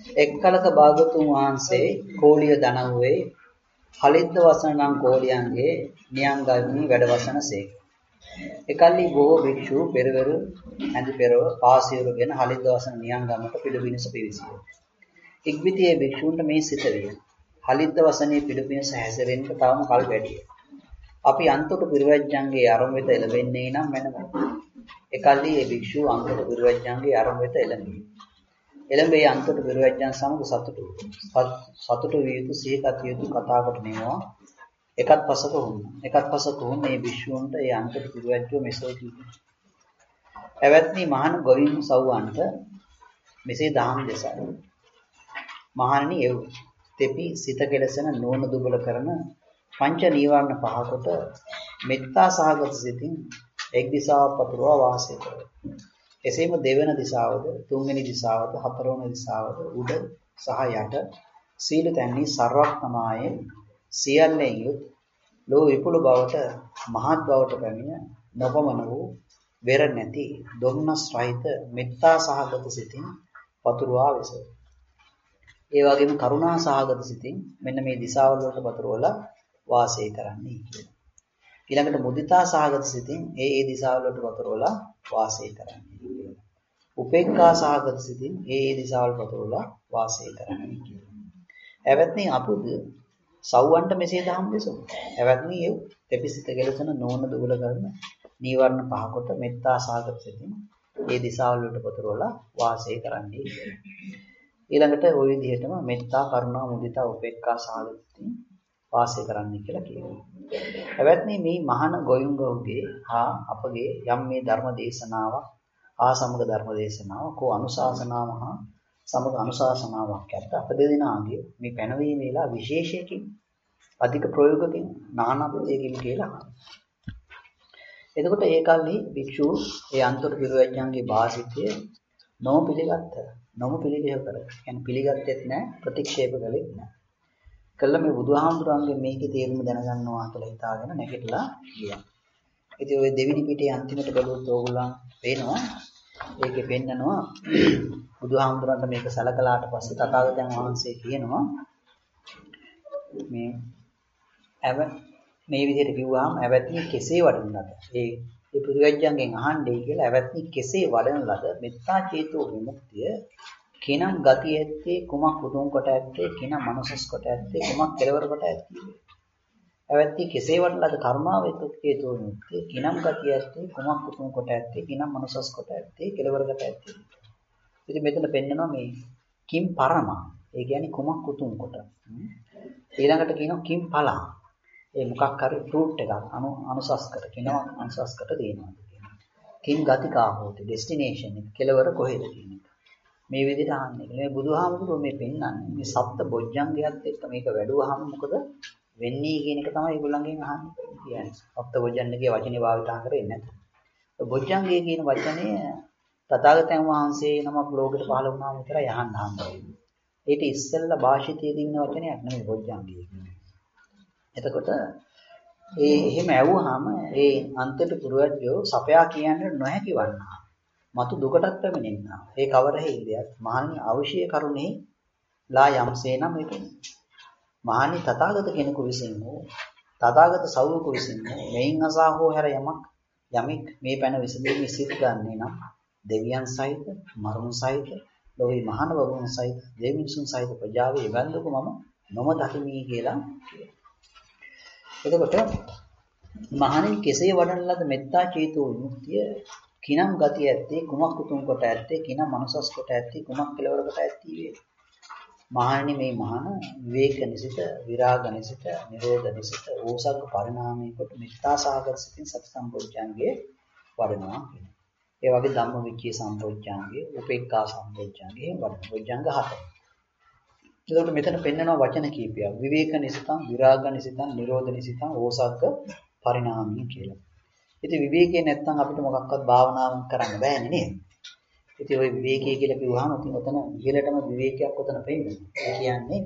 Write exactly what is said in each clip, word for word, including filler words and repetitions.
එක් කලක භාගතුන් වහන්සේ කෝලිය දනව්වේ හලිද්ද වසන නම් කෝලියන්ගේ නියංගල්හි වැඩ වසනසේ. එකල්හි බොහෝ භික්ෂු පෙරවරු ඇඳි පෙරව පාසියුරුගෙන හලිද්ද වසන නියංගමට පිළිපිනිස පිවිසිය. ඉක්බිතියේ භික්ෂූන්ට මේ සිත විය. හලිද්ද වසනේ පිළිපිනිස හැසිරෙන්න තවම කල් වැඩිය. අපි අන්තොට පිරිවැජ්ජන්ගේ අරම වෙත එළවෙන්නේ නම් මැනවයි. එකල්හි ඒ භික්ෂුව අන්තොට පිරිවැජ්ජන්ගේ අරම වෙත එළඹී. එළඹේ අන්තොට පිරිවැජ්ජන් සමග සතුටු සතුටු විය යුතු සිහිකත් යුතු කතා කොට නෙමවා. එකත් පසක වුණ. එකත් පසක වුණ මේ භික්ෂූන්ට ඒ අන්තොට පිරිවැජ්ජෝ මෙසේ කිව්වා. එවත්නි මහාන ගොවින් සව්වන්ට මෙසේ දහම් දෙසයි. මහණනි එව් තෙපි සිත කෙලසන නෝන දුබල කරන පංච නීවරණ පහ කොට මෙත්තා සහගත සිතින් එක් දිසාවක් පතුරවා වාසය කරයි. එසේම දෙවන දිසාවද තුන්වෙනි දිසාවද හතරවෙනි දිසාවද උඩ සහ යට සීල තැන්හි සර්වඥමායේ සියල්ලෙන් යුත් ලෝ විපුල බවට මහත් බවට පැමිණ නොපමණ වූ වෙර නැති දුම්නස් රහිත මෙත්තා සහගත සිතින් පතුරවා වෙසෙයි. ඒ වගේම කරුණා සහගත සිතින් මෙන්න මේ දිසාවල වලට පතුරවලා වාසය කරන්නේ කියලා. ඊළඟට මුදිතා සහගත සිතින් ඒ ඒ දිසාවල වලට පතුරවලා වාසය කරන්නේ කියලා. උපේක්ඛා සහගත සිතින් ඒ ඒ දිසාවල පතුරවලා වාසය කරන්නේ කියලා. එවත්නි අපුද සව්වන්ට මෙසේ දහම් දෙසමු. එවත්නි ඒ තෙපිසිත කෙලසන නෝන දුබල කරන නීවරණ පහ කොට මෙත්තා සහගත සිතින් ඒ දිසාවල වලට පතුරවලා වාසය කරන්නේ කියලා. ඊළඟට ওই විදිහටම මෙත්තා කරුණා මුදිතා උපේක්ඛා සහගතින් වාසය කරන්න කියලා කියනවා. එවත්නි මේ මහාන ගොයුන්ගවගේ හා අපගේ යම් මේ ධර්ම දේශනාවක් ආ සමග ධර්ම දේශනාවක් කෝ අනුශාසනාව හා සමග අනුශාසනාවක් ඇත්ත අප දෙදෙනාගේ මේ පැනවීම වේලා විශේෂයකින් අධික ප්‍රයෝගකින් නානපතයකින් කියලා. එතකොට ඒ කල්හි භික්ෂු ඒ අන්තර පිරිවැජ්ජන්ගේ වාසිතය නොම පිළිගත්ත. නොම පිළිගැව කර. කියන්නේ පිළිගත්තෙත් නැහැ ප්‍රතික්ෂේප කළෙත් නැහැ. කළා මේ බුදුහාමුදුරන්ගේ මේකේ තේරුම දැනගන්නවා කියලා හිතාගෙන නැගිටලා ගියා. ඉතින් ওই දෙවිනි පිටේ අන්තිමට බැලුවොත් ඕගොල්ලන් පේනවා ඒකේ පෙන්නනවා බුදුහාමුදුරන්ට මේක සලකලාට පස්සේ තථාගතයන් වහන්සේ කියනවා මේ ඇව මේ විදිහට කිව්වහම ඇවැත්නි කෙසේ වඩනලද? ඒ ඒ පුදුගජ්ජන්ගෙන් අහන්නේ කියලා ඇවැත්නි කෙසේ වඩන ලද මෙත්තා චේතෝ විමුක්තිය කිනම් ගතිය ඇත්තේ කුමක් උතුම් කොට ඇත්තේ කිනම් මනසස් කොට ඇත්තේ කුමක් කෙලවර කොට ඇත්තේ? ඇවැත්නි කෙසේ වඩන ලද කර්මාව චේතෝ විමුක්තිය කිනම් ගතිය ඇත්තේ කුමක් උතුම් කොට ඇත්තේ කිනම් මනසස් කොට ඇත්තේ කෙලවර කොට ඇත්තේ? ඉතින් මෙතන පෙන්නනවා මේ කිම් පරම ඒ කියන්නේ කුමක් උතුම් කොට. ඊළඟට කියනවා කිම් පලා ඒ මොකක් හරි ෆෘට් එකක් අනු අනුසස් කර කියනවා අනුසස් කට දෙනවා කියනවා. කිම් ගතිකා හොති ඩෙස්ටිනේෂන් එක කෙලවර කොහෙද කියන එක. මේ විදිහට අහන්නේ. මේ බුදුහාමුදුරුවෝ මේ පෙන්නන්නේ මේ සප්ත බොජ්ජංගයත් එක්ක මේක වැඩුවාම මොකද වෙන්නේ කියන එක තමයි ඒගොල්ලන්ගෙන් අහන්නේ කියන්නේ. සප්ත බොජ්ජංගයේ වචනේ භාවිත කරන්නේ නැත. බොජ්ජංගය කියන වචනේ තථාගතයන් වහන්සේ නමක් ලෝකෙට පහළ වුණාම විතරයි අහන්න හම්බෙන්නේ. ඒක ඉස්සෙල්ලා භාෂිතයේ දින වචනයක් නෙමෙයි බොජ්ජංගය කියන්නේ. එතකොට ඒ එහෙම ඇව්වහම ඒ අන්තයට පුරවැජ්ජෝ සපයා කියන්නේ නොහැකි වන්නා. මතු දුකටත් පැමිණෙන්නා. ඒ කවර හේියද? මහණනි අවශ්‍ය කරුණේ ලා යම්සේ නම් ඒක. මහණනි තථාගත කෙනෙකු විසින් වූ තථාගත සවුකු විසින් මෙයින් අසා හෝ හැර යමක් යමෙක් මේ පැන විසඳීමේ සිත් ගන්නේ නම් දෙවියන් සහිත මරුන් සහිත ලෝකේ මහාන බබුන් සහිත දෙවියන් සහිත ප්‍රජාවේ වන්දක මම නොම දකිමි කියලා කියනවා. එතකොට මහණනි කෙසේ වඩන ලද මෙත්තා චේතෝ විමුක්තිය කිනම් ගතිය ඇත්තේ කුමක් උතුම් කොට ඇත්තේ කිනම් මනසස් කොට ඇත්තේ කුමක් කෙලවර කොට ඇත්තේ වේ. මහණනි මේ මහාන විවේක නිසිත විරාග නිසිත නිරෝධ නිසිත ඕසග්ග පරිණාමයේ කොට මෙත්තා සාගත සිතින් සති සම්පෝඥාංගේ වඩනවා කියනවා. ඒ වගේ ධම්මවිචේ සම්පෝඥාංගේ උපේක්ඛා සම්පෝඥාංගේ වඩන බොජ්ජංග හතයි. එතකොට මෙතන පෙන්නනවා වචන කීපයක්. විවේක නිසිතං, විරාග නිසිතං, නිරෝධ නිසිතං, ඕසග්ග පරිණාමී කියලා. ඉතින් විවේකේ නැත්තම් අපිට මොකක්වත් භාවනාවක් කරන්න බෑනේ නේද? ඉතින් ওই විවේකයේ කියලා කිව්වහම ඉතින් ඔතන ඉහළටම විවේකයක් ඔතන පෙන්නනවා. ඒ කියන්නේ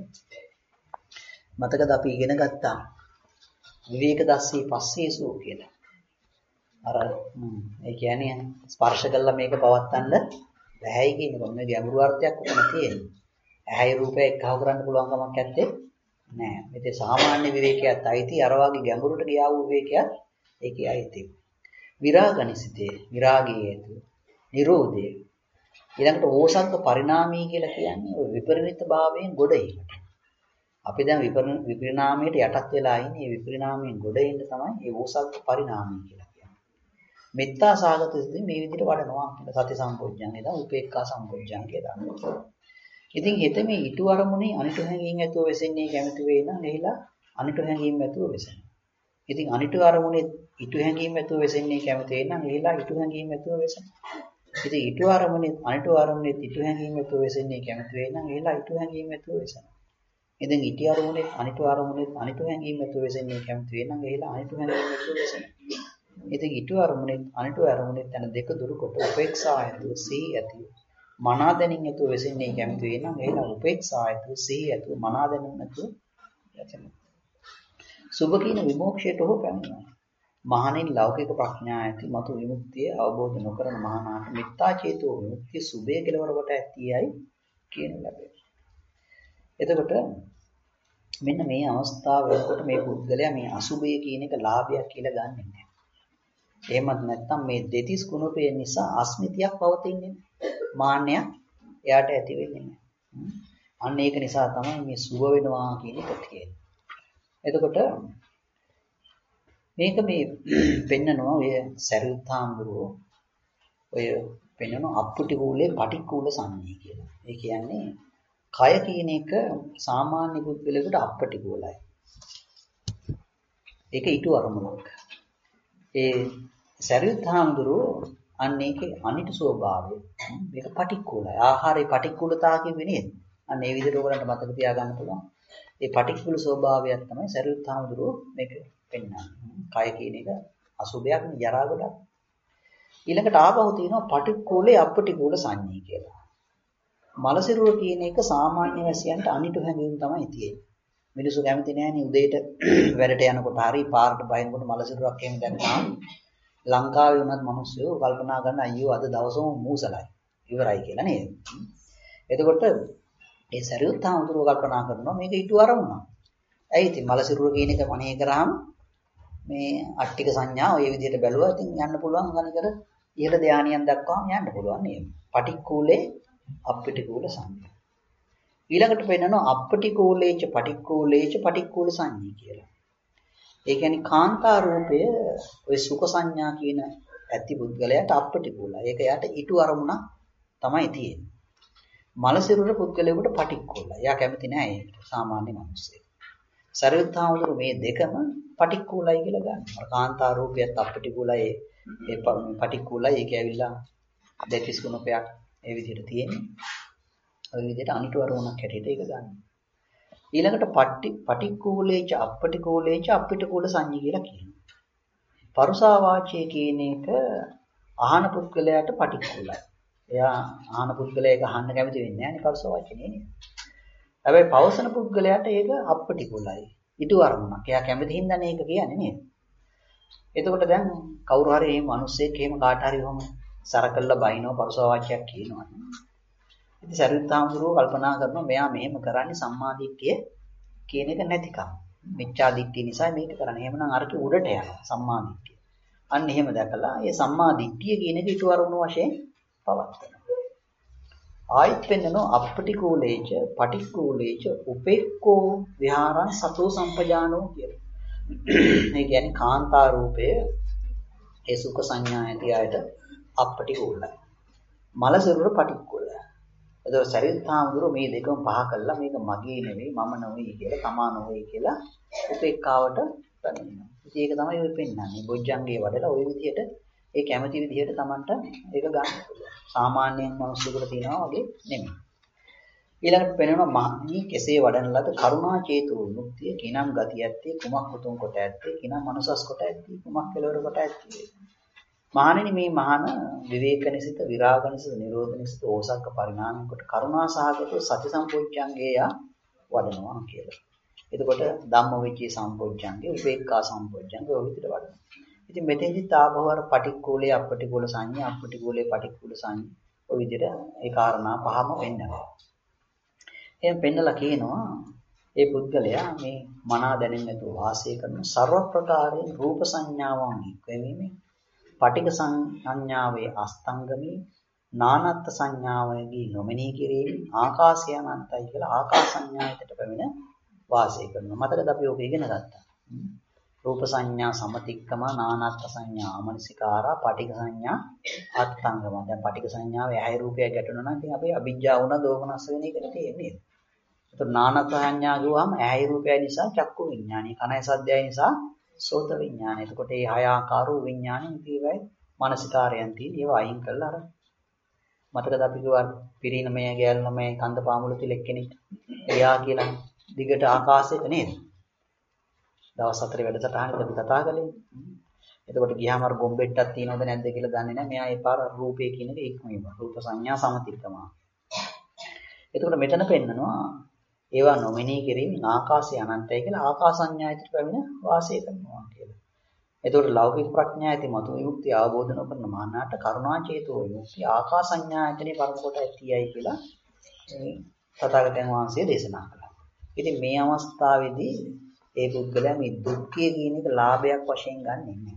මතකද අපි ඉගෙන ගත්තා විවේක දස්සී පස්සේසු කියලා. අර ඒ කියන්නේ ස්පර්ශ කළා මේක පවත්තන්න බෑයි කියන කොහොමද ගැඹුරු අර්ථයක් උතන තියෙන්නේ. ඇහැයි රූපය එකහව කරන්න පුළුවන් කමක් නැත්තේ නෑ. මේකේ සාමාන්‍ය විවේකයක් අයිති අර වගේ ගැඹුරට ගියා වූ විවේකයක් ඒකේ අයිති. විරාගනිසිතේ විරාගයේ හේතු නිරෝධය. ඊළඟට ඕසග්ග පරිණාමී කියලා කියන්නේ ඔය විපරිණිත භාවයෙන් ගොඩ ඒකට. අපි දැන් විපරිණාමයට යටත් වෙලා ඉන්නේ. මේ විපරිණාමයෙන් ගොඩ එන්න තමයි මේ ඕසග්ග පරිණාමී කියලා කියන්නේ. මෙත්තා සාගත සිතින් මේ විදිහට වඩනවා කියලා සති සම්පොඥංගේ දා උපේක්ඛා සම්පොඥංගේ දානවා. ඉතින් හෙට මේ ඊතු අරමුණේ අනිතු හැඟීම් ඇතුව වෙසෙන්නේ කැමති වෙයි නම් එහිලා අනිතු හැඟීම් ඇතුව වෙසෙනවා. ඉතින් අනිතු අරමුණේ ඊතු හැඟීම් ඇතුව වෙසෙන්නේ කැමති වෙයි නම් එහිලා ඊතු හැඟීම් ඇතුව වෙසෙනවා. ඉතින් ඊතු අරමුණේ අනිතු අරමුණේ ඊතු හැඟීම් ඇතුව වෙසෙන්නේ කැමති වෙයි නම් එහිලා ඊතු හැඟීම් ඇතුව වෙසෙනවා. ඉතින් ඊටි අරමුණේ අනිතු අරමුණේ අනිතු හැඟීම් ඇතුව වෙසෙන්නේ කැමති වෙයි නම් එහිලා අනිතු හැඟීම් ඇතුව වෙසෙනවා. ඉතින් ඊතු අරමුණේ අනිතු අරමුණේ යන දෙක දුරු කොට උපේක්ෂා ඇතුව සී ඇතුව මනා දැනින් ඇතුව වෙසෙන්නේ කැමති වෙයි නම් එහෙනම් උපේක්ෂා ඇතුව සී ඇතුව මනා දැනුම් ඇතුව යැපෙනවා. සුභ කියන විමෝක්ෂයට හෝ පැමිණෙනවා. මහණෙනි ලෞකික ප්‍රඥා ඇති මතු විමුක්තිය අවබෝධ නොකරන මහානාට මිත්‍යා චේතෝ විමුක්තිය සුභය කෙලවර කොට ඇතියයි කියන ලැබේ. එතකොට මෙන්න මේ අවස්ථාව වෙනකොට මේ පුද්ගලයා මේ අසුභය කියන එක ලාභයක් කියලා ගන්නෙ නැහැ. එහෙමත් නැත්නම් මේ දෙතිස් කුණපය නිසා අස්මිතියක් පවතින්නේ නැහැ. මාන්නයක් එයාට ඇති වෙන්නේ නැහැ. අන්න ඒක නිසා තමයි මේ සුව වෙනවා කියන එක කියන්නේ. එතකොට මේක මේ පෙන්නනවා ඔය සරියුත්හාමුදුරුවෝ ඔය පෙන්නන අප්පුටි කූලේ පටික්කුල සංඤී කියලා. ඒ කියන්නේ කය කියන එක සාමාන්‍ය පුද්ගලයෙකුට අප්පටි කූලයි. ඒක ඊට අරමුණක්. ඒ සරියුත්හාමුදුරුවෝ අන්න ඒකේ අනිත් ස්වභාවය මේක පටික්කුලයි. ආහාරේ පටික්කුලතාව කියන්නේ නේද? අන්න ඒ විදිහට ඔයගලන්ට මතක තියාගන්න පුළුවන්. ඒ පටික්කුල ස්වභාවයක් තමයි සරියුත්හාමුදුරුවෝ මේක පෙන්නන්නේ. කය කියන එක අසුභයක් නේ ජරා ගොඩක්. ඊළඟට ආපහු තියෙනවා පටික්කුලේ අපටිකුල සංඤී කියලා. මලසිරුර කියන එක සාමාන්‍ය වැසියන්ට අනිත් හැඟීම් තමයි තියෙන්නේ. මිනිස්සු කැමති නෑනේ උදේට වැඩට යනකොට හරි පාරට බහිනකොට මලසිරුරක් එහෙම දැක්කම ලංකාවේ වුණත් මිනිස්සු කල්පනා කරන අයියෝ අද දවසම මූසලයි ඉවරයි කියලා නේද? එතකොට ඒ සරියුත්හාමුදුරුවෝ කල්පනා කරනවා මේක ඊට අරමුණක්. ඇයි ඉතින් මලසිරුර කියන එක මනේ කරාම මේ අට්ටික සංඥා ඔය විදිහට බැලුවා ඉතින් යන්න පුළුවන් ගණකර ඉහළ ධානයන් දක්වාම යන්න පුළුවන් නේද? පටික්කුලේ අපටිකුල සංඥා. ඊළඟට පෙන්නනවා අපටිකුලේච පටික්කුලේච පටික්කුල සංඥා කියලා. ඒ කියන්නේ කාන්තා රූපය ඔය සුඛ සංඥා කියන ඇති පුද්ගලයාට අපටිකුලයි. ඒක යාට ඊටු අරමුණක් තමයි තියෙන්නේ. මලසිරුර පුද්ගලයාට පටික්කුලයි. යා කැමති නෑ ඒකට සාමාන්‍ය මිනිස්සෙක්. සරියුත්හාමුදුරුවෝ මේ දෙකම පටික්කුලයි කියලා ගන්නවා. කාන්තා රූපයත් අපටිකුලයි ඒ පටික්කුලයි ඒක ඇවිල්ලා දෙතිස් ගුණපයක් ඒ විදිහට තියෙන්නේ. ඔය විදිහට අනිත් වරුණක් හැටියට ඒක ගන්න. ඊළඟට පටි පටික්කුලේච අපටිකුලේච අපිටකුල සංඤ්ඤ කියලා කියනවා. පරුසා වාචයේ කියන එක ආහන පුද්ගලයාට පටික්කුලයි. එයා ආහන පුද්ගලයා ඒක අහන්න කැමති වෙන්නේ නැහැ නේ පරුසා වාචනේ නේ. හැබැයි පවසන පුද්ගලයාට ඒක අපටිකුලයි. ඊට වරුණක්. එයා කැමති හින්දානේ ඒක කියන්නේ නේද? එතකොට දැන් කවුරු හරි මේ මිනිස්සෙක් එහෙම කාට හරි වහම සරකල්ලා බයිනව පරුසා වාචයක් කියනවා. ඉතින් සරියුත්හාමුදුරුවෝ කල්පනා කරනවා මෙයා මෙහෙම කරන්නේ සම්මාදිට්ඨිය කියන එක නැතිකම. මිච්ඡාදිට්ඨිය නිසා මේක කරන්නේ. එහෙමනම් අරක උඩට යනවා සම්මාදිට්ඨිය. අන්න එහෙම දැකලා ඒ සම්මාදිට්ඨිය කියන එක ඊට වරුණ වශයෙන් පවත්නවා. ආයිත් වෙන්නෝ අපටිකූලේච පටික්කූලේච උපේක්ඛෝ විහාරං සතෝ සම්පජානෝ කියලා. මේ කියන්නේ කාන්තා රූපය ඒ සුඛ සංඥා ඇති අයට අපටිකූලයි. මලසිරුර පටික්කුලයි. එතකොට සරියුත්හාමුදුරුවෝ මේ දෙකම පහ කළා මේක මගේ නෙවෙයි මම නෙවෙයි කියලා තමා නෙවෙයි කියලා උපේක්ඛාවට පැමිණෙනවා. ඉතින් ඒක තමයි ඔය පෙන්නන්නේ. බොජ්ජංගේ වඩලා ওই විදිහට ඒ කැමැති විදිහට Tamanට ඒක ගන්න පුළුවන්. සාමාන්‍යයෙන් මිනිස්සුන්ට තියනවා වගේ නෙමෙයි. ඊළඟට පෙන්වනවා මහණී කෙසේ වඩන ලද කරුණා චේතෝ විමුක්තිය කිනම් ගති ඇත්තේ කුමක් උතුම් කොට ඇත්තේ කිනම් මනුසස් කොට ඇත්තේ කුමක් කෙලවර කොට ඇත්තේ. මහණෙනි මේ මහාන විවේකනිසිත විරාගනිසිත නිරෝධනිසිත ඕසක්ක පරිණාමයෙන් කොට කරුණා සහගත සති සම්පෝච්ඡංගේය වඩනවා කියලා. එතකොට ධම්මවිචේ සම්පෝච්ඡංගේ උපේක්ඛා සම්පෝච්ඡංගේ ඔය විදිහට වඩනවා. ඉතින් මෙතෙන්දි තාභවර පටික්කුලේ අපටිකුල සංඥා අපටිකුලේ පටික්කුල සංඥා ඔය විදිහට ඒ කාරණා පහම වෙන්නවා. එහෙන් පෙන්නලා කියනවා ඒ පුද්ගලයා මේ මනා දැනෙන්නේ නැතුව වාසය කරන ਸਰව ප්‍රකාරයෙන් රූප සංඥාවන් එක්වීමේ පටික සංඥාවේ අස්තංගමී නානත්ත් සංඥාවේදී නොමෙනී කිරීම ආකාශය අනන්තයි කියලා ආකාශ සංඥායතට පැමිණ වාසය කරනවා. මතකද අපි ඔක ඉගෙන ගත්තා. රූප සංඥා සමතික්කම නානත්ත් සංඥා ආමනසිකාරා පටික සංඥා අත්ංගම. දැන් පටික සංඥාවේ ඇහැ රූපය ගැටුණා නම් ඉතින් අපි අවිජ්ජා වුණා දෝමනස් වෙන එක තියෙන්නේ. ඒතර නානත්ත් සංඥා ගුවාම ඇහැ රූපය නිසා චක්කු විඥානය, කනයි සද්දයයි නිසා සෝත විඥානය. එතකොට මේ හය ආකාරෝ විඥානෙන් තියෙවයි මානසිකාරයන් තියෙන ඒවා අයින් කරලා අර මතකද අපි කිව්වා පිරිනමය ගෑල්නමය කන්ද පාමුළු තිලෙක් කෙනෙක් එයා කියලා දිගට ආකාශයට නේද? දවස් හතරේ වැඩසටහනක අපි කතා කළේ. එතකොට ගියාම අර බොම්බෙට්ටක් තියෙනවද නැද්ද කියලා දන්නේ නැහැ. මෙයා ඒ පාර රූපේ කියන එක ඉක්මනවා. රූප සංඥා සමතික්‍රම. එතකොට මෙතන පෙන්නනවා ඒවා නොමෙනී කිරීමෙන් ආකාශය අනන්තයි කියලා ආකාස සංඥායට පැමිණ වාසය කරනවා කියලා. එතකොට ලෞකික ප්‍රඥායති මතු විමුක්තිය අවබෝධ නොකරන මහානාට කරුණා චේතෝ විමුක්තිය ආකාස සංඥායතනේ පරම කොට ඇතියයි කියලා මේ තථාගතයන් වහන්සේ දේශනා කළා. ඉතින් මේ අවස්ථාවේදී ඒ පුද්ගලයා මේ දුක්ඛය කියන එක ලාභයක් වශයෙන් ගන්නෙ නැහැ.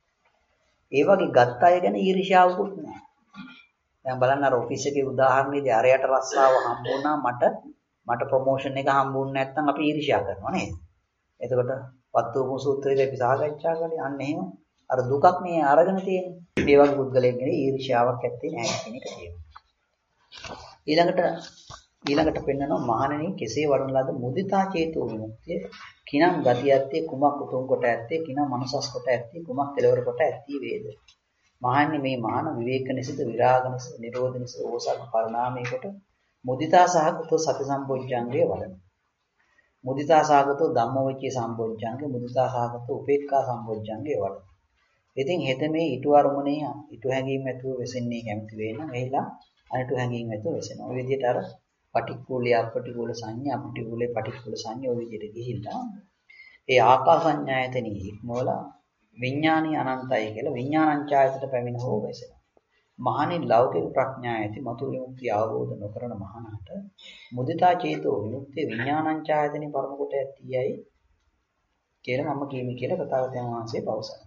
ඒ වගේ ගත්ත අය ගැන ඊර්ෂ්‍යාවකුත් නැහැ. දැන් බලන්න අර ඔෆිස් එකේ උදාහරණයේදී අරයට රස්සාව හම්බුණා මට මට ප්‍රොමෝෂන් එක හම්බුනේ නැත්නම් අපි ඊර්ෂ්‍යා කරනවා නේද? එතකොට වත්තුපු සූත්‍රයේදී අපි සාකච්ඡා කළේ අන්න එහෙම අර දුකක් මේ අරගෙන තියෙන්නේ. මේ වගේ පුද්ගලයෙක් නෙවෙයි ඊර්ෂ්‍යාවක් ඇත්තේ නැහැ කියන එක කියනවා. ඊළඟට ඊළඟට පෙන්නනවා මහණෙනි කෙසේ වඩන ලද මුදිතා චේතෝ විමුක්තිය කිනම් ගති ඇත්තේ කුමක් උතුම් කොට ඇත්තේ කිනම් මනසස් කොට ඇත්තේ කුමක් කෙලවර කොට ඇත්තේ වේද මහණනි මේ මහාන විවේක නිසිත විරාග නිසිත නිරෝධ නිසිත ඕසක් පරිණාමයේ කොට මුදිතා සහගතෝ සති සම්පෝඥංගේ වඩන මුදිතා සහගතෝ ධම්මවිචේ සම්පෝඥංගේ මුදිතා සහගතෝ උපේක්ඛා සම්පෝඥංගේ වඩන ඉතින් හෙත මේ ඊට වරුමනේ ඊට හැංගීම් ඇතුව වෙසෙන්නේ කැමති වේ නම් එහිලා අනිට හැංගීම් ඇතුව වෙසෙනවා ඔය විදිහට අර පටික්කුලයේ අපටිකුල සංඥා අපටිකුලේ පටික්කුල සංඥා ඔය විදිහට ගිහිල්ලා ඒ ආකාසඤ්ඤායතනෙහි ඉක්මවල විඥානීය අනන්තයි කියලා විඥානංචායතට පැමිණ හෝ වෙසෙනවා. මහණි ලෞකික ප්‍රඥා ඇති මතු විමුක්තිය අවබෝධ නොකරන මහණට මුදිතා චේතෝ විමුක්තිය විඥානංචායතනෙ පරම කොට ඇතියයි කියලා මම කියමි කියලා කතාවතයන් වහන්සේ පවසනවා.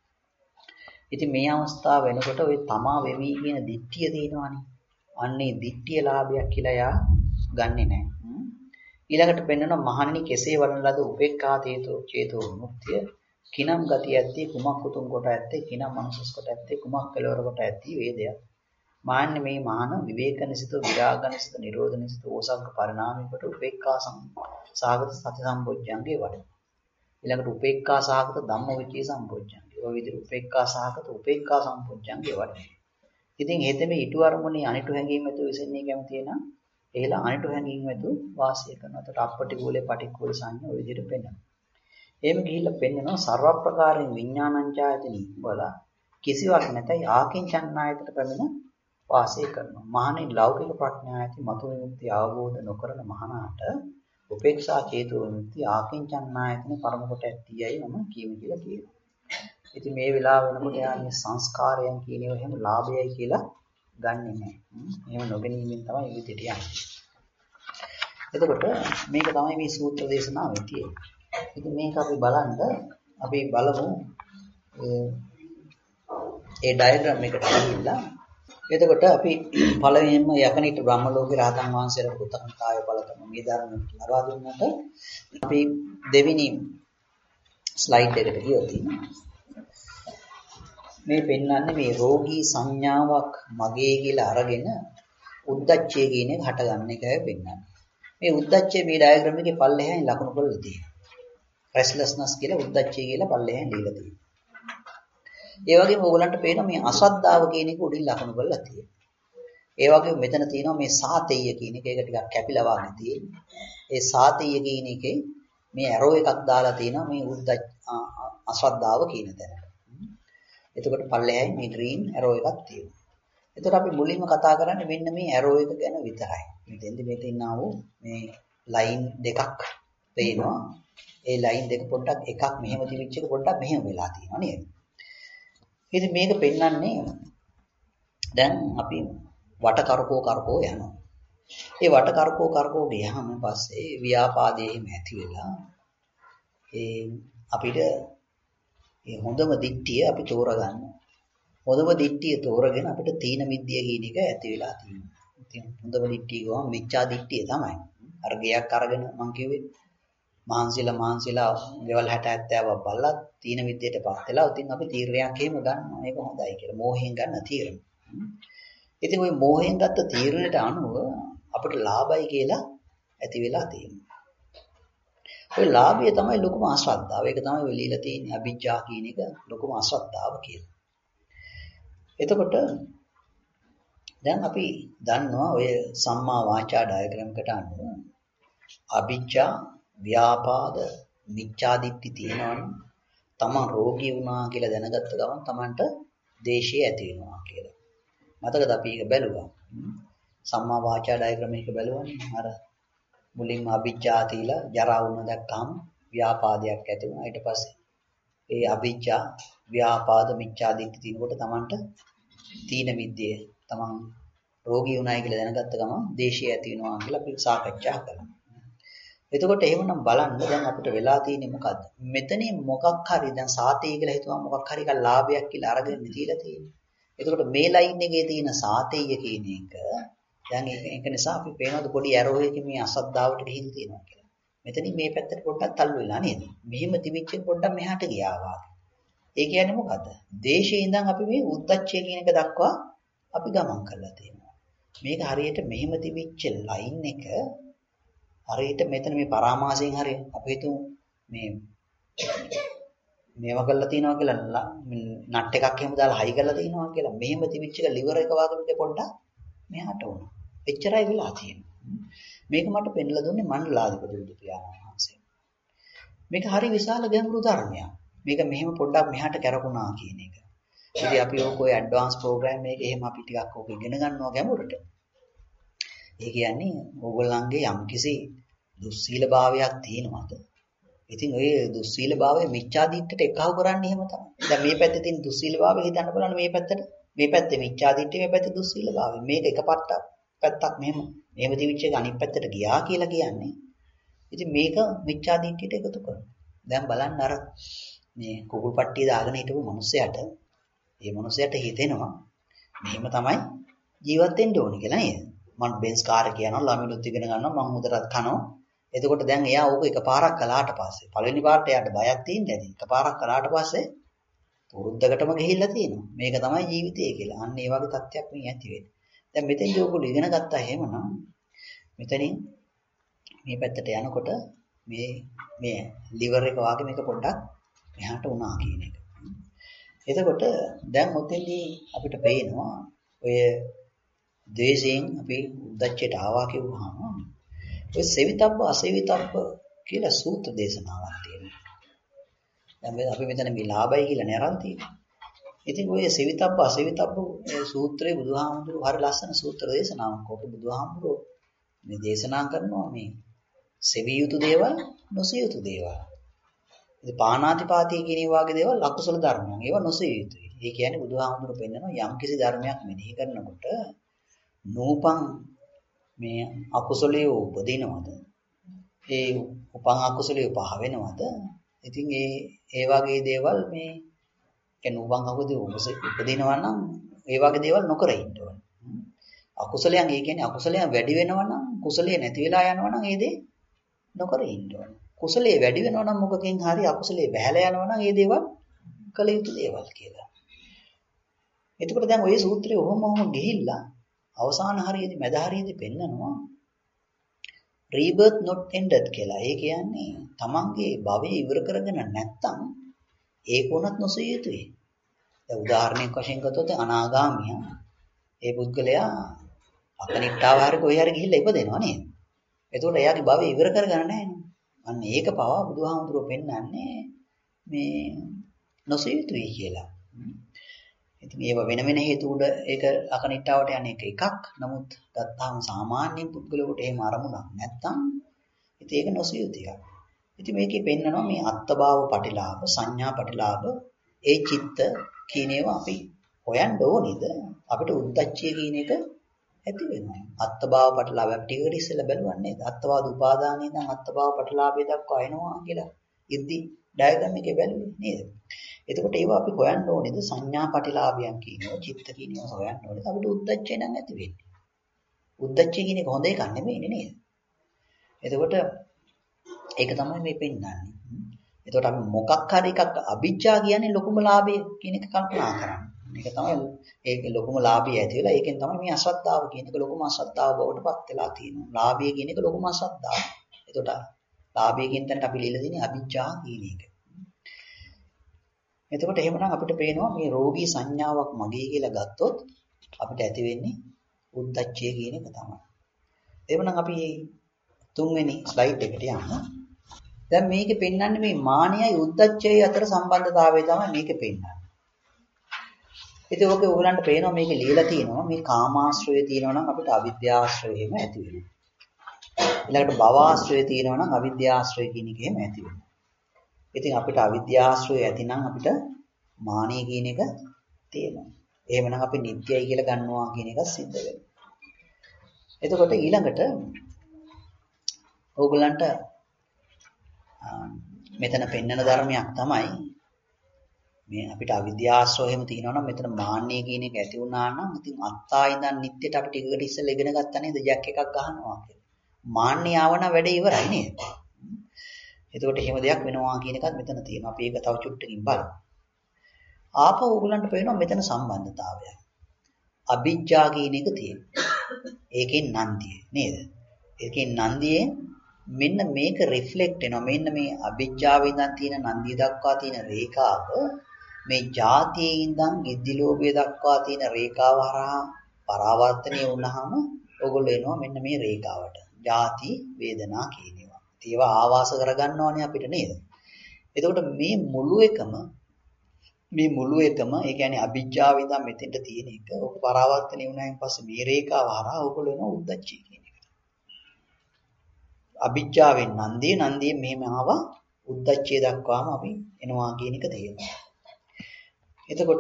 ඉතින් මේ අවස්ථාව වෙනකොට ওই තමා වෙවි කියන දිට්ඨිය තියෙනවානේ. අන්නේ දිට්ඨිය ලාභයක් කියලා යා ගන්නෙ නැහැ. ඊළඟට පෙන්වනවා මහණනි කෙසේ වඩන ලද උපේක්ඛා චේතෝ චේතෝ විමුක්තිය කිනම් ගති ඇත්තේ කුමක් උතුම් කොට ඇත්තේ කිනම් මනසස් කොට ඇත්තේ කුමක් කෙලවර කොට ඇත්තේ වේදයක්. මාන්නේ මේ මහාන විවේකනිසිත විරාගනිසිත නිරෝධනිසිත ඕසග්ග පරිණාමයකට උපේක්ඛා සාගත සති සම්පෝඥංගේ වඩන. ඊළඟට උපේක්ඛා සාගත ධම්මවිචේ සම්පෝඥංගේ. ඔය විදිහට උපේක්ඛා සාගත උපේක්ඛා සම්පෝඥංගේ වඩන. ඉතින් හෙතෙම ඊට වරමුණේ අනිට හැංගීම් ඇතුව විසෙන්නේ කැමති නම් එහෙලා අනිට හැංගීම් ඇතුව වාසය කරනවා. ඒකට අපටිකූලේ පටික්කුල සංඥා ඔය විදිහට පෙන්වනවා. එහෙම ගිහිල්ලා පෙන්වනවා සර්ව ප්‍රකාරයෙන් විඥානංචායතනෙ වල කිසිවක් නැතයි ආකින්චන්නායතට පැමිණ වාසය කරනවා. මහණේ ලෞකික ප්‍රඥායති මතු විමුක්තිය අවබෝධ නොකරන මහණාට උපේක්ෂා චේතෝ විමුක්තිය ආකින්චන්නායතනෙ පරම කොට ඇතියයි මම කියමි කියලා කියනවා. ඉතින් මේ වෙලාව වෙනකොට යාගේ සංස්කාරයන් කියන ඒවා එහෙම ලාභයයි කියලා ගන්නෙ නැහැ. එහෙම නොගැනීමෙන් තමයි මේ විදිහට යන්නේ. එතකොට මේක තමයි මේ සූත්‍ර දේශනාවේ තියෙන්නේ. ඉතින් මේක අපි බලන්න අපි බලමු ඒ ඩයග්‍රෑම් එකට ගිහිල්ලා එතකොට අපි පළවෙනිම යකනිට බ්‍රහ්ම ලෝකේ රහතන් වහන්සේලා පුතකන්තාය බලතම මේ ධර්ම ලබා දුන්නට අපි දෙවෙනි ස්ලයිඩ් එකට ගියොත් මේ පෙන්වන්නේ මේ රෝගී සංඥාවක් මගේ කියලා අරගෙන උද්දච්චය කියන එක හට ගන්න එකයි පෙන්වන්නේ. මේ උද්දච්චය මේ ඩයග්‍රෑම් එකේ පල්ලෙහායින් ලකුණු කරලා තියෙනවා. restlessness කියලා උද්දච්චය කියලා පල්ලෙහායින් දීලා තියෙනවා. ඒ වගේම ඕගලන්ට පේනවා මේ අසද්ධාව කියන එක උඩින් ලකුණු කරලා තියෙනවා. ඒ වගේම මෙතන තියෙනවා මේ සාතේය කියන එක ඒක ටිකක් කැපිලා වගේ තියෙනවා. ඒ සාතේය කියන එකේ මේ ඇරෝ එකක් දාලා තියෙනවා මේ උද්දච්ච අසද්ධාව කියන තැනට. එතකොට පල්ලෙහායි මේ green arrow එකක් තියෙනවා. එතකොට අපි මුලින්ම කතා කරන්නේ මෙන්න මේ arrow එක ගැන විතරයි. මෙතෙන්දි මේ තියෙනා වූ මේ line දෙකක් පේනවා. ඒ line දෙක පොඩ්ඩක් එකක් මෙහෙම තිබිච්ච එක පොඩ්ඩක් මෙහෙම වෙලා තියෙනවා නේද? ඉතින් මේක පෙන්වන්නේ දැන් අපි වට කරකෝ කරකෝ යනවා. ඒ වට කරකෝ කරකෝ ගියාම පස්සේ ව්‍යාපාදයේ එහෙම ඇති වෙලා ඒ අපිට ඒ හොඳම දිට්ඨිය අපි තෝරගන්න. හොඳම දිට්ඨිය තෝරගෙන අපිට තීන මිද්දිය කියන එක ඇති වෙලා තියෙනවා. ඉතින් හොඳම දිට්ඨිය ගාම මිච්ඡා දිට්ඨිය තමයි. අර ගයක් අරගෙන මං කිව්වේ මහන්සිලා මහන්සිලා ගෙවල් හැට හැත්තෑවක් බලලා තීන මිද්දයටපත් වෙලා උතින් අපි තීරණයක් එහෙම ගන්නවා. ඒක හොඳයි කියලා. මෝහයෙන් ගන්න තීරණ. ඉතින් ওই මෝහයෙන් ගත්ත තීරණයට අනුව අපිට ලාභයි කියලා ඇති වෙලා තියෙනවා. ওই ලාභය තමයි ලොකුම අශ්‍රද්ධාව. ඒක තමයි ඔය লীලා තියෙන අවිජ්ජා කියන එක ලොකුම අශ්‍රද්ධාව කියලා. එතකොට දැන් අපි දන්නවා ඔය සම්මා වාචා ඩයග්‍රෑම් එකට අනුව අවිජ්ජා ව්‍යාපාද මිච්ඡා දිට්ඨි තියෙනවනේ. තමන් රෝගී වුණා කියලා දැනගත්ත ගමන් තමන්ට දේශය ඇති වෙනවා කියලා. මතකද අපි ඒක බැලුවා. සම්මා වාචා ඩයග්‍රෑම් එක බැලුවානේ. අර මුලින්ම අවිජ්ජා තියලා ජරා වුණ දැක්කම ව්‍යාපාදයක් ඇති වුණා. ඊට පස්සේ ඒ අවිජ්ජා ව්‍යාපාද මිච්ඡා දිට්ඨි තිනකොට තමන්ට තීන මිද්දේ තමන් රෝගී වුණායි කියලා දැනගත්ත ගමන් දේශය ඇති වෙනවා කියලා අපි සාකච්ඡා කළා. එතකොට එහෙමනම් බලන්න දැන් අපිට වෙලා තියෙන්නේ මොකද්ද? මෙතනින් මොකක් හරි දැන් සාතේ කියලා හිතුවම මොකක් හරි එකක් ලාභයක් කියලා අරගෙන තියලා තියෙන්නේ. එතකොට මේ ලයින් එකේ තියෙන සාතේය කියන එක දැන් ඒක නිසා අපි පේනවාද පොඩි ඇරෝ එකකින් මේ අසද්ධාවට ගිහින් තියෙනවා කියලා. මෙතනින් මේ පැත්තට පොඩ්ඩක් තල්ලු වෙලා නේද? මෙහිම තිබිච්ච පොඩ්ඩක් මෙහාට ගියා වාගේ. ඒ කියන්නේ මොකද්ද? දේශේ ඉඳන් අපි මේ උද්දච්චය කියන එක දක්වා අපි ගමන් කරලා තියෙනවා. මේක හරියට මෙහිම තිබිච්ච ලයින් එක හරියට මෙතන මේ පරාමාසයෙන් හරි අපි හිතමු මේ මේව කරලා තියනවා කියලා නට් එකක් එහෙම දාලා හයි කරලා තියනවා කියලා මෙහෙම තිබිච්ච එක liver එක වගේ පොඩ්ඩක් මෙහාට වුණා. එච්චරයි වෙලා තියෙන්නේ. මේක මට පෙන්ලා දුන්නේ මණ්ඩලාධිපති බුදු පියාණන් වහන්සේ. මේක හරි විශාල ගැඹුරු ධර්මයක්. මේක මෙහෙම පොඩ්ඩක් මෙහාට කැරකුණා කියන එක. ඉතින් අපි ඕක ඔය ඇඩ්වාන්ස් ප්‍රෝග්‍රෑම් එකේ එහෙම අපි ටිකක් ඕක ඉගෙන ගන්නවා ගැඹුරට. ඒ කියන්නේ ඕගොල්ලන්ගේ යම්කිසි දුස්සීලභාවයක් තියෙනවද? ඉතින් ඔය දුස්සීලභාවය මිච්ඡා දිට්ඨියට එකහව කරන්නේ එහෙම තමයි. දැන් මේ පැත්තේ තියෙන දුස්සීලභාවය හිතන්න බලන්න මේ පැත්තට මේ පැත්තේ මිච්ඡා දිට්ඨිය මේ පැත්තේ දුස්සීලභාවය. මේක එක පැත්තක් පැත්තක් මෙහෙම මෙහෙම තිවිච්ච එක අනිත් පැත්තට ගියා කියලා කියන්නේ. ඉතින් මේක මිච්ඡා දිට්ඨියට එකතු කරනවා. දැන් බලන්න අර මේ කුකුල් පට්ටිය දාගෙන හිටපු මිනිස්සයාට මේ මිනිස්සයාට හිතෙනවා මෙහෙම තමයි ජීවත් වෙන්න ඕනේ කියලා නේද? මම බෙන්ස් කාර් එක යනවා ළමිනුත් ඉගෙන ගන්නවා මම උදටත් කනවා. එතකොට දැන් එයා ඕක එකපාරක් කළාට පස්සේ පළවෙනි පාරට එයාට බයක් තියෙන්නේ නැති. එකපාරක් කළාට පස්සේ පුරුද්දකටම ගිහිල්ලා තියෙනවා. මේක තමයි ජීවිතය කියලා. අන්න ඒ වගේ තත්ත්වයක් මේ ඇති වෙන්නේ. දැන් මෙතෙන්දී ඔයගොල්ලෝ ඉගෙන ගත්තා එහෙමනම් මෙතනින් මේ පැත්තට යනකොට මේ මේ liver එක වාගේ මේක පොඩ්ඩක් මෙහාට වුණා කියන එක. එතකොට දැන් ඔතෙන්දී අපිට පේනවා ඔය දේශයෙන් අපි උද්දච්චයට ආවා කියුවාම ඔය සෙවිතබ්බ අසෙවිතබ්බ කියලා සූත්‍ර දේශනාවක් තියෙනවා. දැන් අපි මෙතන මේ ලාභයි කියලා නරන් තියෙනවා. ඉතින් ඔය සෙවිතබ්බ අසෙවිතබ්බ සූත්‍රයේ බුදුහාමුදුරුවෝ හරි ලස්සන සූත්‍ර දේශනාවක්. ඔක බුදුහාමුදුරුවෝ මේ දේශනා කරනවා මේ සෙවිය යුතු දේවල් නොසිය යුතු දේවල්. ඉතින් පාණාතිපාතී කියන වගේ දේවල් අකුසල ධර්මයන්. ඒවා නොසිය යුතුයි. ඒ කියන්නේ බුදුහාමුදුරුවෝ පෙන්නනවා යම් කිසි ධර්මයක් මෙනෙහි කරනකොට නූපං මේ අකුසලයේ උපදිනවද? ඒ උපං අකුසලයේ පහ වෙනවද? ඉතින් ඒ ඒ වගේ දේවල් මේ කියන්නේ උපං අකුසලයේ උපදිනවා නම් ඒ වගේ දේවල් නොකර ඉන්න ඕනේ. අකුසලයන් ඒ කියන්නේ අකුසලයන් වැඩි වෙනවා නම් කුසලයේ නැති වෙලා යනවා නම් ඒ දේ නොකර ඉන්න ඕනේ. කුසලයේ වැඩි වෙනවා නම් මොකකින් හරි අකුසලයේ බැහැලා යනවා නම් ඒ දේවල් කළ යුතු දේවල් කියලා. එතකොට දැන් ওই සූත්‍රය ඔහොම ඔහොම ගිහිල්ලා අවසාන හරියේදී මැද හරියේදී පෙන්නනවා rebirth not ended කියලා. ඒ කියන්නේ තමන්ගේ භවය ඉවර කරගෙන නැත්තම් ඒක උනත් නොසිය යුතුයි. දැන් උදාහරණයක් වශයෙන් ගත්තොත් අනාගාමිය ඒ පුද්ගලයා අකනිට්ටාව හරි කොහේ හරි ගිහිල්ලා ඉපදෙනවා නේද? එතකොට එයාගේ භවය ඉවර කරගන්න නැහැ නේ. අන්න ඒක පවා බුදුහාමුදුරුවෝ පෙන්නන්නේ මේ නොසිය යුතුයි කියලා. ඉතින් ඒව වෙන වෙන හේතු උඩ ඒක අකනිට්ටාවට යන එක එකක්. නමුත් ගත්තාම සාමාන්‍ය පුද්ගලයෙකුට එහෙම අරමුණක් නැත්තම් ඉතින් ඒක නොසිය යුතුයි. ඉතින් මේකේ පෙන්නනවා මේ අත්බාව පටිලාභ සංඥා පටිලාභ ඒ චිත්ත කියන ඒවා අපි හොයන්න ඕනේද? අපිට උද්දච්චය කියන එක ඇති වෙනවා. අත්බාව පටලාව අපි ටිකකට ඉස්සෙල්ලා බලුවා නේද? අත්වාද උපාදානයේ ඉඳන් අත්බාව පටලාවේ දක්වා එනවා කියලා ඉර්ධි ඩයග්‍රෑම් එකේ බැලුවේ නේද? එතකොට ඒවා අපි හොයන්න ඕනේද සංඥා පටිලාභයන් කියනවා චිත්ත කියනවා හොයන්න ඕනේද අපිට උද්දච්චය නම් ඇති වෙන්නේ. උද්දච්චය කියන එක හොඳ එකක් නෙමෙයිනේ නේද? එතකොට ඒක තමයි මේ පෙන්නන්නේ. එතකොට අපි මොකක් හරි එකක් අභිජ්ජා කියන්නේ ලොකුම ලාභය කියන එක කල්පනා කරන්න. මේක තමයි ඒකේ ලොකුම ලාභය ඇති වෙලා ඒකෙන් තමයි මේ අසද්ධාව කියන එක ලොකුම අසද්ධාව බවට පත් වෙලා තියෙනවා. ලාභය කියන එක ලොකුම අසද්ධාව. එතකොට ලාභය කියන තැනට අපි ලියලා තියෙන්නේ අභිජ්ජා කියන එක. එතකොට එහෙමනම් අපිට පේනවා මේ රෝගී සංඥාවක් මගේ කියලා ගත්තොත් අපිට ඇති වෙන්නේ උද්දච්චය කියන එක තමයි. එහෙමනම් අපි තුන්වෙනි ස්ලයිඩ් එකට යමු. දැන් මේකේ පෙන්වන්නේ මේ මානයයි උද්දච්චයයි අතර සම්බන්ධතාවය තමයි මේකේ පෙන්වන්නේ. ඉතින් ඔක ඔයගලන්ට පේනවා මේකේ ලියලා තියෙනවා මේ කාමාශ්‍රය තියෙනවා නම් අපිට අවිද්‍යාශ්‍රයම ඇති වෙනවා. ඊළඟට භවආශ්‍රය තියෙනවා නම් අවිද්‍යාශ්‍රය කියන එකේම ඇති වෙනවා. ඉතින් අපිට අවිද්‍යාශ්‍රය ඇතිනම් අපිට මානිය කියන එක තියෙනවා. එහෙමනම් අපි නිත්‍යයි කියලා ගන්නවා කියන එක සිද්ධ වෙනවා. එතකොට ඊළඟට ඕගලන්ට මෙතන පෙන්වන ධර්මයක් තමයි මේ අපිට අවිද්‍යාශ්‍රය එහෙම තියෙනවා නම් මෙතන මාන්නය කියන එක ඇති වුණා නම් ඉතින් අත්තා ඉඳන් නිත්‍යට අපි ටිකකට ඉස්සෙල්ලා ඉගෙන ගත්තා නේද ජැක් එකක් ගහනවා කියලා. මාන්නය ආවන වැඩේ ඉවරයි නේද? එතකොට එහෙම දෙයක් වෙනවා කියන එකත් මෙතන තියෙනවා. අපි ඒක තව චුට්ටකින් බලමු. ආපහු ඕගලන්ට පේනවා මෙතන සම්බන්ධතාවයක්. අභිජ්ජා කියන එක තියෙනවා. ඒකෙන් නන්දිය නේද? ඒකෙන් නන්දියේ මෙන්න මේක රිෆ්ලෙක්ට් වෙනවා. මෙන්න මේ අභිජ්ජාවේ ඉඳන් තියෙන නන්දිය දක්වා තියෙන රේඛාව මේ ಜಾතියේ ඉඳන් ඉද්ධිලෝභය දක්වා තියෙන රේඛාව හරහා පරාවර්තනය වුණාම ඕගොල්ලෝ එනවා මෙන්න මේ රේඛාවට. ಜಾති වේදනා කියන ඒවා. ඒවා ආවාස කරගන්නවනේ අපිට නේද? එතකොට මේ මුළු එකම මේ මුළු එකම ඒ කියන්නේ අභිජ්ජාව ඉඳන් මෙතෙන්ට තියෙන එක ඔක පරාවර්තනය වුණායින් පස්සේ මේ රේඛාව හරහා ඕගොල්ලෝ එනවා උද්දච්චය කියන එකට. අභිජ්ජාවෙන් නන්දිය නන්දියෙන් මෙහෙම ආවා උද්දච්චය දක්වාම අපි එනවා කියන එක තේරෙනවා. එතකොට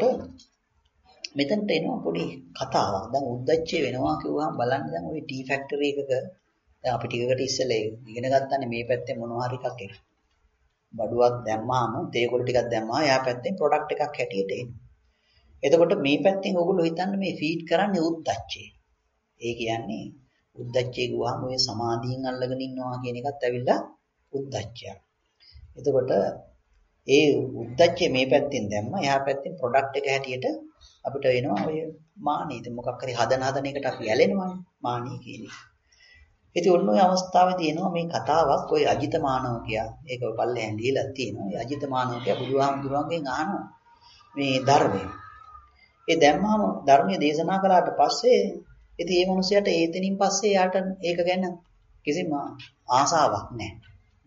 මෙතනට එනවා පොඩි කතාවක්. දැන් උද්දච්චය වෙනවා කිව්වහම බලන්න දැන් ওই ටී ෆැක්ටරි එකක දැන් අපි ටිකකට ඉස්සෙල්ලා ඉගෙන ගත්තානේ මේ පැත්තේ මොනවා හරි එකක් එක. බඩුවක් දැම්මාම තේකොළ ටිකක් දැම්මා එයා පැත්තෙන් ප්‍රොඩක්ට් එකක් හැටියට එනවා. එතකොට මේ පැත්තෙන් ඕගොල්ලෝ හිතන්නේ මේ ෆීඩ් කරන්නේ උද්දච්චය. ඒ කියන්නේ උද්දච්චය ගුවාම ඔය සමාධියෙන් අල්ලගෙන ඉන්නවා කියන එකත් ඇවිල්ලා උද්දච්චයක්. එතකොට ඒ උද්දච්චය මේ පැත්තෙන් දැම්මා එයා පැත්තෙන් ප්‍රොඩක්ට් එක හැටියට අපිට එනවා ඔය මානිය. ඉතින් මොකක් හරි හදන හදන එකට අපි ඇලෙනවානේ මානිය කියන එක. ඉතින් ඔන්න ඔය අවස්ථාවේදී එනවා මේ කතාවක් ඔය අජිත මානවකයා ඒක ඔය පල්ලෙහෙන් දීලා තියෙනවා. ඒ අජිත මානවකයා බුදුහාමුදුරන්ගෙන් අහනවා මේ ධර්මය. ඒ දැම්මම ධර්මයේ දේශනා කළාට පස්සේ ඉතින් මේ මිනිහයාට ඒතනින් පස්සේ යාට ඒක ගැන කිසිම ආසාවක් නැහැ.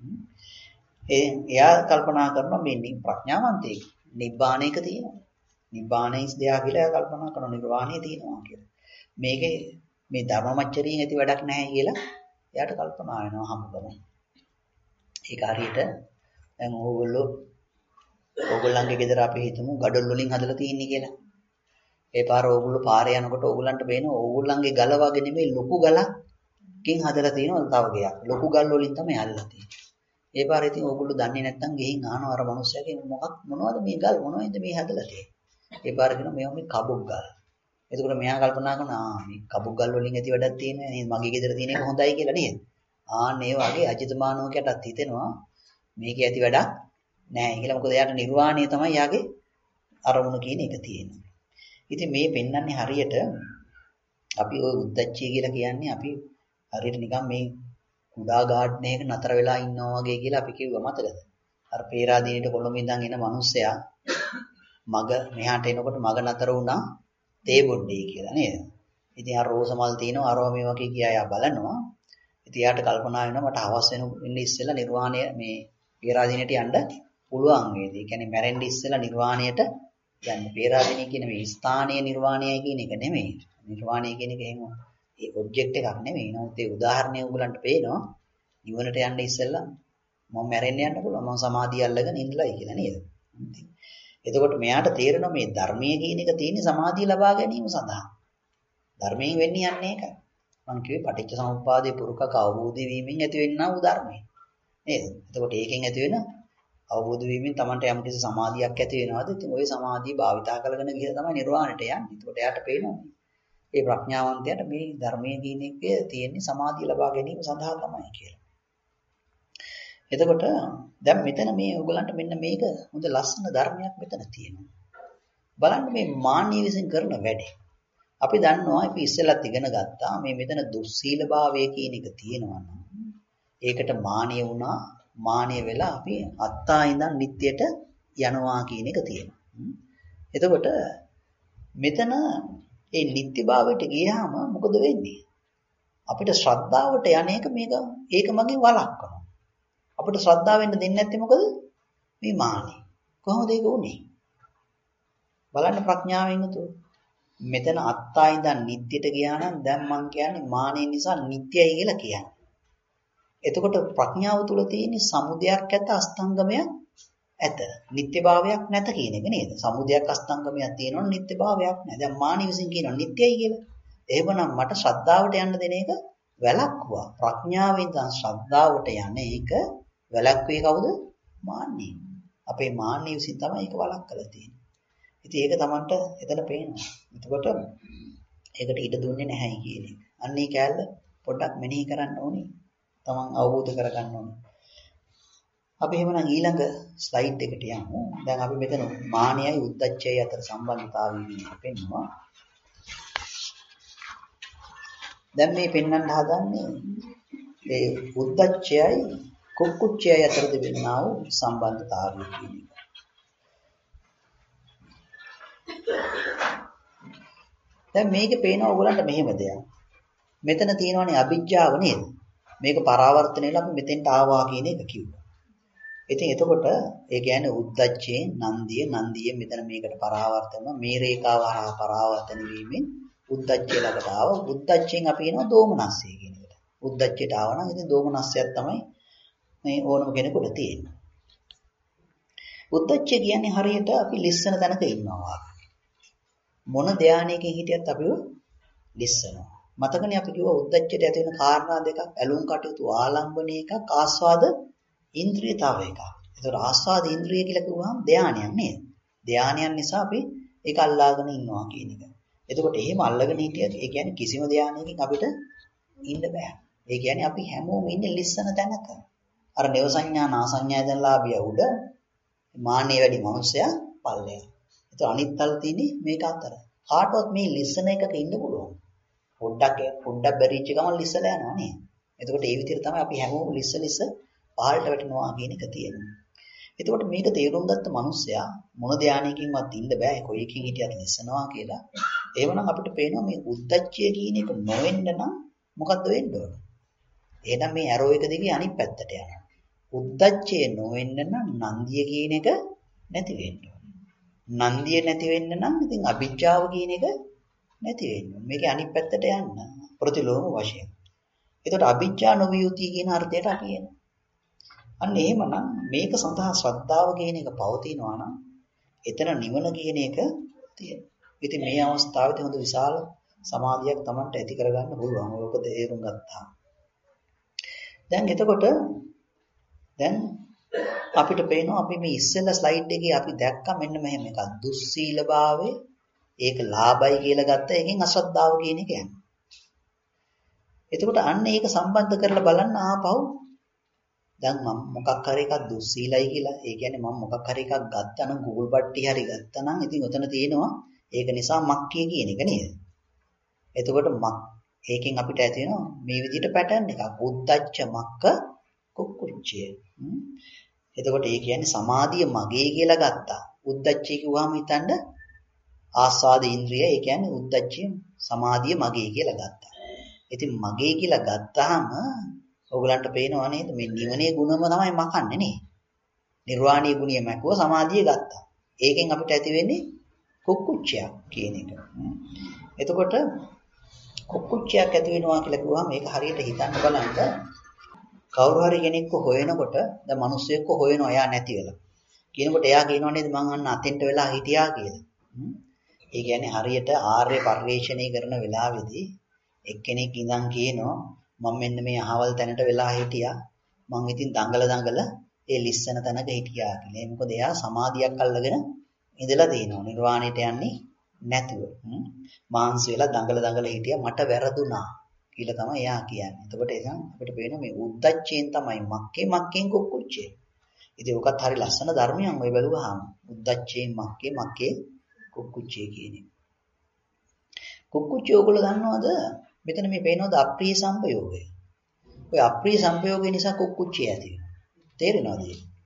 ඒ එයා කල්පනා කරනවා මේ ප්‍රඥාවන්තයෙක් නිබ්බාණයක තියෙනවා. නිබ්බාණයස් දෙයා කියලා එයා කල්පනා කරනවා නිර්වාණය තියෙනවා කියලා. මේකේ මේ ධර්මමච්චරියෙන් ඇති වැඩක් නැහැ කියලා එයාට කල්පනා වෙනවා හැමෝම. ඒක හරියට දැන් ඕගොල්ලෝ ඕගොල්ලන්ගේ ගෙදර අපි හිතමු ගඩොල් වලින් හදලා තියෙන්නේ කියලා. ඒ පාර ඕගොල්ලෝ පාරේ යනකොට ඕගොල්ලන්ට පේනවා ඕගොල්ලන්ගේ ගල වගේ නෙමෙයි ලොකු ගලකින් හදලා තියෙනවා තව ගයක්. ලොකු ගල් වලින් තමයි අල්ලලා තියෙන්නේ. ඒ පාර ඉතින් ඕගොල්ලෝ දන්නේ නැත්නම් ගිහින් අහනවා අර මිනිස්සයාගෙන් මොකක් මොනවද මේ ගල් මොනවද මේ හදලා තියෙන්නේ? ඒ පාර කියනවා මේවා මේ කබුක් ගල්. එතකොට මෙයා කල්පනා කරනවා ආ මේ කබුක් ගල් වලින් ඇති වැඩක් තියෙනවා නේද? මගේ ගෙදර තියෙන එක හොඳයි කියලා නේද? ආන්න ඒ වගේ අජිතමානෝකයටත් හිතෙනවා මේකේ ඇති වැඩක් නැහැ කියලා. මොකද එයාට නිර්වාණය තමයි යාගේ අරමුණ කියන එක තියෙන්නේ. ඉතින් මේ පෙන්වන්නේ හරියට අපි ওই උද්දච්චය කියලා කියන්නේ අපි හරියට නිකන් මේ කුඩා ගාඩ්න් එකක නතර වෙලා ඉන්නවා වගේ කියලා අපි කිව්වා මතකද? අර පේරාදීනේට කොළඹ ඉඳන් එන මිනිස්සයා මග මෙහාට එනකොට මග නතර වුණා තේ බොණ්ඩේ කියලා නේද? ඉතින් අර රෝස මල් තියෙනවා අරව මේ වගේ කියා යා බලනවා. ඉතින් යාට කල්පනා වෙනවා මට අවශ්‍ය වෙන ඉස්සෙල්ලා නිර්වාණය මේ පේරාදීනේට යන්න පුළුවන් වේද? ඒ කියන්නේ මැරෙන්න ඉස්සෙල්ලා නිර්වාණයට යන්න. පේරාදීනේ කියන මේ ස්ථානීය නිර්වාණයයි කියන එක නෙමෙයි. නිර්වාණය කියන එක එහෙම ඒ ඔබ්ජෙක්ට් එකක් නෙමෙයි. නමුත් ඒ උදාහරණය උගලන්ට පේනවා නිවනට යන්න ඉස්සෙල්ලා මම මැරෙන්න යන්න පුළුවන්. මම සමාධිය අල්ලගෙන ඉන්නලයි කියලා නේද? එතකොට මෙයාට තේරෙනවා මේ ධර්මයේ කියන එක තියෙන්නේ සමාධිය ලබා ගැනීම සඳහා. ධර්මයෙන් වෙන්නේ යන්නේ ඒකයි. මම කිව්වේ පටිච්ච සමුප්පාදේ පුරුකක අවබෝධ වීමෙන් ඇති වෙන්නා වූ ධර්මය. නේද? එතකොට ඒකෙන් ඇති වෙන අවබෝධ වීමෙන් Tamanට යම් කිසි සමාධියක් ඇති වෙනවාද? ඉතින් ওই සමාධිය භාවිතා කරගෙන ගිහලා තමයි නිර්වාණයට යන්නේ. එතකොට එයාට පේනවා. මේ ප්‍රඥාවන්තයාට මේ ධර්මයේ කියන එක තියෙන්නේ සමාධිය ලබා ගැනීම සඳහා තමයි කියලා. එතකොට දැන් මෙතන මේ ඔයගලන්ට මෙන්න මේක හොඳ ලස්සන ධර්මයක් මෙතන තියෙනවා. බලන්න මේ මාන්නය විසින් කරන වැඩේ. අපි දන්නවා අපි ඉස්සෙල්ලත් ඉගෙන ගත්තා මේ මෙතන දුස්සීලභාවය කියන එක තියෙනවා නම් ඒකට මාන්නය වුණා මාන්නය වෙලා අපි අත්තා ඉඳන් නිට්ටයට යනවා කියන එක තියෙනවා. එතකොට මෙතන ඒ නිට්ටභාවයට ගියාම මොකද වෙන්නේ? අපිට ශ්‍රද්ධාවට යන්නේක මේක ඒක මගෙන් වළක්වනවා. අපිට ශ්‍රද්ධාව වෙන්න දෙන්නේ නැත්තේ මොකද? මේ මානෙ. කොහොමද ඒක උනේ? බලන්න ප්‍රඥාවෙන් උතු. මෙතන අත්තා ඉඳන් නිට්ටයට ගියා නම් දැන් මං කියන්නේ මානෙ නිසා නිට්ටයයි කියලා කියන්නේ. එතකොට ප්‍රඥාව තුල තියෙන සමුදයක් ඇත අස්තංගමයක් ඇත. නිට්ටභාවයක් නැත කියන එක නේද? සමුදයක් අස්තංගමයක් තියෙනවනේ නිට්ටභාවයක් නැහැ. දැන් මානෙ විසින් කියනවා නිට්ටයයි කියලා. එහෙමනම් මට ශ්‍රද්ධාවට යන්න දෙන එක වැළක්වුවා. ප්‍රඥාවෙන් දැන් ශ්‍රද්ධාවට යන එක වැළක්වේ කවුද? මාන්නේ. අපේ මාන්නේ විසින් තමයි ඒක වළක්වලා තියෙන්නේ. ඉතින් ඒක Tamanට එතන පේනවා. එතකොට ඒකට ඉඩ දුන්නේ නැහැ කියන එක. අන්න ඒ කැලල පොඩ්ඩක් මෙනෙහි කරන්න ඕනේ. Taman අවබෝධ කරගන්න ඕනේ. අපි එහෙමනම් ඊළඟ ස්ලයිඩ් එකට යමු. දැන් අපි මෙතන මාන්නයයි උද්දච්චයයි අතර සම්බන්ධතාවය පෙන්වනවා. දැන් මේ පෙන්වන්න හදන්නේ ඒ උද්දච්චයයි කුක්කුච්චයයි අතර තිබෙනා වූ සම්බන්ධතාවය කියන එක. දැන් මේකේ පේන ඕගලන්ට මෙහෙම දෙයක්. මෙතන තියෙනවනේ අවිජ්ජාව නේද? මේක පරාවර්තනය වෙලා අපි මෙතෙන්ට ආවා කියන එක කිව්වා. ඉතින් එතකොට ඒ කියන්නේ උද්දච්චයෙන් නන්දිය නන්දිය මෙතන මේකට පරාවර්තන මේ රේඛාව හරහා පරාවර්තන වීමෙන් උද්දච්චය ළඟට ආව. උද්දච්චයෙන් අපි කියනවා දෝමනස්සය කියන එකට. උද්දච්චයට ආව නම් ඉතින් දෝමනස්සයක් තමයි මේ ඕනම කෙනෙකුට තියෙන්නේ. උද්දච්චය කියන්නේ හරියට අපි ලිස්සන තැනක ඉන්නවා. මොන ධානයකින් හිටියත් අපිව ලිස්සනවා. මතකනේ අපි කිව්වා උද්දච්චයට ඇති වෙන කාරණා දෙකක් ඇලුම් කටයුතු ආලම්බන එකක් ආස්වාද ඉන්ද්‍රිය තව එකක්. ඒතකොට ආස්වාද ඉන්ද්‍රිය කියලා කිව්වහම ධානයක් නේද? ධානයන් නිසා අපි ඒක අල්ලාගෙන ඉන්නවා කියන එක. එතකොට එහෙම අල්ලගෙන හිටියත් ඒ කියන්නේ කිසිම ධානයකින් අපිට ඉන්න බෑ. ඒ කියන්නේ අපි හැමෝම ඉන්නේ ලිස්සන තැනක. අර නේව සංඥා නා සංඥා දැන් ලාභිය උඩ මාන්නේ වැඩි මනුස්සයා පල්ලෙය. ඒතර අනිත් තල තියෙන්නේ මේක අතර. කාටවත් මේ ලිස්සන එකක ඉන්න පුළුවන්. පොඩ්ඩක් පොඩ්ඩක් බැරිච්ච ගමන් ලිස්සලා යනවා නේ. එතකොට ඒ විදිහට තමයි අපි හැමෝම ලිස්ස ලිස්ස පහළට වැටෙනවා කියන එක තියෙනවා. එතකොට මේක තේරුම් ගත්ත මනුස්සයා මොන ධානයකින්වත් ඉන්න බෑ. කොයි එකකින් හිටියත් ලිස්සනවා කියලා. එහෙමනම් අපිට පේනවා මේ උද්දච්චය කියන එක නොවෙන්න නම් මොකද්ද වෙන්න ඕන? එහෙනම් මේ ඇරෝ එක දිගේ අනිත් පැත්තට යනවා. උද්දච්චය නොවෙන්න නම් නන්දිය කියන එක නැති වෙන්න ඕන. නන්දිය නැති වෙන්න නම් ඉතින් අවිජ්ජාව කියන එක නැති වෙන්න ඕන. මේකේ අනිත් පැත්තට යන්න ප්‍රතිලෝම වශයෙන්. එතකොට අවිජ්ජා නොවිය යුතුයි කියන අර්ථයට අපි එනවා. අන්න එහෙමනම් මේක සඳහා ශ්‍රද්ධාව කියන එක පවතිනවා නම් එතන නිවන කියන එක තියෙනවා. ඉතින් මේ අවස්ථාවේදී හොඳ විශාල සමාධියක් Tamanට ඇති කරගන්න පුළුවන්. ඔක තේරුම් ගත්තා. දැන් එතකොට දැන් අපිට පේනවා අපි මේ ඉස්සෙල්ලා ස්ලයිඩ් එකේ අපි දැක්කා මෙන්න මෙහෙම එකක්. දුස්සීලභාවය ඒක ලාභයි කියලා ගත්තා. ඒකෙන් අශ්‍රද්ධාව කියන එක යනවා. එතකොට අන්න ඒක සම්බන්ධ කරලා බලන්න ආපහු දැන් මම මොකක් හරි එකක් දුස්සීලයි කියලා. ඒ කියන්නේ මම මොකක් හරි එකක් ගත්තා නම් Google බට්ටි හරි ගත්තා නම් ඉතින් උතන තියෙනවා ඒක නිසා මක්කිය කියන එක නේද? එතකොට මක් ඒකෙන් අපිට ඇති වෙනවා මේ විදිහට පැටර්න් එකක්. උද්දච්ච මක්ක කුක්කුච්චය. එතකොට ඒ කියන්නේ සමාධිය මගේ කියලා ගත්තා. උද්දච්චය කිව්වම හිතන්න ආස්වාද ඉන්ද්‍රිය ඒ කියන්නේ උද්දච්චය සමාධිය මගේ කියලා ගත්තා. ඉතින් මගේ කියලා ගත්තාම ඔයගලන්ට පේනවා නේද මේ නිවනේ ගුණම තමයි මකන්නේ නේ. නිර්වාණීය ගුණිය මැකුව සමාධිය ගත්තා. ඒකෙන් අපිට ඇති වෙන්නේ කුක්කුච්චයක් කියන එක. එතකොට කුක්කුච්චයක් ඇති වෙනවා කියලා කිව්වම මේක හරියට හිතන්න බලන්න කවුරු හරි කෙනෙක්ව හොයනකොට දැන් මිනිස්සෙක්ව හොයනවා එයා නැති වෙලා. කියනකොට එයා කියනවා නේද මං අන්න අතෙන්ට වෙලා හිටියා කියලා. ඒ කියන්නේ හරියට ආර්ය පරිශ්‍රණය කරන වෙලාවේදී එක්කෙනෙක් ඉඳන් කියනවා මම මෙන්න මේ අහවල් තැනට වෙලා හිටියා. මං ඉතින් දඟල දඟල ඒ ලිස්සන තැනක හිටියා කියලා. ඒ මොකද එයා සමාධියක් අල්ලගෙන ඉඳලා තියෙනවා. නිර්වාණයට යන්නේ නැතුව. මාංශ වෙලා දඟල දඟල හිටියා මට වැරදුනා කියලා තමයි එයා කියන්නේ. එතකොට එතන අපිට පේනවා මේ උද්දච්චයෙන් තමයි මක්කේ මක්කෙන් කුක්කුච්චේ. ඉතින් ඔකත් හරි ලස්සන ධර්මයන් ඔය බැලුවාම උද්දච්චයෙන් මක්කේ මක්කේ කුක්කුච්චේ කියන්නේ. කුක්කුච්චේ ඔයගොල්ලෝ දන්නවද? මෙතන මේ පේනවද අප්‍රිය සංපයෝගය? ඔය අප්‍රිය සංපයෝගය නිසා කුක්කුච්චේ ඇති වෙනවා. තේරෙනවද?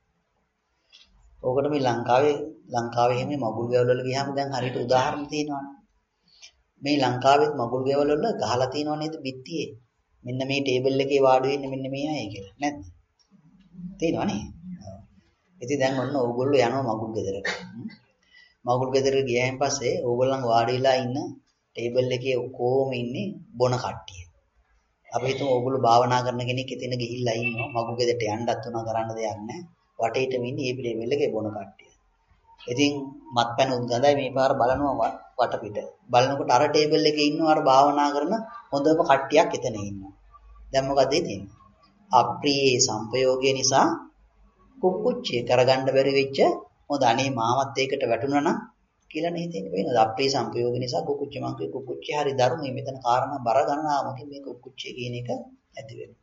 ඕකට මේ ලංකාවේ ලංකාවේ හැම මගුල් ගෙවල් වල ගියාම දැන් හරියට උදාහරණ තියෙනවානේ. මේ ලංකාවෙත් මගුල් ගෙවල් වල ගහලා තියෙනව නේද බිත්තියේ? මෙන්න මේ ටේබල් එකේ වාඩි වෙන්නේ මෙන්න මේ අය කියලා. නැද්ද? තියෙනවනේ. ඉතින් දැන් ඔන්න ඕගොල්ලෝ යනවා මගුල් ගෙදරට. මගුල් ගෙදරට ගියායින් පස්සේ ඕගොල්ලන් වාඩි වෙලා ඉන්න ටේබල් එකේ ඔක්කොම ඉන්නේ බොන කට්ටිය. අපි හිතමු ඕගොල්ලෝ භාවනා කරන කෙනෙක් එතන ගිහිල්ලා ඉන්නවා. මගුල් ගෙදරට යන්නත් උනා කරන්න දෙයක් නැහැ. වටේටම ඉන්නේ මේ ටේබල් එකේ බොන කට්ටිය. ඉතින් මත්පැන් උද්ගඳයි මේ පාර බලනවා වටපිට. බලනකොට අර ටේබල් එකේ ඉන්නවා අර භාවනා කරන හොඳම කට්ටියක් එතන ඉන්නවා. දැන් මොකද වෙන්නේ? අප්‍රියේ සංපයෝගය නිසා කුක්කුච්චේ කරගන්න බැරි වෙච්ච මොකද අනේ මාමත් ඒකට වැටුණා නම් කියලා නේ හිතෙන්නේ වෙනවද? අප්‍රිය සංපයෝගය නිසා කුක්කුච්චේ මං කිය කුක්කුච්චේ හරි ධර්මයේ මෙතන කාරණා බර ගණනාවකින් මේ කුක්කුච්චේ කියන එක ඇති වෙනවා.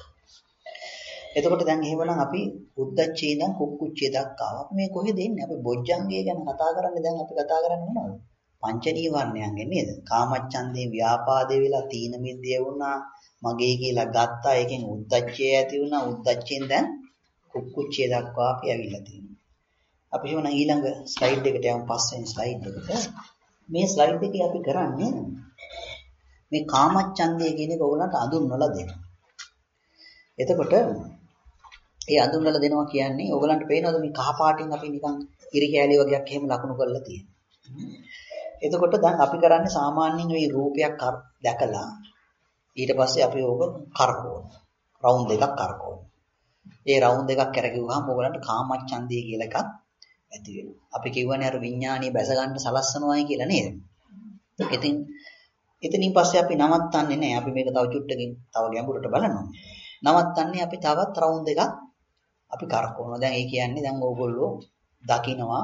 එතකොට දැන් එහෙමනම් අපි උද්දච්චේ ඉඳන් කුක්කුච්චේ දක්වා අපි මේ කොහෙද ඉන්නේ? අපි බොජ්ජංගය ගැන කතා කරන්නේ දැන් අපි කතා කරන්නේ මොනවද? පංච නීවරණයන්ගෙන් නේද? කාමච්ඡන්දේ ව්‍යාපාදේ වෙලා තීන මිද්දේ වුණා මගේ කියලා ගත්තා. ඒකෙන් උද්දච්චය ඇති වුණා. උද්දච්චෙන් දැන් කුක්කුච්චේ දක්වා අපි ඇවිල්ලා තියෙනවා. අපි එහෙනම් ඊළඟ ස්ලයිඩ් එකට යමු පස්වෙනි ස්ලයිඩ් එකට. මේ ස්ලයිඩ් එකේ අපි කරන්නේ මේ කාමච්ඡන්දය කියන එක ඔයගලන්ට අඳුන්වලා දෙනවා. එතකොට ඒ අඳුන්වලා දෙනවා කියන්නේ ඕගලන්ට පේනවද මේ කහ පාටින් අපි නිකන් ඉරි කෑලි වගේක් එහෙම ලකුණු කරලා තියෙනවා. එතකොට දැන් අපි කරන්නේ සාමාන්‍යයෙන් මේ රූපයක් දැකලා ඊට පස්සේ අපි ඕක කරකවනවා. රවුන්ඩ් එකක් කරකවනවා. ඒ රවුන්ඩ් එකක් කරකියුවාම ඕගලන්ට කාමච්ඡන්දය කියලා එකක් ඇති වෙනවා. අපි කියවනේ අර විඥානීය බැස ගන්න සලස්සනවායි කියලා නේද? ඉතින් එතනින් පස්සේ අපි නවත්තන්නේ නැහැ. අපි මේක තව චුට්ටකින් තව ගැඹුරට බලනවා. නවත්තන්නේ අපි තවත් රවුන්ඩ් එකක් අපි කරකවනවා. දැන් ඒ කියන්නේ දැන් ඕගොල්ලෝ දකිනවා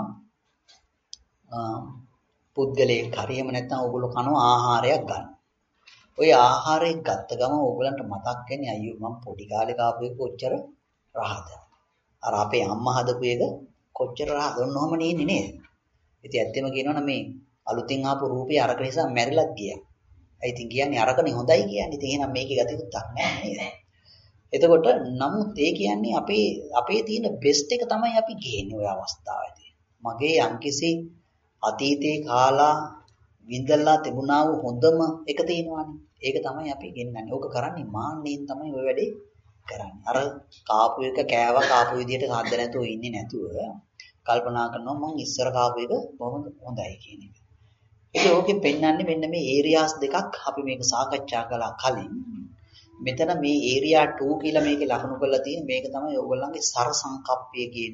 පුද්ගලයෙක් හරි එහෙම නැත්නම් ඕගොල්ලෝ කනවා ආහාරයක් ගන්න. ওই ආහාරයක් ගත්ත ගමන් ඕගොල්ලන්ට මතක් වෙන්නේ අයියෝ මම පොඩි කාලේ කාපු එක කොච්චර රහද. අර අපේ අම්මා හදපු එක කොච්චර රහද ඔන්නෝම නෙන්නේ නේද? ඉතින් ඇත්තම කියනවනම් මේ අලුතින් ආපු රූපේ අරක නිසා මැරිලත් ගියා. ඒ ඉතින් කියන්නේ අරකනේ හොඳයි කියන්නේ. ඉතින් එහෙනම් මේකේ ගතියුත්තක් නැහැ නේද? එතකොට නමුත් ඒ කියන්නේ අපේ අපේ තියෙන බෙස්ට් එක තමයි අපි ගේන්නේ ওই අවස්ථාවේදී. මගේ යම්කිසි අතීතේ කාලා විඳලා තිබුණා වූ හොඳම එක තියෙනවානේ. ඒක තමයි අපි ගෙන්නන්නේ. ඕක කරන්නේ මාන්නෙන් තමයි ওই වැඩේ කරන්නේ. අර කාපු එක කෑවා කාපු විදියට සාද්ද නැතුව ඉන්නේ නැතුව කල්පනා කරනවා මං ඉස්සර කාපු එක බොහොම හොඳයි කියන එක. ඉතින් ඕකෙන් පෙන්නන්නේ මෙන්න මේ ඒරියාස් දෙකක් අපි මේක සාකච්ඡා කළා කලින්. මෙතන මේ ඒරියා two කියලා මේකේ ලකුණු කරලා තියෙන මේක තමයි ඕගොල්ලන්ගේ සර සංකප්පය කියන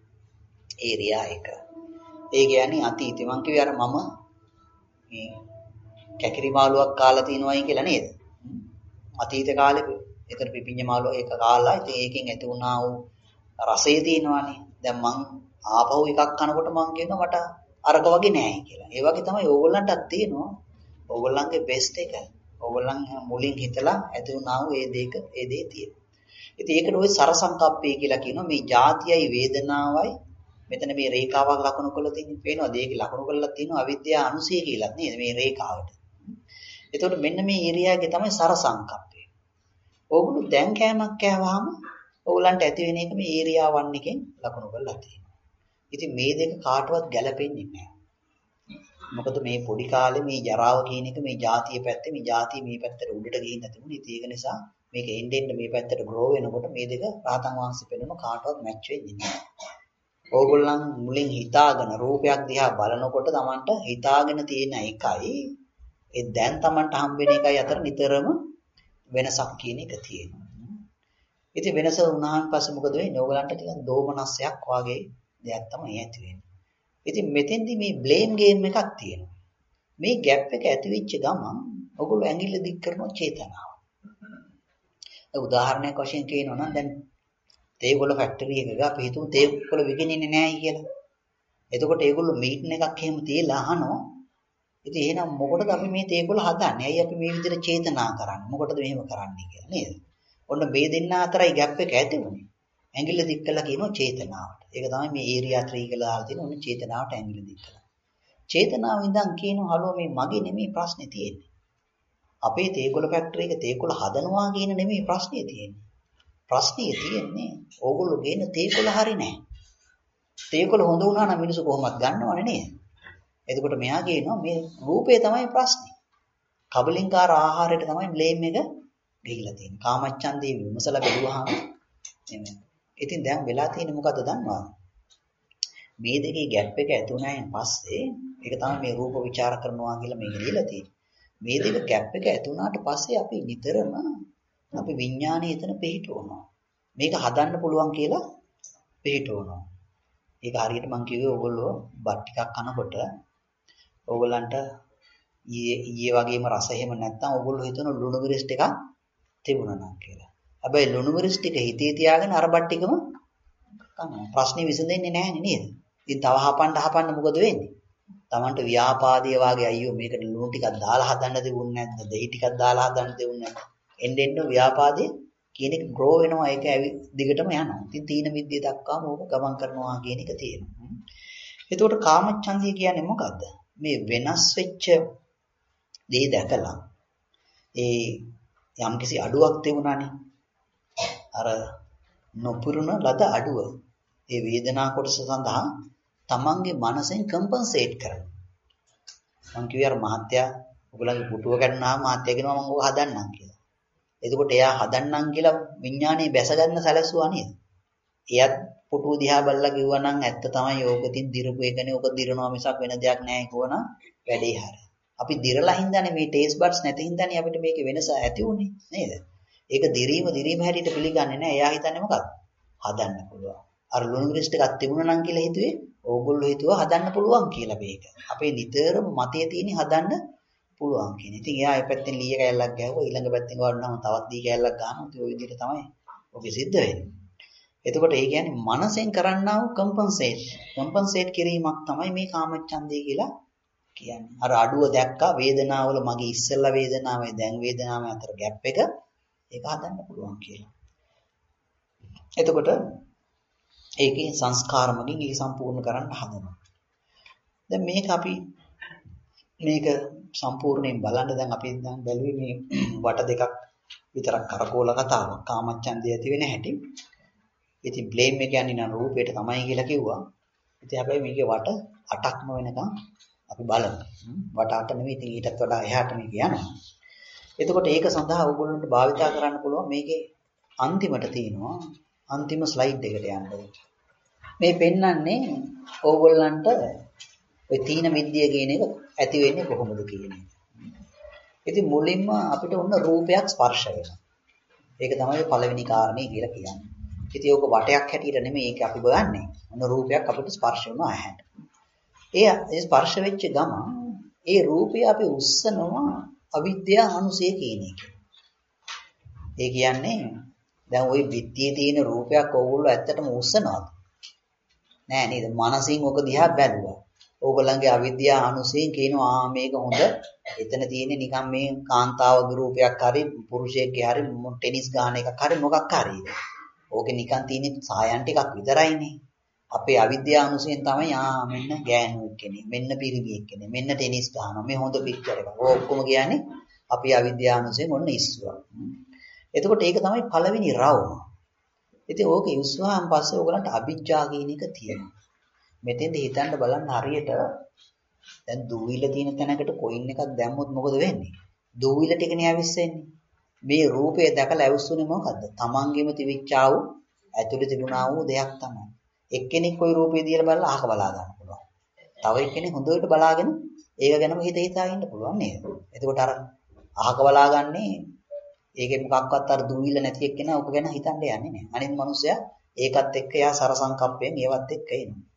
ඒරියා එක. ඒ කියන්නේ අතීතේ මං කිව්වේ අර මම මේ කැකිරි මාළුවක් කාලා තිනවයි කියලා නේද? අතීත කාලේ ඒතර පිපිඤ්ඤ මාළුව ඒක කාලා ඉතින් ඒකෙන් ඇති වුණා වූ රසය තියෙනවානේ. දැන් මං ආපහු එකක් කනකොට මං කියනවා මට අරක වගේ නෑ කියලා. ඒ වගේ තමයි ඕගොල්ලන්ටත් තියෙනවා. ඕගොල්ලන්ගේ බෙස්ට් එක. ඕගොල්ලන් මුලින් හිතලා ඇති වුණා වූ ඒ දෙක ඒ දේ තියෙනවා. ඉතින් ඒකට ওই සර සංකප්පය කියලා කියනවා. මේ ಜಾතියයි වේදනාවයි මෙතන මේ රේඛාවක් ලකුණු කරලා තියෙන්නේ පේනවද? ඒක ලකුණු කරලා තියෙනවා අවිද්‍යාව අනුසය කියලා නේද මේ රේඛාවට. එතකොට මෙන්න මේ ඒරියාගේ තමයි සර සංකප්පය. ඕගොල්ලෝ දැන් කෑමක් කෑවහම ඕගලන්ට ඇති වෙන එක මේ ඒරියා one එකෙන් ලකුණු කරලා තියෙනවා. ඉතින් මේ දෙක කාටවත් ගැලපෙන්නේ නැහැ. මොකද මේ පොඩි කාලේ මේ ජරාව කියන එක මේ ಜಾතිය පැත්තේ මේ ಜಾතිය මේ පැත්තට උඩට ගිහින් නැතිුනේ. ඉතින් ඒක නිසා මේක එන්න එන්න මේ පැත්තට ග්‍රෝ වෙනකොට මේ දෙක රාතන් වංශ පෙන්නන කාටවත් මැච් වෙන්නේ නැහැ. ඕගොල්ලන් මුලින් හිතාගෙන රූපයක් දිහා බලනකොට Tamanට හිතාගෙන තියෙන එකයි ඒ දැන් Tamanට හම්බෙන එකයි අතර නිතරම වෙනසක් කියන එක තියෙනවා. ඉතින් වෙනස වුණාන් පස්සේ මොකද වෙන්නේ? ඕගලන්ට ටිකක් දෝමනස්සයක් වගේ දෙයක් තමයි ඇති වෙන්නේ. ඉතින් මෙතෙන්දි මේ බ්ලේම් ගේම් එකක් තියෙනවා. මේ ગેප් එක ඇති වෙච්ච ගමන් ඔයගොල්ලෝ ඇඟිල්ල දික් කරන චේතනාව. ඒ උදාහරණයක් වශයෙන් කියනවා නම් දැන් තේගොල්ල ෆැක්ටරි එකක අපි හිතමු තේගොල්ල විකිනෙන්නේ නැහැ කියලා. එතකොට ඒගොල්ලෝ මීටන් එකක් එහෙම තියලා අහනවා. ඉතින් එහෙනම් මොකටද අපි මේ තේගොල්ල හදන්නේ? ඇයි අපි මේ විදිහට චේතනා කරන්නේ? මොකටද මෙහෙම කරන්නේ කියලා නේද? ඔන්න මේ දෙන්න අතරයි ગેප් එක ඇති වුනේ. ඇඟිල්ල දික් කළා කියනවා චේතනාවට. ඒක තමයි මේ ඒරියා ත්‍රී කියලා දාලා තියෙන ඔන්න චේතනාවට ඇඟිල්ල දික් කළා. චේතනාව ඉඳන් කියනවා හලෝ මේ මගේ නෙමෙයි ප්‍රශ්නේ තියෙන්නේ. අපේ තේකොළ ෆැක්ටරි එක තේකොළ හදනවා කියන නෙමෙයි ප්‍රශ්නේ තියෙන්නේ. ප්‍රශ්නේ තියෙන්නේ ඕගොල්ලෝ ගේන තේකොළ හරි නැහැ. තේකොළ හොඳ වුණා නම් මිනිස්සු කොහොමවත් ගන්නවනේ නේද? එතකොට මෙයා කියනවා මේ රූපේ තමයි ප්‍රශ්නේ. කබලින්කාර ආහාරයට තමයි බ්ලේම් එක ගිහිලා තියෙන්නේ. කාමච්ඡන්දේ විමසලා බැලුවාම එන්නේ. ඉතින් දැන් වෙලා තියෙන්නේ මොකද්ද දන්නවද? මේ දෙකේ ગેප් එක ඇති වුණායින් පස්සේ ඒක තමයි මේ රූප ਵਿਚාර කරනවා කියලා මේක ලියලා තියෙන්නේ. මේ දෙක ગેප් එක ඇති වුණාට පස්සේ අපි නිතරම අපි විඥානයේ එතන පිහිටවනවා. මේක හදන්න පුළුවන් කියලා පිහිටවනවා. ඒක හරියට මම කිව්වේ ඕගොල්ලෝ බත් ටිකක් කනකොට ඕගොල්ලන්ට ඊයේ ඊයේ වගේම රස එහෙම නැත්නම් ඕගොල්ලෝ හිතන ලුණු මිරිස් ටිකක් තිබුණා නම් කියලා. හැබැයි ලුණු මිරිස් ටික හිතේ තියාගෙන අර බත් ටිකම කනවා. ප්‍රශ්නේ විසඳෙන්නේ නැහැ නේද? ඉතින් තව හපන්න හපන්න මොකද වෙන්නේ? Tamanට ව්‍යාපාදයේ වාගේ අයියෝ මේකට ලුණු ටිකක් දාලා හදන්න දෙන්නේ නැද්ද? දෙහි ටිකක් දාලා හදන්න දෙන්නේ නැද්ද? එන්න එන්න ව්‍යාපාදයේ කියන එක ග්‍රෝ වෙනවා ඒක දිගටම යනවා. ඉතින් තීන විද්‍ය දක්වාම ඕක ගමන් කරනවා කියන එක තියෙනවා. එතකොට කාමච්ඡන්දිය කියන්නේ මොකද්ද? මේ වෙනස් වෙච්ච දේ දැකලා ඒ යම්කිසි අඩුවක් තිබුණානේ. අර නොපුරුණ ලද අඩුව ඒ වේදනා කොටස සඳහා තමන්ගේ මනසෙන් කම්පන්සේට් කරනවා. මං කිව්වේ අර මහත්තයා ඔයගලගේ පුටුව ගන්නාම මහත්තයා කියනවා මම ඕක හදන්නම් කියලා. එතකොට එයා හදන්නම් කියලා විඥානේ බැස ගන්න සැලසුවා නේද? එයත් පුටුව දිහා බලලා කිව්වා නම් ඇත්ත තමයි ඕක තින් දිරපු එකනේ ඕක දිරනවා මිසක් වෙන දෙයක් නැහැ කිව්වනම් වැඩේ හරියි. අපි දිරලා හින්දානේ මේ ටේස්ට් බඩ්ස් නැති හින්දානේ අපිට මේකේ වෙනස ඇති උනේ නේද? ඒක දිරීම දිරීම හැටියට පිළිගන්නේ නැහැ. එයා හිතන්නේ මොකක්ද? හදන්න පුළුවන්. අර ලුණු මිරිස් ටිකක් තිබුණා නම් කියලා හිතුවේ ඕගොල්ලෝ හිතුවා හදන්න පුළුවන් කියලා මේක. අපේ නිතරම මතයේ තියෙන හදන්න පුළුවන් කියන. ඉතින් එයා ඒ පැත්තෙන් ලීය කැල්ලක් ගෑවුවා ඊළඟ පැත්තෙන් වඩනම තවත් දී කැල්ලක් ගන්නවා. ඉතින් ওই විදිහට තමයි ඔබේ සිද්ධ වෙන්නේ. එතකොට ඒ කියන්නේ මනසෙන් කරන්නා වූ කම්පන්සේට්. කම්පන්සේට් කිරීමක් තමයි මේ කාමච්ඡන්දය කියලා කියන්නේ. අර අඩුව දැක්කා වේදනාවල මගේ ඉස්සෙල්ලා වේදනාවයි දැන් වේදනාවයි අතර ગેප් එක ඒක හදන්න පුළුවන් කියලා. එතකොට ඒකේ සංස්කාර මගින් ඒක සම්පූර්ණ කරන්න හදනවා. දැන් මේක අපි මේක සම්පූර්ණයෙන් බලන්න දැන් අපි දැන් බැලුවේ මේ වට දෙකක් විතරක් කරකෝල කතාවක් කාමච්ඡන්දය ඇති වෙන හැටි. ඉතින් බ්ලේම් එක යන්නේ නම් රූපයට තමයි කියලා කිව්වා. ඉතින් හැබැයි මේකේ වට අටක්ම වෙනකන් අපි බලමු. වට අට නෙවෙයි ඉතින් ඊටත් වඩා එහාට මේක යනවා. එතකොට ඒක සඳහා ඕගොල්ලන්ට භාවිතා කරන්න පුළුවන් මේකේ අන්තිමට තියෙනවා අන්තිම ස්ලයිඩ් එකට යන්න. මේ පෙන්වන්නේ ඕගොල්ලන්ට ඔය තීන විද්‍ය කියන එක ඇති වෙන්නේ කොහොමද කියන එක. ඉතින් මුලින්ම අපිට ඔන්න රූපයක් ස්පර්ශ වෙනවා. ඒක තමයි පළවෙනි කාරණේ කියලා කියන්නේ. ඉතින් ඕක වටයක් හැටියට නෙමෙයි ඒක අපි බලන්නේ. ඔන්න රූපයක් අපිට ස්පර්ශ වෙනවා ඇහැට. ඒ ස්පර්ශ වෙච්ච ගමන් ඒ රූපය අපි උස්සනවා අවිද්‍යා අනුසය කියන එක. ඒ කියන්නේ දැන් ওই විත්තියේ තියෙන රූපයක් ඕගොල්ලෝ ඇත්තටම උස්සනවාද? නෑ නේද? මනසින් ඔක දිහා බැලුවා. ඕගොල්ලන්ගේ අවිද්‍යා අනුසයෙන් කියනවා ආ මේක හොඳ. එතන තියෙන්නේ නිකන් මේ කාන්තාවගේ රූපයක් හරි පුරුෂයෙක්ගේ හරි ටෙනිස් ගාන එකක් හරි මොකක් හරි. ඕකේ නිකන් තියෙන්නේ සායන් ටිකක් විතරයිනේ. අපේ අවිද්‍යා අනුසයෙන් තමයි ආ මෙන්න ගෑනුවෙක් කෙනෙක්, මෙන්න පිරිමියෙක් කෙනෙක්, මෙන්න ටෙනිස් ගහනවා, මේ හොඳ පික්චර් එකක්. ඔය ඔක්කොම කියන්නේ අපි අවිද්‍යා අනුසයෙන් ඔන්න ඉස්සුවා. එතකොට ඒක තමයි පළවෙනි රවුම. ඉතින් ඕක ඉස්සුවාන් පස්සේ ඕගලන්ට අවිජ්ජා කියන එක තියෙනවා. මෙතෙන්ද හිතන්න බලන්න හරියට දැන් දූවිල තියෙන තැනකට කොයින් එකක් දැම්මොත් මොකද වෙන්නේ? දූවිල ටිකනේ ඇවිස්සෙන්නේ. මේ රූපය දැකලා ඇවිස්සුනේ මොකද්ද? තමන්ගෙම තිබිච්චා වූ ඇතුළේ තිබුණා වූ දෙයක් තමයි. එක්කෙනෙක් ওই රූපේ දිහා බලලා අහක බලා ගන්න පුළුවන්. තව එක්කෙනෙක් හොඳට බලාගෙන ඒක ගැනම හිත හිතා ඉන්න පුළුවන් නේද? එතකොට අර අහක බලාගන්නේ ඒකේ මොකක්වත් අර දූවිල නැති එක්කෙනා ඔක ගැන හිතන්න යන්නේ නැහැ. අනිත් මිනිස්සයා ඒකත් එක්ක එයා සරසංකප්පයෙන් ඒවත් එක්ක එනවා.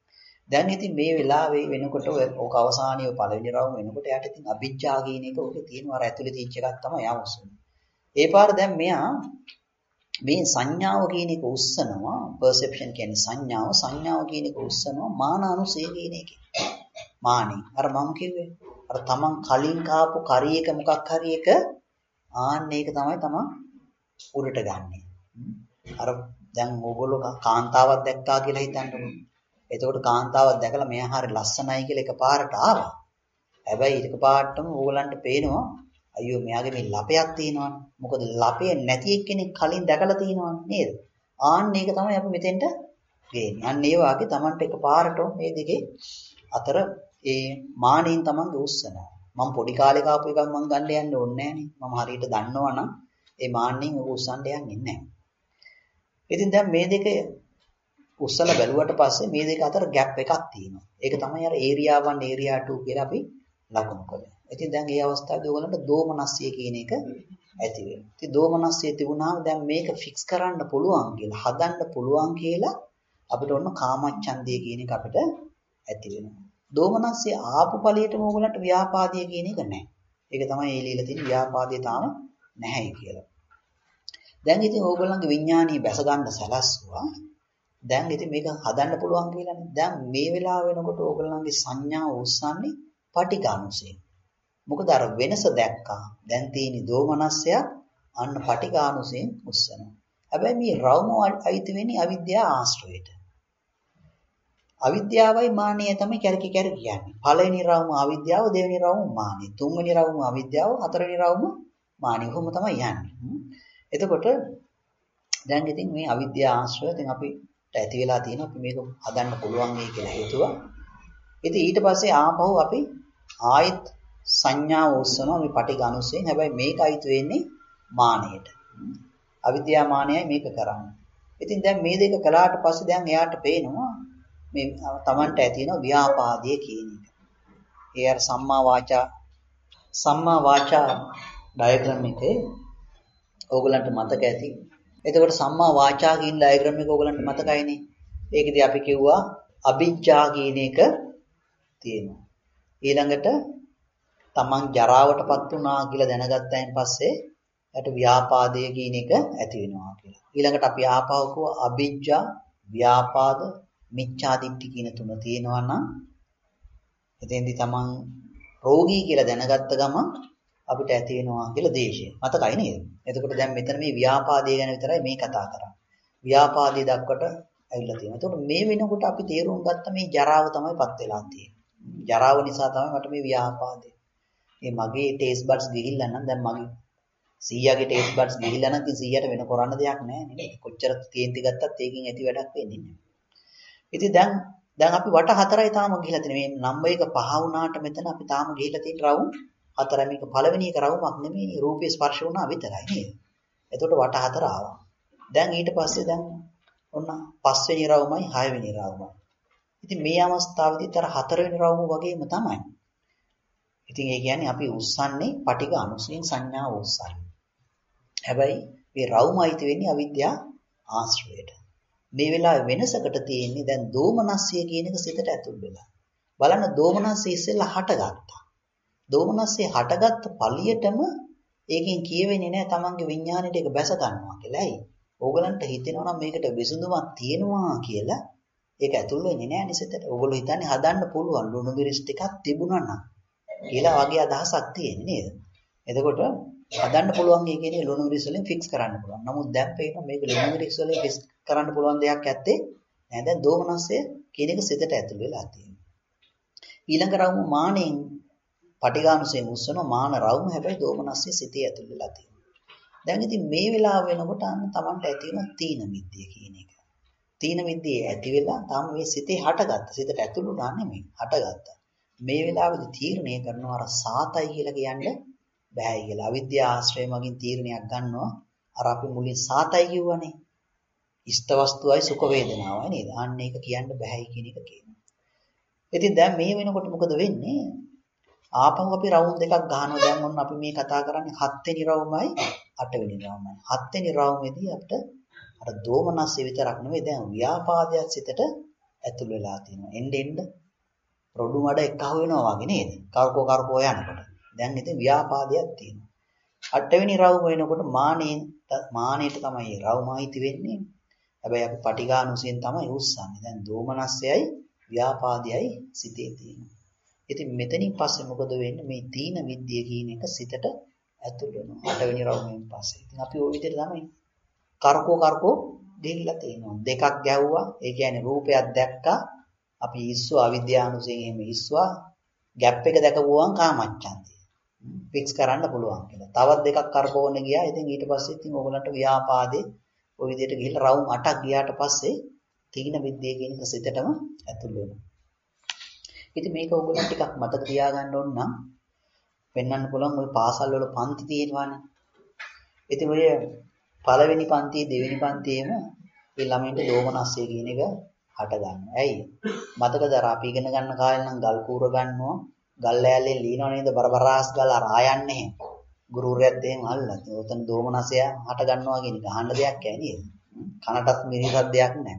දැන් ඉතින් මේ වෙලාවේ වෙනකොට ඔක අවසානයේ පළවෙනි රවුම වෙනකොට යාට ඉතින් අභිජ්ජා කියන එක ඔකේ තියෙනවා අර ඇතුලේ තියෙච්ච එකක් තමයි යවුස්සුනේ. ඒ පාර දැන් මෙයා මේ සංඥාව කියන එක උස්සනවා perception කියන්නේ සංඥාව සංඥාව කියන එක උස්සනවා මානානුසය කියන එකේ. මානෙ. අර මම කිව්වේ අර තමන් කලින් කාපු කරි එක මොකක් හරි එක ආන්න ඒක තමයි තමන් උඩට ගන්නෙ. අර දැන් ඕගොල්ලෝ කාන්තාවක් දැක්කා කියලා හිතන්නකො. එතකොට කාන්තාවක් දැකලා මෙයා හරිය ලස්සනයි කියලා එකපාරට ආවා. හැබැයි එකපාරටම ඕගලන්ට පේනවා අයියෝ මෙයාගේ මේ ලපයක් තියෙනවනේ. මොකද ලපය නැති එක්කෙනෙක් කලින් දැකලා තියෙනවනේ නේද? ආන්න ඒක තමයි අපි මෙතෙන්ට ගේන්නේ. අන්න ඒ වාගේ Tamanට එකපාරටම මේ දෙකේ අතර ඒ මානෙන් Tamanගේ උස්සන. මම පොඩි කාලේ කාපු එකක් මම ගන්න යන්න ඕනේ නෑනේ. මම හරියට දන්නවනම් ඒ මාන්නෙන් ඔක උස්සන්න යන්නේ නැහැ. ඉතින් දැන් මේ දෙක උස්සලා බැලුවට පස්සේ මේ දෙක අතර ગેප් එකක් තියෙනවා. ඒක තමයි අර ඒරියා වන් ඒරියා ටූ කියලා අපි ලකුණු කරන්නේ. ඉතින් දැන් මේ අවස්ථාවේදී ඔයගලන්ට දෝමනස්සිය කියන එක ඇති වෙනවා. ඉතින් දෝමනස්සිය තිබුණාම දැන් මේක ෆික්ස් කරන්න පුළුවන් කියලා, හදන්න පුළුවන් කියලා අපිට ඔන්න කාමච්ඡන්දය කියන එක අපිට ඇති වෙනවා. දෝමනස්සිය ආපු ඵලයටම ඔයගලන්ට ව්‍යාපාදය කියන එක නැහැ. ඒක තමයි ඒ লীලා තියෙන ව්‍යාපාදය තාම නැහැ කියලා. දැන් ඉතින් ඕගොල්ලන්ගේ විඥානීය බැස ගන්න සැලැස්සුවා. දැන් ඉතින් මේක හදන්න පුළුවන් කියලානේ. දැන් මේ වෙලාව වෙනකොට ඕගොල්ලන්ගේ සංඥා උස්සන්නේ පටිඝානුසයෙන්. මොකද අර වෙනස දැක්කා. දැන් තියෙන දෝමනස්සයක් අන්න පටිඝානුසයෙන් උස්සනවා. හැබැයි මේ රවුම අයිති වෙන්නේ අවිද්‍යාව ආශ්‍රයයට. අවිද්‍යාවයි මාන්නය තමයි කැරකි කැරකි කියන්නේ. පළවෙනි රවුම අවිද්‍යාව, දෙවෙනි රවුම මාන්නය, තුන්වෙනි රවුම අවිද්‍යාව, හතරවෙනි රවුම මාන්නය. කොහොම තමයි යන්නේ. එතකොට දැන් ඉතින් මේ අවිද්‍යාව ආශ්‍රය ඉතින් අපිට ඇති වෙලා තියෙනවා අපි මේක හදන්න පුළුවන් වෙයි කියලා හිතුවා. ඉතින් ඊට පස්සේ ආපහු අපි ආයෙත් සංඥාව උස්සනවා මේ පටිඝානුසයෙන්. හැබැයි මේක අයිති වෙන්නේ මානෙට. අවිද්‍යා මානයයි මේක කරන්නේ. ඉතින් දැන් මේ දෙක කළාට පස්සේ දැන් එයාට පේනවා මේ Tamanට ඇති වෙන ව්‍යාපාදයේ කියන එක. ඒ අර සම්මා වාචා සම්මා වාචා ඩයග්‍රෑම් එකේ ඕගලන්ට මතක ඇති. එතකොට සම්මා වාචා කියන ඩයග්‍රෑම් එක ඕගලන්ට මතකයිනේ. ඒකදී අපි කිව්වා අභිජ්ජා කියන එක තියෙනවා. ඊළඟට තමන් ජරාවටපත් වුණා කියලා දැනගත්තයින් පස්සේ යට ව්‍යාපාදය කියන එක ඇති වෙනවා කියලා. ඊළඟට අපි ආපහු කව අභිජ්ජා, ව්‍යාපාද, මිච්ඡා දිට්ඨි කියන තුන තියෙනවා නම් එතෙන්දී තමන් රෝගී කියලා දැනගත්ත ගමන් අපිට ඇති වෙනවා කියලා දේශය. මතකයි නේද? එතකොට දැන් මෙතන මේ ව්‍යාපාදය ගැන විතරයි මේ කතා කරන්නේ. ව්‍යාපාදයේ දක්වට ඇවිල්ලා තියෙනවා. එතකොට මේ වෙනකොට අපි තේරුම් ගත්ත මේ ජරාව තමයිපත් වෙලා තියෙන්නේ. ජරාව නිසා තමයි මට මේ ව්‍යාපාදය. මේ මගේ ටේස්ට් බඩ්ස් ගිහිල්ලා නම් දැන් මගේ සීයාගේ ටේස්ට් බඩ්ස් ගිහිල්ලා නම් ඉතින් සීයාට වෙන කරන්න දෙයක් නැහැ නේද? කොච්චර තේන්ති ගත්තත් ඒකෙන් ඇති වැඩක් වෙන්නේ නැහැ. ඉතින් දැන් දැන් අපි වට හතරයි තාම ගිහිල්ලා තියෙන්නේ. මේ නම්බර් එක පහ වුණාට මෙතන අපි තාම ගිහිල්ලා තියෙන රවුම් හතරයි. මේක පළවෙනි එක රවුමක් නෙමෙයි, රූපේ ස්පර්ශ වුණා විතරයි නේද? එතකොට වට හතර ආවා. දැන් ඊට පස්සේ දැන් ඔන්න පස්වෙනි රවුමයි හයවෙනි රවුමයි. ඉතින් මේ අවස්ථාවේදී තර හතරවෙනි රවුම වගේම තමයි. ඉතින් ඒ කියන්නේ අපි උස්සන්නේ පටිඝ අනුසයෙන් සංඥාව උස්සන්නේ. හැබැයි මේ රවුම අයිති වෙන්නේ අවිද්‍යාව ආශ්‍රයයට. මේ වෙලාවේ වෙනසකට තියෙන්නේ දැන් දෝමනස්සය කියන එක සිතට ඇතුල් වෙලා. බලන්න දෝමනස්සය ඉස්සෙල්ලා හටගත්තා. දෝමනස්සය හටගත්ත පළියටම ඒකෙන් කියවෙන්නේ නැහැ තමන්ගේ විඥාණයට ඒක බැස ගන්නවා කියලා. ඇයි? ඕගලන්ට හිතෙනවා නම් මේකට විසඳුමක් තියෙනවා කියලා. ඒක ඇතුල් වෙන්නේ නැහැ නිසිතට. ඕගොල්ලෝ හිතන්නේ හදන්න පුළුවන් ලුණු මිරිස් ටිකක් තිබුණා නම් කියලා වගේ අදහසක් තියෙන්නේ නේද? එතකොට හදන්න පුළුවන් ඒ කියන්නේ ලුණු මිරිස් වලින් ෆික්ස් කරන්න පුළුවන්. නමුත් දැන් පේනවා මේක ලුණු මිරිස් වලින් ෆික්ස් කරන්න පුළුවන් දෙයක් ඇත්තේ නැහැ. දැන් දෝමනස්සය කියන එක සිතට ඇතුල් වෙලා තියෙනවා. ඊළඟ රවුම මානෙන් පටිඝානුසයෙන් උස්සන මාන රවුම හැබැයි දෝමනස්සය සිතේ ඇතුල් වෙලා තියෙනවා. දැන් ඉතින් මේ වෙලාව වෙනකොට අන්න Tamanට ඇති වෙන තීන මිද්දේ කියන එක. තීන මිද්දේ ඇති වෙලා තාම මේ සිතේ හටගත්ත. සිතට ඇතුළු වුණා නෙමෙයි හටගත්තා. මේ වෙලාවේදී තීරණය කරනවා අර සාතයි කියලා කියන්නේ බෑ කියලා. අවිද්‍යා ආශ්‍රය මගින් තීරණයක් ගන්නවා. අර අපි මුලින් සාතයි කිව්වනේ. ඉෂ්ට වස්තුවයි සුඛ වේදනාවයි නේද? අන්න ඒක කියන්න බෑයි කියන එක කියනවා. ඉතින් දැන් මේ වෙනකොට මොකද වෙන්නේ? ආපහු අපි රවුම් දෙකක් ගහනවා. දැන් ඔන්න අපි මේ කතා කරන්නේ හත් වෙනි රවුමයි අට වෙනි රවුමයි. හත් වෙනි රවුමේදී අපිට අර දෝමනස්ස විතරක් නෙවෙයි දැන් ව්‍යාපාදයක් සිතට ඇතුල් වෙලා තියෙනවා. එන්න එන්න රොඩු මඩ එකහ වෙනවා වගේ නේද? කරකෝ කරකෝ යනකොට. දැන් ඉතින් ව්‍යාපාදයක් තියෙනවා. අටවෙනි රවුම වෙනකොට මානේ මානෙට තමයි රවුමයිති වෙන්නේ. හැබැයි අපි පටිඝානුසයෙන් තමයි උස්සන්නේ. දැන් දෝමනස්සයයි ව්‍යාපාදයයි සිතේ තියෙනවා. ඉතින් මෙතනින් පස්සේ මොකද වෙන්නේ? මේ තීන විද්‍ය කියන එක සිතට ඇතුල් වෙනවා. අටවෙනි රවුමෙන් පස්සේ. ඉතින් අපි ওই විදිහට තමයි කරකෝ කරකෝ දෙල්ලලා තියෙනවා. දෙකක් ගැව්වා. ඒ කියන්නේ රූපයක් දැක්කා. අපි ඉස්සුවා අවිද්‍යානුසයෙන් එහෙම ඉස්සුවා. ગેප් එක දැකපුවාම කාමච්ඡන්දය. ෆික්ස් කරන්න පුළුවන් කියලා. තවත් දෙකක් කරකවන්න ගියා. ඉතින් ඊට පස්සේ ඉතින් ඕගලන්ට ව්‍යාපාදේ ওই විදිහට ගිහිල්ලා රවුම් අටක් ගියාට පස්සේ තීන විද්‍යාව කියන එක සිතටම ඇතුල් වෙනවා. ඉතින් මේක ඕගලන්ට ටිකක් මතක තියාගන්න ඕන නම් වෙන්නන්න පුළුවන් ওই පාසල් වල පන්ති තියෙනවානේ. ඉතින් ඔය පළවෙනි පන්තියේ දෙවෙනි පන්තියේම මේ ළමයින්ට දෝමනස්සය කියන එක හට ගන්නවා. ඇයි? මතකද අර අපි ඉගෙන ගන්න කාලේ නම් ගල් කූර ගන්නවා, ගල් ලෑල්ලෙන් ලියනව නේද? බරබරාස් ගල් අර ආයන්නේ එහෙම. ගුරුවරයාත් එහෙම අල්ලලා. ඔතන දෝමනස්සය හට ගන්නවා කියන එක අහන්න දෙයක් ඇයි නේද? කනටත් මිරිසක් දෙයක් නැහැ.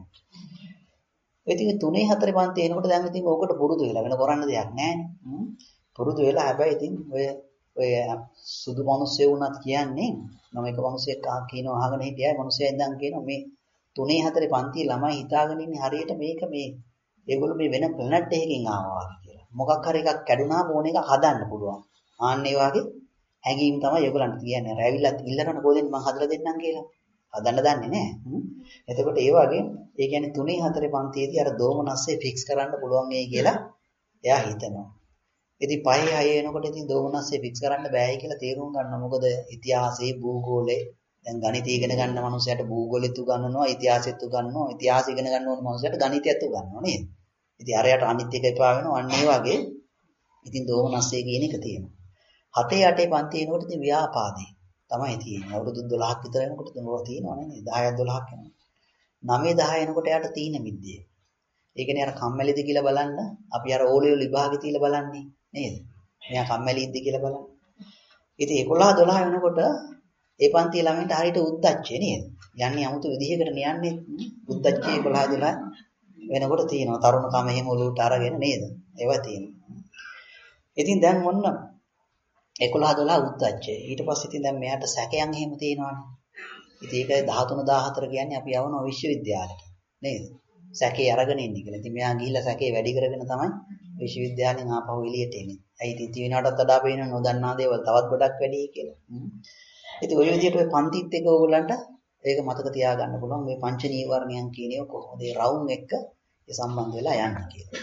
ඉතින් තුනේ හතරේ පන්තියේ එනකොට දැන් ඉතින් ඕකට පුරුදු වෙලා වෙන කරන්න දෙයක් නැහැනේ. පුරුදු වෙලා හැබැයි ඉතින් ඔය ඔය සුදු මිනිස්සු වුණත් කියන්නේ මම එක මිනිහෙක් කියනවා අහගෙන හිටියා. මිනිස්සයා ඉඳන් කියනවා මේ තුනේ හතරේ පන්තියේ ළමයි හිතාගෙන ඉන්නේ හරියට මේක මේ ඒගොල්ලෝ මේ වෙන ප්ලැනට් එකකින් ආවා කියලා. මොකක් හරි එකක් කැඩුනාම ඕන එක හදන්න පුළුවන්. ආන්න ඒ වගේ හැඟීම් තමයි ඒගොල්ලන්ට කියන්නේ. රැවිලත් ඉල්ලනකොට කොහෙන්ද මම හදලා දෙන්නම් කියලා. හදන්න දන්නේ නැහැ. එතකොට ඒ වගේ ඒ කියන්නේ තුනේ හතරේ පන්තියේදී අර දෝමනස්සේ ෆික්ස් කරන්න පුළුවන් වෙයි කියලා එයා හිතනවා. ඉතින් පහේ හයේ එනකොට ඉතින් දෝමනස්සේ ෆික්ස් කරන්න බෑයි කියලා තේරුම් ගන්නවා. මොකද ඉතිහාසයේ භූගෝලේ දැන් ගණිතය ඉගෙන ගන්න මනුස්සයට භූගෝලෙත් උගන්වනවා, ඉතිහාසෙත් උගන්වනවා. ඉතිහාසය ඉගෙන ගන්න ඕන මනුස්සයට ගණිතයත් උගන්වනවා නේද? ඉතින් අරයට අනිත් එක එපා වෙනවා. අන්න ඒ වගේ ඉතින් දෝමනස්සේ කියන එක තියෙනවා. හතේ අටේ පන්තියේ එනකොට ඉතින් ව්‍යාපාදේ තමයි තියෙන්නේ. අවුරුදු දොළහක් විතර වෙනකොට දුනවා තියෙනවා නේද? දහයක් දොළහක් වෙනවා. නවය දහ එනකොට යාට තීන විද්‍යාව. ඒ කියන්නේ අර කම්මැලිද කියලා බලන්න අපි අර ඕලියෝ විභාගෙ තියලා බලන්නේ නේද? මෙයා කම්මැලිද කියලා බලන්න. ඉතින් එකොළහ දොළහ වෙනකොට ඒ පන්තියේ ළමයින්ට හරියට උද්දච්චය නේද? යන්නේ 아무තු විදිහකට නියන්නේ උද්දච්චය එකොළහ දොළහ වෙනකොට තියෙනවා. තරුණ කම එහෙම ඔලුවට අරගෙන නේද? ඒවා තියෙනවා. ඉතින් දැන් මොන්න එකොළහ දොළහ උද්දච්චය. ඊට පස්සේ ඉතින් දැන් මෙයාට සැකයන් එහෙම තියෙනවානේ. ඉතින් ඒකයි දහතුන දහහතර කියන්නේ අපි යවනවා විශ්වවිද්‍යාලයට නේද? සැකේ අරගෙන ඉන්නේ කියලා. ඉතින් මෙයා ගිහිල්ලා සැකේ වැඩි කරගෙන තමයි විශ්වවිද්‍යාලෙන් ආපහු එළියට එන්නේ. ඇයි ඉතින් තියනටත් වඩා පේන නොදන්නා දේවල් තවත් ගොඩක් වැඩි කියලා. ඉතින් ওই විදිහට ඔය පන්තිත් එක ඕගොල්ලන්ට ඒක මතක තියාගන්න පුළුවන් මේ පංච නීවරණයන් කියන ඒවා කොහොමද ඒ රවුම් එක ඒ සම්බන්ධ වෙලා යන්නේ කියලා.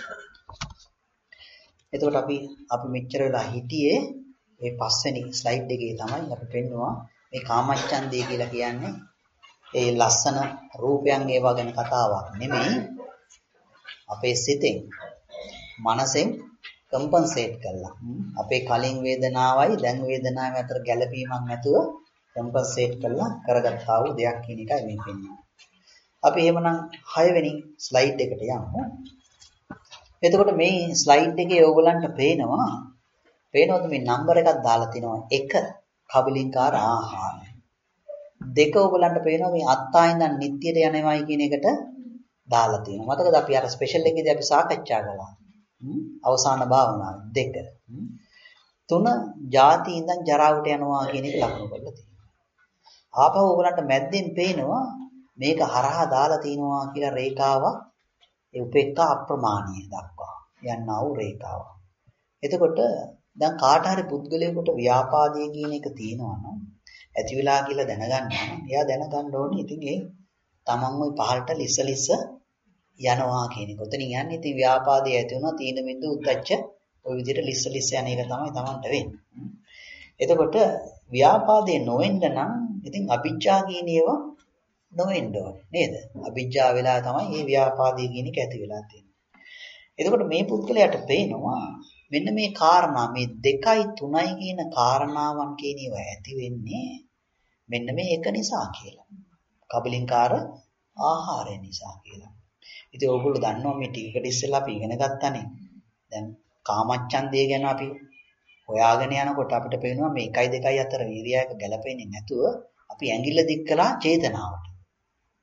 එතකොට අපි අපි මෙච්චර වෙලා හිටියේ මේ පස්වෙනි ස්ලයිඩ් එකේ තමයි අපි පෙන්නවා මේ කාමච්ඡන්දය කියලා කියන්නේ ඒ ලස්සන රූපයන් ඒවා ගැන කතාවක් නෙමෙයි. අපේ සිතෙන් මනසෙන් කම්පන්සේට් කරලා අපේ කලින් වේදනාවයි දැන් වේදනාවයි අතර ගැළපීමක් නැතුව කම්පන්සේට් කරලා කරගත්තා වූ දෙයක් කියන එකයි මේ පෙන්වන්නේ. අපි එහෙමනම් හය වෙනි ස්ලයිඩ් එකට යමු. එතකොට මේ ස්ලයිඩ් එකේ ඕගලන්ට පේනවා පේනවද මේ නම්බර් එකක් දාලා තිනවා එක කබලින්කාර ආහාර. දෙක ඕගලන්ට පේනවා මේ අත්තා ඉඳන් නිට්ටියට යනවායි කියන එකට දාලා තියෙනවා. මතකද අපි අර ස්පෙෂල් එකේදී අපි සාකච්ඡා කළා. අවසාන භාවනාව දෙක. තුන ಜಾති ඉඳන් ජරාවට යනවා කියන එක ලකුණු කරලා තියෙනවා. ආපහු ඕගලන්ට මැද්දෙන් පේනවා මේක හරහා දාලා තිනවා කියලා රේඛාවක් ඒ උපේක්ඛා අප්‍රමාණීය දක්වා යන්නා වූ රේඛාවක්. එතකොට දැන් කාට හරි පුද්ගලයෙකුට ව්‍යාපාදයේ කියන එක තියෙනවා නම් ඇති වෙලා කියලා දැනගන්නවා නම් එයා දැනගන්න ඕනේ ඉතින් ඒ තමන් ওই පහළට ලිස්ස ලිස්ස යනවා කියන එක. උතනින් යන්නේ ඉතින් ව්‍යාපාදයේ ඇති වුණා තීන බින්දු උද්දච්ච ওই විදිහට ලිස්ස ලිස්ස යන එක තමයි තමන්ට වෙන්නේ. එතකොට ව්‍යාපාදයේ නොවෙන්න නම් ඉතින් අභිජ්ජා කියන ඒවා නොවෙන්න ඕනේ නේද? අභිජ්ජා වෙලා තමයි මේ ව්‍යාපාදයේ කියන එක ඇති වෙලා තියෙන්නේ. එතකොට මේ පුද්ගලයාට පේනවා මෙන්න මේ කාරණා මේ දෙකයි තුනයි කියන කාරණාවන් කියන ඒවා ඇති වෙන්නේ මෙන්න මේ එක නිසා කියලා. කබලින්කාර ආහාරය නිසා කියලා. ඉතින් ඕගොල්ලෝ දන්නවා මේ ටිකට ඉස්සෙල්ලා අපි ඉගෙන ගත්තානේ. දැන් කාමච්ඡන්දය ගැන අපි හොයාගෙන යනකොට අපිට පේනවා මේ එකයි දෙකයි අතර වීර්යයක ගැලපෙන්නේ නැතුව අපි ඇඟිල්ල දික් කළා චේතනාවට.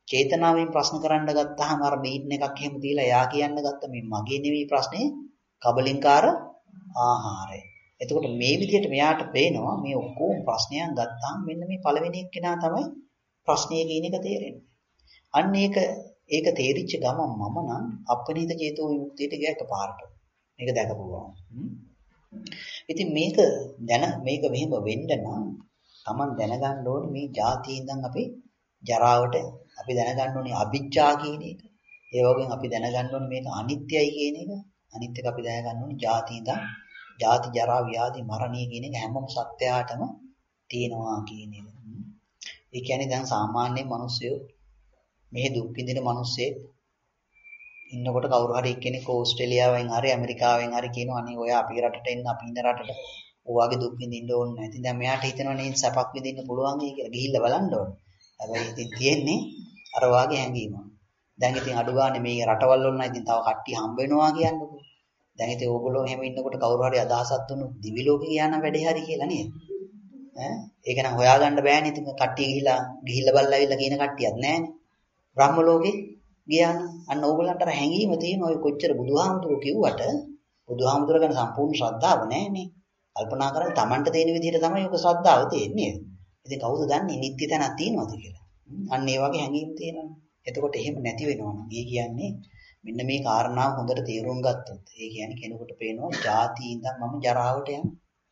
චේතනාවෙන් ප්‍රශ්න කරන්න ගත්තාම අර බීට් එකක් එහෙම තියලා යා කියන්න ගත්ත මේ මගේ නෙවෙයි ප්‍රශ්නේ කබලින්කාර ආහාරය. එතකොට මේ විදිහට මෙයාට පේනවා මේ ඔක්කොම ප්‍රශ්නයන් ගත්තාම මෙන්න මේ පළවෙනි එක්කෙනා තමයි ප්‍රශ්නේ කියන එක තේරෙන්නේ. අන්න ඒක ඒක තේරිච්ච ගමන් මම නම් අපනිත චේතෝ විමුක්තියට ගියා එකපාරට. මේක දැකපුවා. ඉතින් මේක දැන මේක මෙහෙම වෙන්න නම් Taman දැනගන්න ඕනේ මේ ජාතිය ඉඳන් අපි ජරාවට අපි දැනගන්න ඕනේ අවිජ්ජා කියන එක. ඒ වගේම අපි දැනගන්න ඕනේ මේක අනිත්‍යයි කියන එක. අනිත් එක අපි දැනගන්න ඕනේ ජාති ඉඳන් ජාති ජරා ව්‍යාධි මරණය කියන එක හැමම සත්‍යයටම තියෙනවා කියන එක. ඒ කියන්නේ දැන් සාමාන්‍ය මිනිස්සු මේ දුක් විඳින මිනිස්සේ ඉන්නකොට කවුරු හරි එක්කෙනෙක් ඕස්ට්‍රේලියාවෙන් හරි ඇමරිකාවෙන් හරි කියනවා අනේ ඔය අපි රටට එන්න අපි ඉන්න රටට ඔයාගේ දුක් විඳින්න ඕනේ නැහැ. ඉතින් දැන් මෙයාට හිතෙනවා නේ සැපක් විඳින්න පුළුවන් නේ කියලා ගිහිල්ලා බලන්න ඕනේ. හැබැයි ඉතින් තියෙන්නේ අර වාගේ හැඟීමක්. දැන් ඉතින් අඩු ගානේ මේ රටවල් වල නම් ඉතින් තව කට්ටිය හම්බ වෙනවා කියන්නකෝ. දැන් ඉතින් ඕගොල්ලෝ එහෙම ඉන්නකොට කවුරු හරි අදහසක් දුන්නොත් දිවි ලෝකේ ගියා නම් වැඩේ හරි කියලා නේද? ඈ ඒක නම් හොයාගන්න බෑනේ. ඉතින් කට්ටිය ගිහිලා ගිහිල්ලා බලලා ඇවිල්ලා කියන කට්ටියක් නැහැනේ. බ්‍රහ්ම ලෝකේ ගියා නම් අන්න ඕගොල්ලන්ට අර හැඟීම තියෙනවා ඔය කොච්චර බුදුහාමුදුරුවෝ කිව්වට බුදුහාමුදුරුවෝ ගැන සම්පූර්ණ ශ්‍රද්ධාව නැහැනේ. කල්පනා කරලා Tamanට තියෙන විදිහට තමයි ඔක ශ්‍රද්ධාව තියෙන්නේ. ඉතින් කවුද දන්නේ නිත්‍ය තැනක් තියෙනවද කියලා? අන්න ඒ වගේ හැඟීම් තියෙනවා. එතකොට එහෙම නැති වෙනවනම් ඒ කියන්නේ මෙන්න මේ කාරණාව හොඳට තේරුම් ගත්තොත් ඒ කියන්නේ කෙනෙකුට පේනවා ජාති ඉඳන් මම ජරාවට යනවා.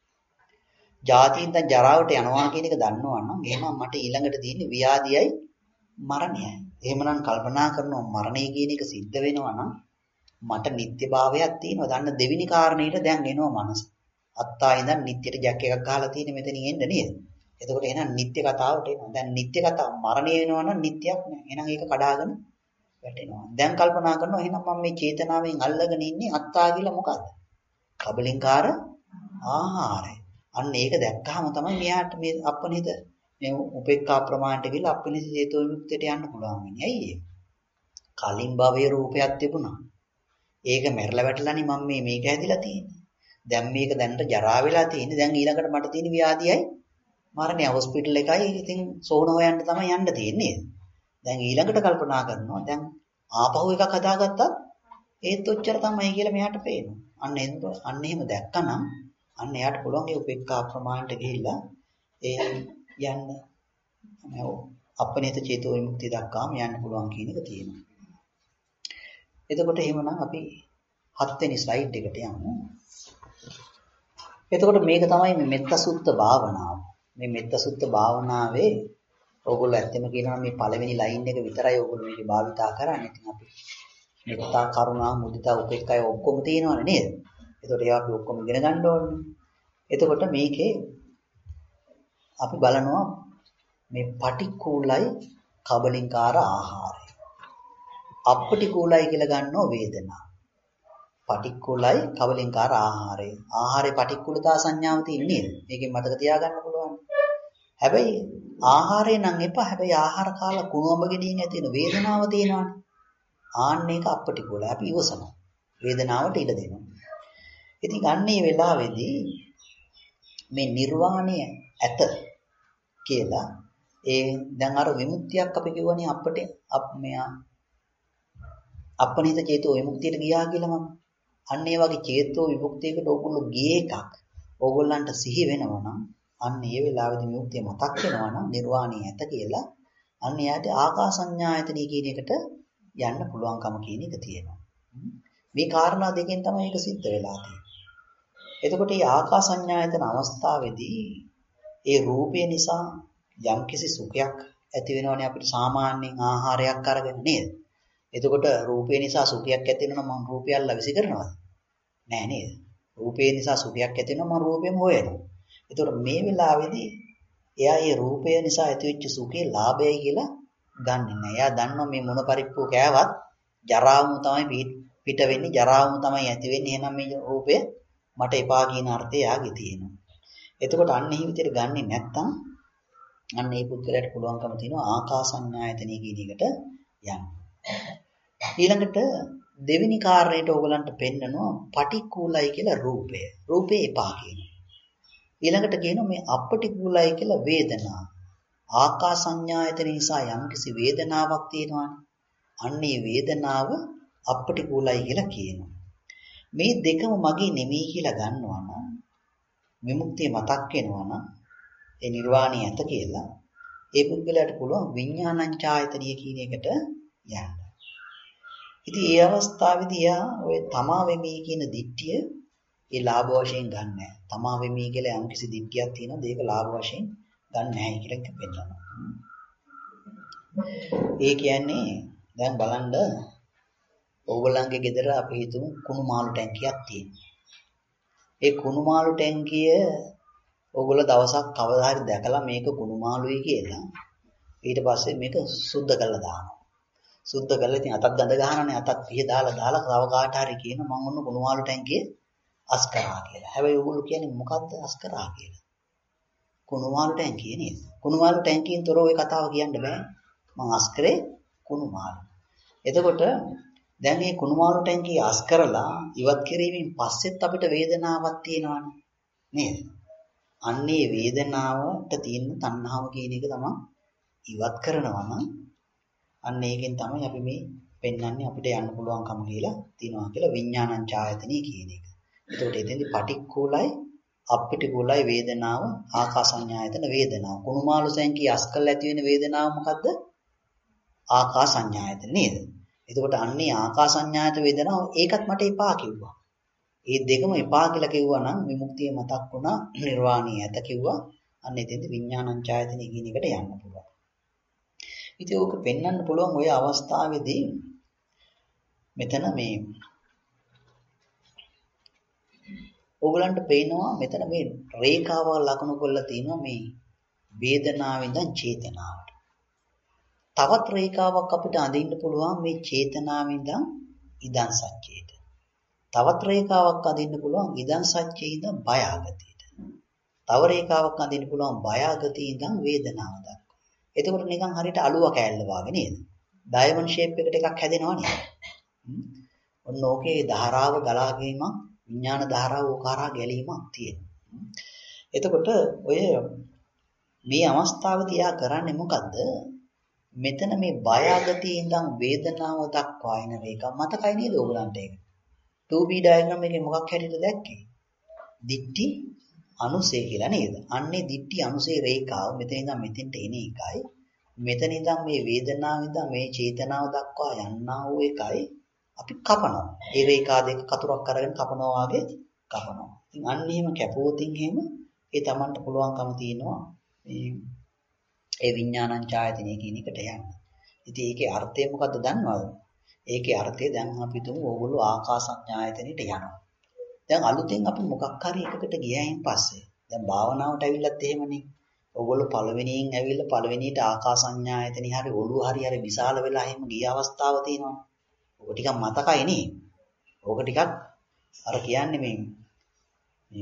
ජාති ඉඳන් ජරාවට යනවා කියන එක දන්නවනම් එහෙනම් මට ඊළඟට තියෙන්නේ ව්‍යාධියයි මරණයයි. එහෙමනම් කල්පනා කරනවා මරණය කියන එක සිද්ධ වෙනවා නම් මට නිත්‍යභාවයක් තියෙනවා. දන්න දෙවෙනි කාරණේට දැන් එනවා මනස. අත්තා ඉඳන් නිත්‍යට ජැක් එකක් ගහලා තියෙන මෙතනින් එන්න නේද? එතකොට එහෙනම් නිත්‍ය කතාවට එනවා. දැන් නිත්‍ය කතාව මරණය වෙනවා නම් නිත්‍යක් නෑ. එහෙනම් ඒක කඩාගෙන වැටෙනවා. දැන් කල්පනා කරනවා එහෙනම් මම මේ චේතනාවෙන් අල්ලගෙන ඉන්නේ අත්තා කියලා මොකද්ද? කබලින්කාර ආහාරය. අන්න ඒක දැක්කහම තමයි මෙයාට මේ අපනිත මේ උපේක්ඛා ප්‍රමාණයට ගිහලා අපනිත චේතෝ විමුක්තියට යන්න පුළුවන් වෙන්නේ. ඇයි ඒ? කලින් භවයේ රූපයක් තිබුණා. ඒක මැරලා වැටලානේ මම මේ මේක හැදිලා තියෙන්නේ. දැන් මේක දැනට ජරා වෙලා තියෙන්නේ. දැන් ඊළඟට මට තියෙන ව්‍යාධියයි මරණය හොස්පිටල් එකයි. ඉතින් සෝන හොයන්න තමයි යන්න තියෙන්නේ. දැන් ඊළඟට කල්පනා කරනවා දැන් ආපහු එකක් හදාගත්තත් ඒත් ඔච්චර තමයි කියලා මෙයාට පේනවා. අන්න එන්න අන්න එහෙම දැක්කනම් අන්න එයාට පුළුවන් ඒ උපේක්ඛා ප්‍රමාණයට ගිහිල්ලා ඒ යන්න මේ අපනිත චේතෝ විමුක්තිය දක්වාම යන්න පුළුවන් කියන එක තියෙනවා. එතකොට එහෙමනම් අපි හත් වෙනි ස්ලයිඩ් එකට යමු. එතකොට මේක තමයි මේ මෙත්ත සුත්ත භාවනාව. මේ මෙත්ත සුත්ත භාවනාවේ ඕගොල්ලෝ ඇත්තම කියනවා මේ පළවෙනි ලයින් එක විතරයි ඕගොල්ලෝ මේක භාවිතා කරන්නේ. ඉතින් අපි මෙත්තා කරුණා මුදිතා උපේක්ඛා ඔක්කොම තියෙනවනේ නේද? එතකොට ඒවා අපි ඔක්කොම ඉගෙන ගන්න ඕනේ. එතකොට මේකේ අපි බලනවා මේ පටික්කුලයි කබලින්කාර ආහාරය. අපටිකුලයි කියලා ගන්නෝ වේදනා. පටික්කුලයි කබලින්කාර ආහාරය. ආහාරේ පටික්කුලතා සංඥාව තියෙන්නේ නේද? මේකෙන් මතක තියාගන්න පුළුවන්. හැබැයි ආහාරය නම් එපා. හැබැයි ආහාර කාලා කුණුඹ ගෙඩියෙන් ඇති වෙන වේදනාව තියෙනවානේ. ආන්න ඒක අපටිකුලයි. අපි ඉවසනවා. වේදනාවට ඉඩ දෙනවා. ඉතින් අන්නේ වෙලාවේදී මේ නිර්වාණය ඇත කියලා ඒ දැන් අර විමුක්තියක් අපි කියවනේ අපට මෙයා අපනිත චේතෝ විමුක්තියට ගියා කියලා මම. අන්න ඒ වගේ චේතෝ විමුක්තියකට ඕගොල්ලෝ ගියේ එකක්. ඕගොල්ලන්ට සිහි වෙනවා නම් අන්න ඒ වෙලාවේදී විමුක්තිය මතක් වෙනවා නම් නිර්වාණය ඇත කියලා අන්න එයාට ආකාසඤ්ඤායතනෙ කියන එකට යන්න පුළුවන්කම කියන එක තියෙනවා. මේ කාරණා දෙකෙන් තමයි ඒක සිද්ධ වෙලා තියෙන්නේ. එතකොට මේ ආකාසඤ්ඤායතන අවස්ථාවේදී ඒ රූපය නිසා යම්කිසි සුඛයක් ඇති වෙනවනේ අපිට සාමාන්‍යයෙන් ආහාරයක් අරගෙන නේද? එතකොට රූපය නිසා සුඛයක් ඇති වෙනවා නම් මම රූපය අල්ලා විසි කරනවද? නෑ නේද? රූපය නිසා සුඛයක් ඇති වෙනවා මම රූපෙම හොයනවා. එතකොට මේ වෙලාවේදී එයා මේ රූපය නිසා ඇතිවෙච්ච සුඛේ ලාභයයි කියලා ගන්නෙ නෑ. එයා දන්නවා මේ මොන පරිප්පුව කෑවත් ජරාවම තමයි පිට වෙන්නේ, ජරාවම තමයි ඇති වෙන්නේ. එහෙනම් මේ රූපය මට එපා කියන අර්ථය යාගේ තියෙනවා. එතකොට අන්න එහි විතර ගන්නෙ නැත්තම් අන්න මේ පුද්ගලයාට පුළුවන්කම තියෙනවා ආකාසඤ්ඤායතනෙ කියන එකට යන්න. ඊළඟට දෙවෙනි කාරණේට ඕගලන්ට පෙන්නනවා පටික්කුලයි කියලා රූපය. රූපේ එපා කියනවා. ඊළඟට කියනවා මේ අපටික්කුලයි කියලා වේදනා. ආකාස සංඥායතන නිසා යම්කිසි වේදනාවක් තියෙනවානේ. අන්නේ වේදනාව අපටිකූලයි කියලා කියනවා. මේ දෙකම මගේ නෙමෙයි කියලා ගන්නවා නම් විමුක්තිය මතක් වෙනවා නම් ඒ නිර්වාණය ඇත කියලා ඒ පුද්ගලයාට පුළුවන් විඥානංචායතනිය කියන එකට යන්න. ඉතින් ඒ අවස්ථාවේදී යා ඔය තමා වෙමි කියන දිට්ඨිය ඒ ලාභ වශයෙන් ගන්න නැහැ. තමා වෙමි කියලා යම්කිසි දිට්ඨියක් තියෙනවා ඒක ලාභ වශයෙන් ගන්න නැහැ කියලා පෙන්නනවා. ඒ කියන්නේ දැන් බලන්න ඕගොල්ලන්ගේ ගෙදර අපි හිතමු කුණු මාළු ටැංකියක් තියෙනවා. ඒ කුණු මාළු ටැංකිය ඕගොල්ලෝ දවසක් කවදා හරි දැකලා මේක කුණු මාළුයි කියලා ඊට පස්සේ මේක සුද්ධ කරලා දානවා. සුද්ධ කරලා ඉතින් අතක් ගඳ ගහනනේ අතක් පිහ දාලා දාලා තව කාට හරි කියන මම ඔන්න කුණු මාළු ටැංකිය අස් කරා කියලා. හැබැයි ඕගොල්ලෝ කියන්නේ මොකද්ද අස් කරා කියලා? කුණු මාළු ටැංකිය නේද? කුණු මාළු ටැංකියෙන් තොර ওই කතාව කියන්න බෑ. මම අස් කරේ කුණු මාළු. එතකොට දැන් මේ කුණු මාළු ටැංකිය අස් කරලා ඉවත් කිරීමෙන් පස්සෙත් අපිට වේදනාවක් තියෙනවානේ නේද? අන්නේ වේදනාවට තියෙන තණ්හාව කියන එක තමයි ඉවත් කරනවා නම් අන්න ඒකෙන් තමයි අපි මේ පෙන්වන්නේ අපිට යන්න පුළුවන්කම කියලා තියනවා කියලා විඥානං ඡායතනෙ කියන එක. එතකොට එතෙන්දී පටික්කුලයි අප්පටිකුලයි වේදනාව ආකාසඤ්ඤායතන වේදනාව. කුණු මාළු සැංකී අස්කල් ඇති වෙන වේදනාව මොකද්ද? ආකාසඤ්ඤායතන නේද? එතකොට අන්නේ ආකාසඤ්ඤායත වේදනාව ඒකත් මට එපා කිව්වා. ඒ දෙකම එපා කියලා කිව්වා නම් විමුක්තිය මතක් වුණා නිර්වාණය ඇත කිව්වා. අන්න එතෙන්දී විඥානං ඡායතනෙ කියන එකට යන්න පුළුවන්. ඉතින් ඕක පෙන්වන්න පුළුවන් ওই අවස්ථාවේදී මෙතන මේ ඕගලන්ට පේනවා මෙතන මේ රේඛාව ලකුණු කරලා තියෙනවා මේ වේදනාවෙන් ඉඳන් චේතනාවට. තවත් රේඛාවක් අපිට අඳින්න පුළුවන් මේ චේතනාවෙන් ඉඳන් ඉදන් සත්‍යයට. තවත් රේඛාවක් අඳින්න පුළුවන් ඉදන් සත්‍යයේ ඉඳන් බය ආගතියට. තව රේඛාවක් අඳින්න පුළුවන් බය ආගතියේ ඉඳන් වේදනාව දක්වා. එතකොට නිකන් හරියට අලුව කෑල්ල වගේ නේද? ඩයමන්ඩ් ෂේප් එකට එකක් හැදෙනවා නේද? ඔන්න ඕකේ ධාරාව ගලා ගැනීමක් විඥාන ධාරාව ඕකාරා ගැලීමක් තියෙනවා. එතකොට ඔය මේ අවස්ථාවේදී යා කරන්නේ මොකද්ද? මෙතන මේ බය ආගතියේ ඉඳන් වේදනාව දක්වා එන එක මතකයි නේද ඕගලන්ට ඒක? two B diagram එකේ මොකක් හැටියට දැක්කේ? දිට්ටි අනුසය කියලා නේද? අන්නේ දිට්ටි අනුසය රේඛාව මෙතන ඉඳන් මෙතෙන්ට එන එකයි. මෙතන ඉඳන් මේ වේදනාව ඉඳන් මේ චේතනාව දක්වා යන්නා වූ එකයි අපි කපනවා. ඒ රේඛා දෙක කතුරක් අරගෙන කපනවා වගේ කපනවා. ඉතින් අන්න එහෙම කැපුවොතින් එහෙම ඒ Tamanට පුළුවන්කම තියෙනවා මේ ඒ විඥානං ඡායතනෙ කියන එකට යන්න. ඉතින් ඒකේ අර්ථය මොකද්ද දන්නවද? ඒකේ අර්ථය දැන් අපි තුමු ඕගොල්ලෝ ආකාසඤ්ඤායතනෙට යනවා. දැන් අලුතෙන් අපි මොකක් හරි එකකට ගියයින් පස්සේ දැන් භාවනාවට ඇවිල්ලත් එහෙමනේ. ඕගොල්ලෝ පළවෙනියෙන් ඇවිල්ලා පළවෙනියට ආකාසඤ්ඤායතනෙ හරි ඔළුව හරි හරි විශාල වෙලා එහෙම ගිය අවස්ථාව තියෙනවා. ඕක ටිකක් මතකයි නේ. ඕක ටිකක් අර කියන්නේ මේ මේ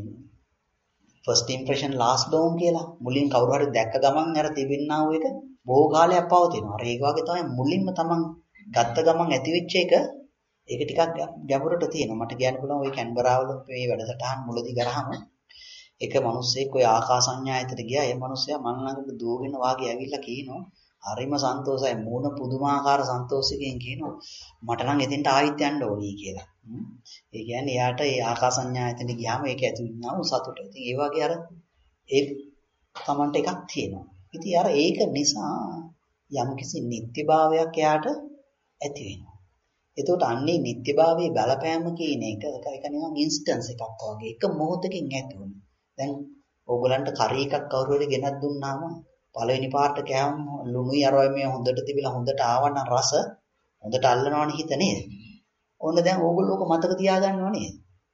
first impression last down කියලා. මුලින් කවුරු හරි දැක්ක ගමන් අර තිබෙන්නා වූ එක බොහෝ කාලයක් පවතිනවා. අර ඒක වගේ තමයි මුලින්ම තමන් ගත්ත ගමන් ඇති වෙච්ච එක ඒක ටිකක් ගැඹුරට තියෙනවා. මට කියන්න පුළුවන් ওই කැන්බරාවල මේ වැඩසටහන් මුලදී කරාම එක මිනිස්සෙක් ওই ආකාසඤ්ඤායතට ගියා. ඒ මිනිස්සයා මන් ළඟට දුවගෙන වාගේ ඇවිල්ලා කියනවා හරිම සන්තෝෂයි මූණ පුදුමාකාර සන්තෝෂයෙන් කියනවා මට නම් එතෙන්ට ආයෙත් යන්න ඕනි කියලා. ඒ කියන්නේ එයාට ඒ ආකාසඤ්ඤායතනෙ ගියාම ඒක ඇති වෙනා වූ සතුට. ඉතින් ඒ වගේ අර ඒ Tamanට එකක් තියෙනවා. ඉතින් අර ඒක නිසා යම්කිසි නිත්‍යභාවයක් එයාට ඇති වෙනවා. එතකොට අන්නේ නිත්‍යභාවයේ බලපෑම කියන එක ඒක නිකන් ඉන්ස්ටන්ස් එකක් වගේ එක මොහොතකින් ඇති වෙනවා. දැන් ඕගලන්ට කරි එකක් කවුරු හරි ගෙනත් දුන්නාම පළවෙනි පාට කෑවම ලුණුයි අරවයි මේ හොඳට තිබිලා හොඳට ආවනම් රස හොඳට අල්ලනවනේ හිත නේද? ඕන්න දැන් ඕගොල්ලෝ ඔක මතක තියාගන්නව නේද?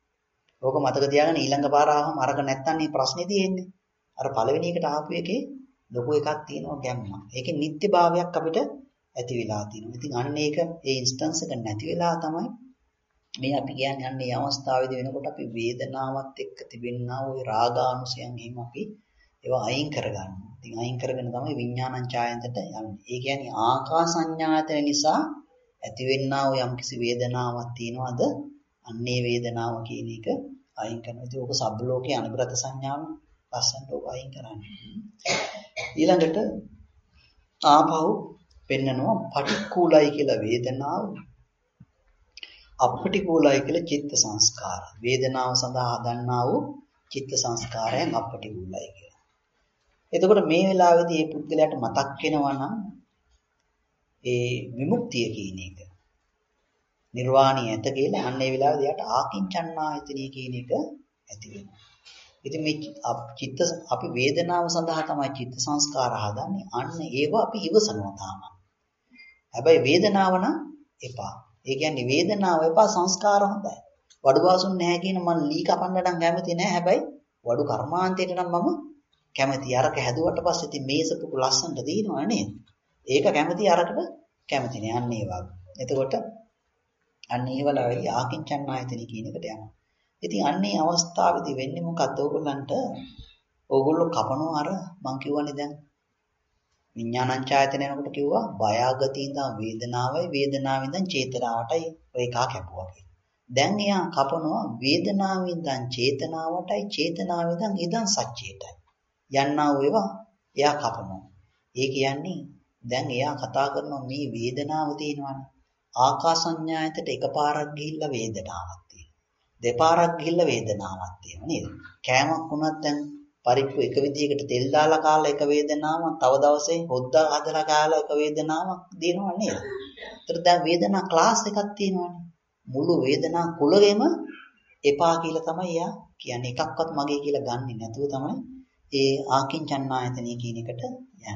ඕක මතක තියාගෙන ඊළඟ පාර ආවම අරක නැත්තම් මේ ප්‍රශ්නේ තියෙන්නේ. අර පළවෙනි එකට ආපු එකේ ලොකු එකක් තියෙනවා ගැම්ම. ඒකේ නිත්‍යභාවයක් අපිට ඇති වෙලා තියෙනවා. ඉතින් අන්න ඒක ඒ ඉන්ස්ටන්ස් එක නැති වෙලා තමයි මේ අපි කියන්නේ අන්න මේ අවස්ථාවේදී වෙනකොට අපි වේදනාවත් එක්ක තිබෙනා ওই රාගානුසයන් එහෙම අපි ඒවා අයින් කරගන්නවා. ඉතින් අයින් කරගෙන තමයි විඥානං ඡායතනට යන්නේ. ඒ කියන්නේ ආකාසඤ්ඤායතන නිසා ඇතිවෙනා වූ යම්කිසි වේදනාවක් තියෙනවද? අන්නේ වේදනාව කියන එක අයින් කරනවා. ඉතින් ඕක සබ්බ ලෝකයේ අනුග්‍රත සංඥාව ලස්සනට ඕක අයින් කරන්නේ. ඊළඟට ආපහු පෙන්නනවා පටික්කුලයි කියලා වේදනාව, අපටිකුලයි කියලා චිත්ත සංස්කාර. වේදනාව සඳහා හදන්නා වූ චිත්ත සංස්කාරයන් අපටිකුලයි කියලා. එතකොට මේ වෙලාවේදී මේ පුද්ගලයාට මතක් වෙනවා නම් ඒ විමුක්තිය කියන එක, නිර්වාණය ඇත කියලා අන්න ඒ වෙලාවේදී යාට ආකින්චන්නායතනිය කියන එක ඇති වෙනවා. ඉතින් මේ චිත්ත අපි වේදනාව සඳහා තමයි චිත්ත සංස්කාර හදන්නේ. අන්න ඒව අපි ඉවසනවා තාම. හැබැයි වේදනාව නම් එපා. ඒ කියන්නේ වේදනාව එපා, සංස්කාර හොඳයි. වඩු වාසුන් නැහැ කියන මම ලී කපන්න නම් කැමති නැහැ. හැබැයි වඩු කර්මාන්තයට නම් මම කැමති. අරක හැදුවට පස්සේ ඉතින් මේසපුපු ලස්සනට දිනනවා නේද? ඒක කැමති, අරකට කැමති නෑ. අන්න ඒ වගේ. එතකොට අන්න ඒ වෙලාවේ ආකින්චන්නායතනිය කියන එකට යනවා. ඉතින් අන්නේ අවස්ථාවේදී වෙන්නේ මොකද්ද ඕගොල්ලන්ට? ඕගොල්ලෝ කපනවා අර මං කියවනේ දැන් විඥානංචායතන යනකොට කිව්වා බයාගති ඉඳන් වේදනාවයි, වේදනාවෙන් ඉඳන් චේතනාවටයි ඔය එකා කැපුවා කියලා. දැන් එයා කපනවා වේදනාවෙන් ඉඳන් චේතනාවටයි, චේතනාවෙන් ඉඳන් ඉඳන් සත්‍යයටයි. යන්නා වූ ඒවා එයා කපනවා. ඒ කියන්නේ දැන් එයා කතා කරනවා මේ වේදනාව තියෙනවනේ. ආකාසඤ්ඤායතට එකපාරක් ගිහිල්ලා වේදනාවක් තියෙනවා. දෙපාරක් ගිහිල්ලා වේදනාවක් තියෙනවා නේද? කෑමක් වුණත් දැන් පරිප්පු එක විදිහකට තෙල් දාලා කාලා එක වේදනාවක්, තව දවසේ හොද්දා හදලා කාලා එක වේදනාවක් දෙනවා නේද? ඒතර දැන් වේදනා ක්ලාස් එකක් තියෙනවානේ. මුළු වේදනා කුලෙම එපා කියලා තමයි එයා කියන්නේ. එකක්වත් මගේ කියලා ගන්නෙ නැතුව තමයි ඒ ආකින්චන්නායතනිය කියන එකට යන්නේ.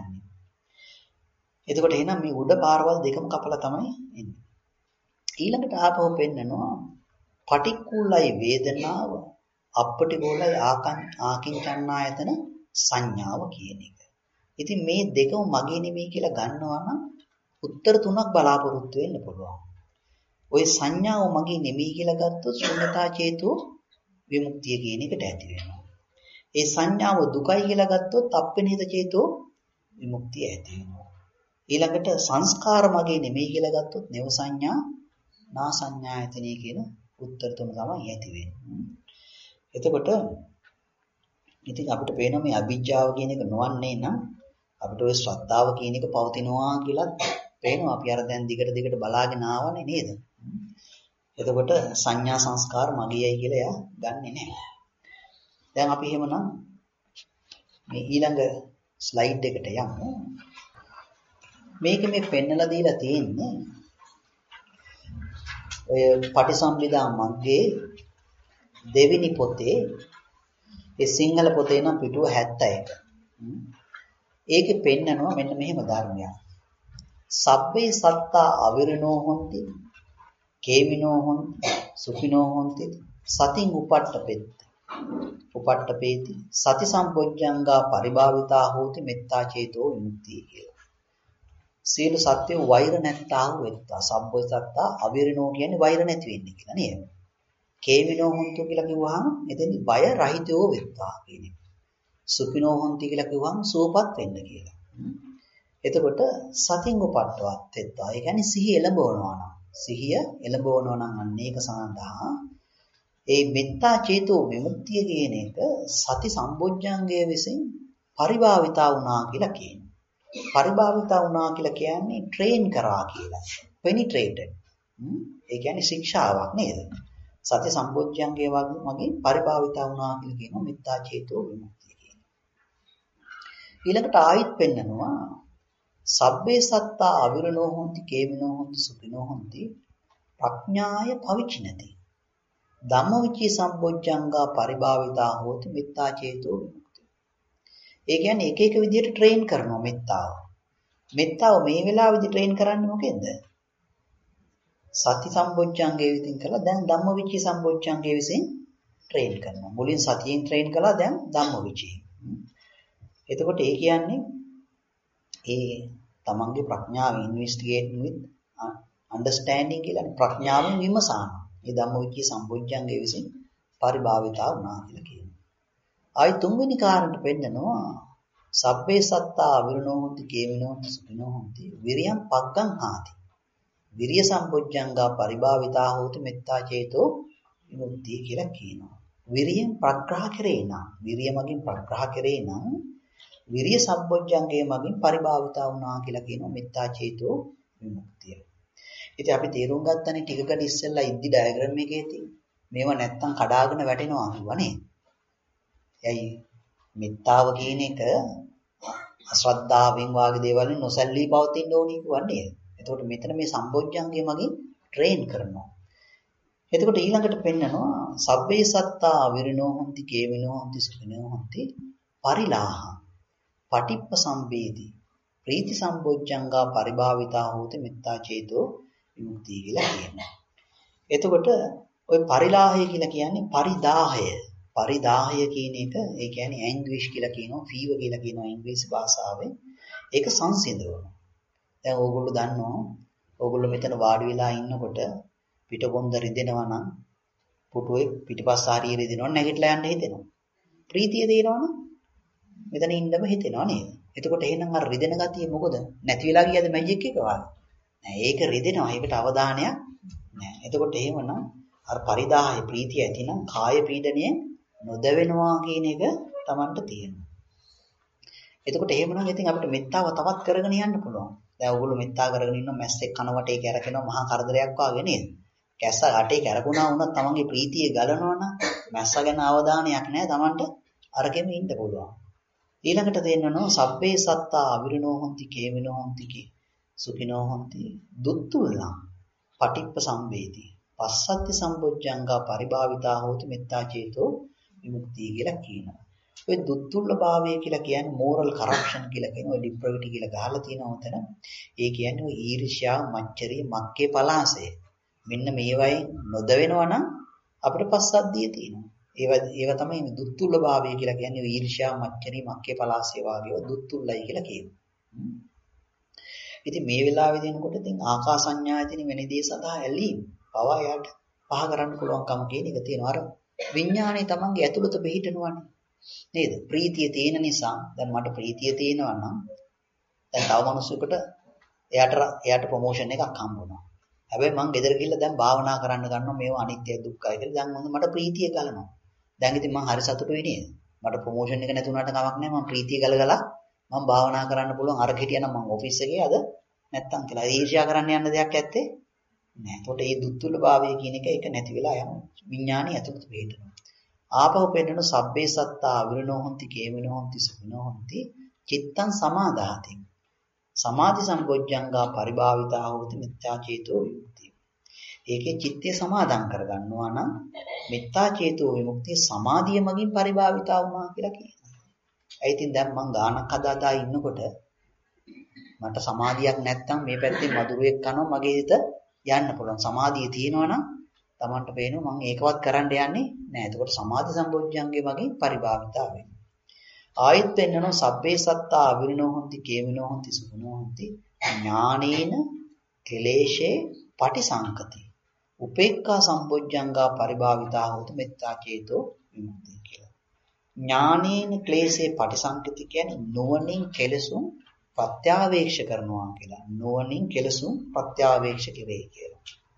එතකොට එහෙනම් මේ උඩ පාරවල් දෙකම කපලා තමයි එන්නේ. ඊළඟට ආපහු පෙන්නනවා පටික්කුලයි වේදනාව, අපටිකුලයි ආකින්චන්නායතන සංඥාව කියන එක. ඉතින් මේ දෙකම මගේ නෙමෙයි කියලා ගන්නවා නම් උත්තර තුනක් බලාපොරොත්තු වෙන්න පුළුවන්. ওই සංඥාව මගේ නෙමෙයි කියලා ගත්තොත් ශුන්‍යතා චේතෝ විමුක්තිය කියන එකට ඇති වෙනවා. ඒ සංඥාව දුකයි කියලා ගත්තොත් අප්පනිහිත චේතෝ විමුක්තිය ඇති වෙනවා. ඊළඟට සංස්කාර මගේ නෙමෙයි කියලා ගත්තොත් නේව සංඥා නා සංඥායතනිය කියන උත්තර තුන තමයි ඇති වෙන්නේ. එතකොට ඉතින් අපිට පේනවා මේ අවිජ්ජාව කියන එක නොවන්නේ නම් අපිට ওই ශ්‍රද්ධාව කියන එක පවතිනවා කියලා පේනවා. අපි අර දැන් දිගට දිගට බලාගෙන ආවනේ නේද? එතකොට සංඥා සංස්කාර මගේයි කියලා එයා ගන්නෙ නැහැ. දැන් අපි එහෙමනම් මේ ඊළඟ ස්ලයිඩ් එකට යමු. මේක මේ පෙන්නලා දීලා තියෙන්නේ ඔය පටිසම්භිදා මග්ගේ දෙවෙනි පොතේ, ඒ සිංහල පොතේ නම් පිටුව හැත්තෑ එක. ඒකේ පෙන්නනවා මෙන්න මෙහෙම ධර්මයක්. සබ්බේ සත්තා අවිරණෝ හොಂತಿ, කේමිනෝ හොಂತಿ, සුඛිනෝ හොಂತಿ, සතින් උපට්ඨපෙත්ත. උපට්ඨපේති සති සම්පොච්චංගා පරිභාවිතා හෝති මෙත්තා චේතෝ විමුක්තිය කියලා. සියලු සත්‍ය වෛර නැත්තා වූ වෙත්තා. සබ්බේ සත්තා අවිරණෝ කියන්නේ වෛර නැති වෙන්නේ කියලා නේද? කේමිනෝ හොಂತಿ කියලා කිව්වහම එතෙන්දි බය රහිතෝ වෙත්තා කියන එක. සුඛිනෝ හොಂತಿ කියලා කිව්වහම සුවපත් වෙන්න කියලා. එතකොට සතින් උපට්ඨවත් වෙත්තා. ඒ කියන්නේ සිහිය එළඹවනවා නම්, සිහිය එළඹවනවා නම් අන්න ඒක සඳහා ඒ මෙත්තා චේතෝ විමුක්තිය කියන එක සති සම්බොජ්ජංගය විසින් පරිභාවිතා වුණා කියලා කියනවා. පරිභාවිතා වුණා කියලා කියන්නේ ට්‍රේන් කරා කියලා. පෙනිට්‍රේටඩ්. ඒ කියන්නේ ශික්ෂාවක් නේද? සති සම්බොජ්ජංගය වගේ පරිභාවිතා වුණා කියලා කියනවා මෙත්තා චේතෝ විමුක්තිය කියන්නේ. ඊළඟට ආයිත් පෙන්නනවා සබ්බේ සත්තා අවිරණෝ හොಂತಿ, කේමිනෝ හොಂತಿ, සුඛිනෝ හොಂತಿ ප්‍රඥාය පවිචිනති. ධම්මවිචේ සම්බොජ්ජංගා පරිභාවිතා හෝති මෙත්තා චේතෝ විමුක්තිය. ඒ කියන්නේ එක එක විදිහට ට්‍රේන් කරනවා මෙත්තාව. මෙත්තාව මේ වෙලාවෙදි ට්‍රේන් කරන්නේ මොකෙන්ද? සති සම්බොජ්ජංගයේ විසින් කළා දැන් ධම්මවිචේ සම්බොජ්ජංගයේ විසින් ට්‍රේන් කරනවා. මුලින් සතියෙන් ට්‍රේන් කළා දැන් ධම්මවිචේ. එතකොට ඒ කියන්නේ ඒ තමන්ගේ ප්‍රඥාව ඉන්වෙස්ටිගේටින් with understanding කියලා ප්‍රඥාවෙන් විමසනවා. මේ ධම්මවිචේ සම්බොජ්ජංගයේ විසින් පරිභාවිතා වුණා කියලා කියනවා. ආයි තුන්වෙනි කාරණට පෙන්නනවා සබ්බේ සත්තා අවිරණෝ හොಂತಿ, කේමිනෝ හොಂತಿ, සුඛිනෝ හොಂತಿ විරියම් පග්ගං ආති. විරිය සම්බොජ්ජංගා පරිභාවිතා හෝති මෙත්තා චේතෝ විමුක්තිය කියලා කියනවා. විරියෙන් ප්‍රග්‍රහ කරේ නම්, විරිය මගින් ප්‍රග්‍රහ කරේ නම් විරිය සම්බොජ්ජංගයේ මගින් පරිභාවිතා වුණා කියලා කියනවා මෙත්තා චේතෝ විමුක්තිය. ඉතින් අපි තේරුම් ගත්තනේ ටිකකට ඉස්සෙල්ලා ඉද්දි ඩයග්‍රෑම් එකේ තියෙන. මේවා නැත්තම් කඩාගෙන වැටෙනවා කිව්වනේ. එයි මෙත්තාව කියන එක අශ්‍රද්ධාවෙන් වාගේ දේවල් නොසැලී පවතින්න ඕනි කිව්වනේ. එතකොට මෙතන මේ සම්බොජ්ජංගයේ මගින් ට්‍රේන් කරනවා. එතකොට ඊළඟට පෙන්නනවා සබ්බේ සත්තා විරිනෝ හොಂತಿ කේවිනෝ හොಂತಿ සුඛිනෝ හොಂತಿ පරිලාහ පටිප්ප සම්වේදී ප්‍රීති සම්බොජ්ජංගා පරිභාවිතා හෝති මෙත්තා චේතෝ විමුක්තිය කියලා කියනවා. එතකොට ওই පරිලාහය කියලා කියන්නේ පරිදාහය. පරිදාහය කියන එක ඒ කියන්නේ ඇන්ග්විෂ් කියලා කියනවා, ෆීවර් කියලා කියනවා ඉංග්‍රීසි භාෂාවෙන්. ඒක සංසිඳවනවා. දැන් ඕගොල්ලෝ දන්නවා ඕගොල්ලෝ මෙතන වාඩි වෙලා ඉන්නකොට පිටකොන්ද රිදෙනවා නම් පුටුවේ පිටිපස්ස හරිය රිදෙනවා නැගිටලා යන්න හිතෙනවා. ප්‍රීතිය දෙනවනම් මෙතන ඉන්නම හිතෙනවා නේද? එතකොට එහෙනම් අර රිදෙන ගතිය මොකද? නැති වෙලා ගියද මැජික් එක වගේ? නෑ ඒක රිදෙනවා. ඒකට අවධානයක් නෑ. එතකොට එහෙමනම් අර පරිදාහය ප්‍රීතිය ඇතිනම් කාය පීඩනය නොදැවෙනවා කියන එක Tamanට තියෙනවා. එතකොට එහෙමනම් ඉතින් අපිට මෙත්තාව තවත් කරගෙන යන්න පුළුවන්. දැන් ඔයගොල්ලෝ මෙත්තා කරගෙන ඉන්න මැස්සෙක් කන වටේ කැරකෙනවා මහා කරදරයක් වාගේ නේද? කැස්ස රටේ කැරකුණා වුණත් තමන්ගේ ප්‍රීතිය ගලනවා නම් මැස්ස ගැන අවධානයක් නැහැ තමන්ට අරගෙම ඉන්න පුළුවන්. ඊළඟට දෙන්නනෝ සබ්බේ සත්තා අවිරිනෝ හොಂತಿ කේවිනෝ හොಂತಿ කි සුඛිනෝ හොಂತಿ දුත්තුල්ලා පටිප්ප සම්වේදී පස්සද්ධි සම්බොජ්ජංගා පරිභාවිතා හෝති මෙත්තා චේතෝ විමුක්තිය කියලා කියනවා. ඔය දුත්තුල්ල භාවය කියලා කියන්නේ මෝරල් කරප්ෂන් කියලා කියන ඔය ඩිප්‍රවිටි කියලා ගහලා තියෙනවා උතන. ඒ කියන්නේ ඔය ඊර්ෂ්‍යා මච්චරිය මක්කේ පලාසය. මෙන්න මේවයි නොදවෙනවා නම් අපිට පස්සද්ධිය තියෙනවා. ඒව ඒව තමයි මේ දුත්තුල්ල භාවය කියලා කියන්නේ ඔය ඊර්ෂ්‍යා මච්චරිය මක්කේ පලාසය වාගේ දුත්තුල්ලයි කියලා කියනවා. ඉතින් මේ වෙලාවේදී එනකොට ඉතින් ආකාසඤ්ඤායතන වෙනදී සඳහා ඇලීම පවා යාට පහ කරන්න පුළුවන්කම කියන එක තියෙනවා. අර විඥානේ තමන්ගේ ඇතුළත පිහිටනවනේ. නේද? ප්‍රීතිය තියෙන නිසා දැන් මට ප්‍රීතිය තියෙනවා නම් දැන් තව මිනිස්සුකට එයාට එයාට ප්‍රොමෝෂන් එකක් හම්බුණා. හැබැයි මං ගෙදර ගිහලා දැන් භාවනා කරන්න ගන්නවා මේවා අනිත්‍යයි දුක්ඛයි කියලා. දැන් මම මට ප්‍රීතිය ගලනවා. දැන් ඉතින් මං හරි සතුටුයි නේද? මට ප්‍රොමෝෂන් එක නැති වුණාට කමක් නැහැ. මං ප්‍රීතිය ගලගලා මං භාවනා කරන්න පුළුවන්. අර හිටියනම් මං ඔෆිස් එකේ අද නැත්තම් කියලා ඊර්ෂ්‍යා කරන්න යන්න දෙයක් ඇත්තේ නැහැ. ඒකට මේ දුත්තුල භාවය කියන එක ඒක නැති වෙලා යනවා. විඥානිය ඇතුළත පිහිටනවා. ආපහු පෙන්නන සබ්බේ සත්තා අවිරිනෝ හොಂತಿ කේමිනෝ හොಂತಿ සුඛිනෝ හොಂತಿ චිත්තං සමාදාති සමාධි සම්බොජ්ජංගා පරිභාවිතා හෝති මිත්‍යා චේතෝ විමුක්තිය. ඒකේ චිත්තය සමාදම් කරගන්නවා නම් මිත්‍යා චේතෝ විමුක්තිය සමාධිය මගින් පරිභාවිතා වුණා කියලා කියනවා. ඒ ඉතින් දැන් මං ගානක් හදාදා ඉන්නකොට මට සමාධියක් නැත්තම් මේ පැත්තේ මధుරයක් කනවා මගේ හිත යන්න පුළුවන්. සමාධිය තියෙනවා නම් Tamanට පේනවා මම ඒකවත් කරන්න යන්නේ නැහැ. එතකොට සමාධි සම්බොජ්ජංගේ මගින් පරිභාවිතා වෙනවා. ආයත් වෙන්නනෝ සබ්බේ සත්තා අවිරිනෝ හොಂತಿ කේවිනෝ හොಂತಿ සුඛිනෝ හොಂತಿ ඥානේන කෙලේශේ පටිසංකති උපේක්ඛා සම්බොජ්ජංගා පරිභාවිතා හෝති මෙත්තා චේතෝ විමුක්තිය කියලා. ඥානේන ක්ලේශේ පටිසංකති කියන්නේ නුවණින් කෙලසුන් ප්‍රත්‍යාවේක්ෂ කරනවා කියලා. නුවණින් කෙලසුන් ප්‍රත්‍යාවේක්ෂ කෙරේ කියලා.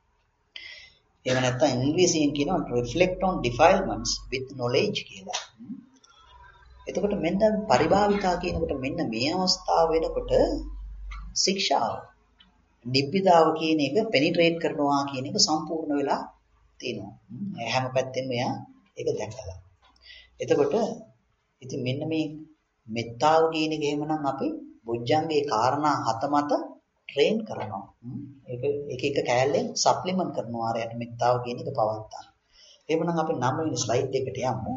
එහෙම නැත්නම් ඉංග්‍රීසියෙන් කියනවා reflect on defilements with knowledge කියලා. එතකොට මෙන්න පරිභාවිතා කියනකොට මෙන්න මේ අවස්ථාව වෙනකොට ශික්ෂාව නිබ්බිදාව කියන එක පෙනිට්‍රේට් කරනවා කියන එක සම්පූර්ණ වෙලා තියෙනවා. හැම පැත්තෙම එයා ඒක දැකලා. එතකොට ඉතින් මෙන්න මේ මෙත්තාව කියන එක එහෙමනම් අපි බොජ්ජංගේ කාරණා හත මත ට්‍රේන් කරනවා. ඒක එක එක කෑල්ලෙන් සප්ලිමන්ට් කරනවා ආරයට මෙත්තාව කියන එක පවත්තා. එහෙමනම් අපි නව වෙනි ස්ලයිඩ් එකට යමු.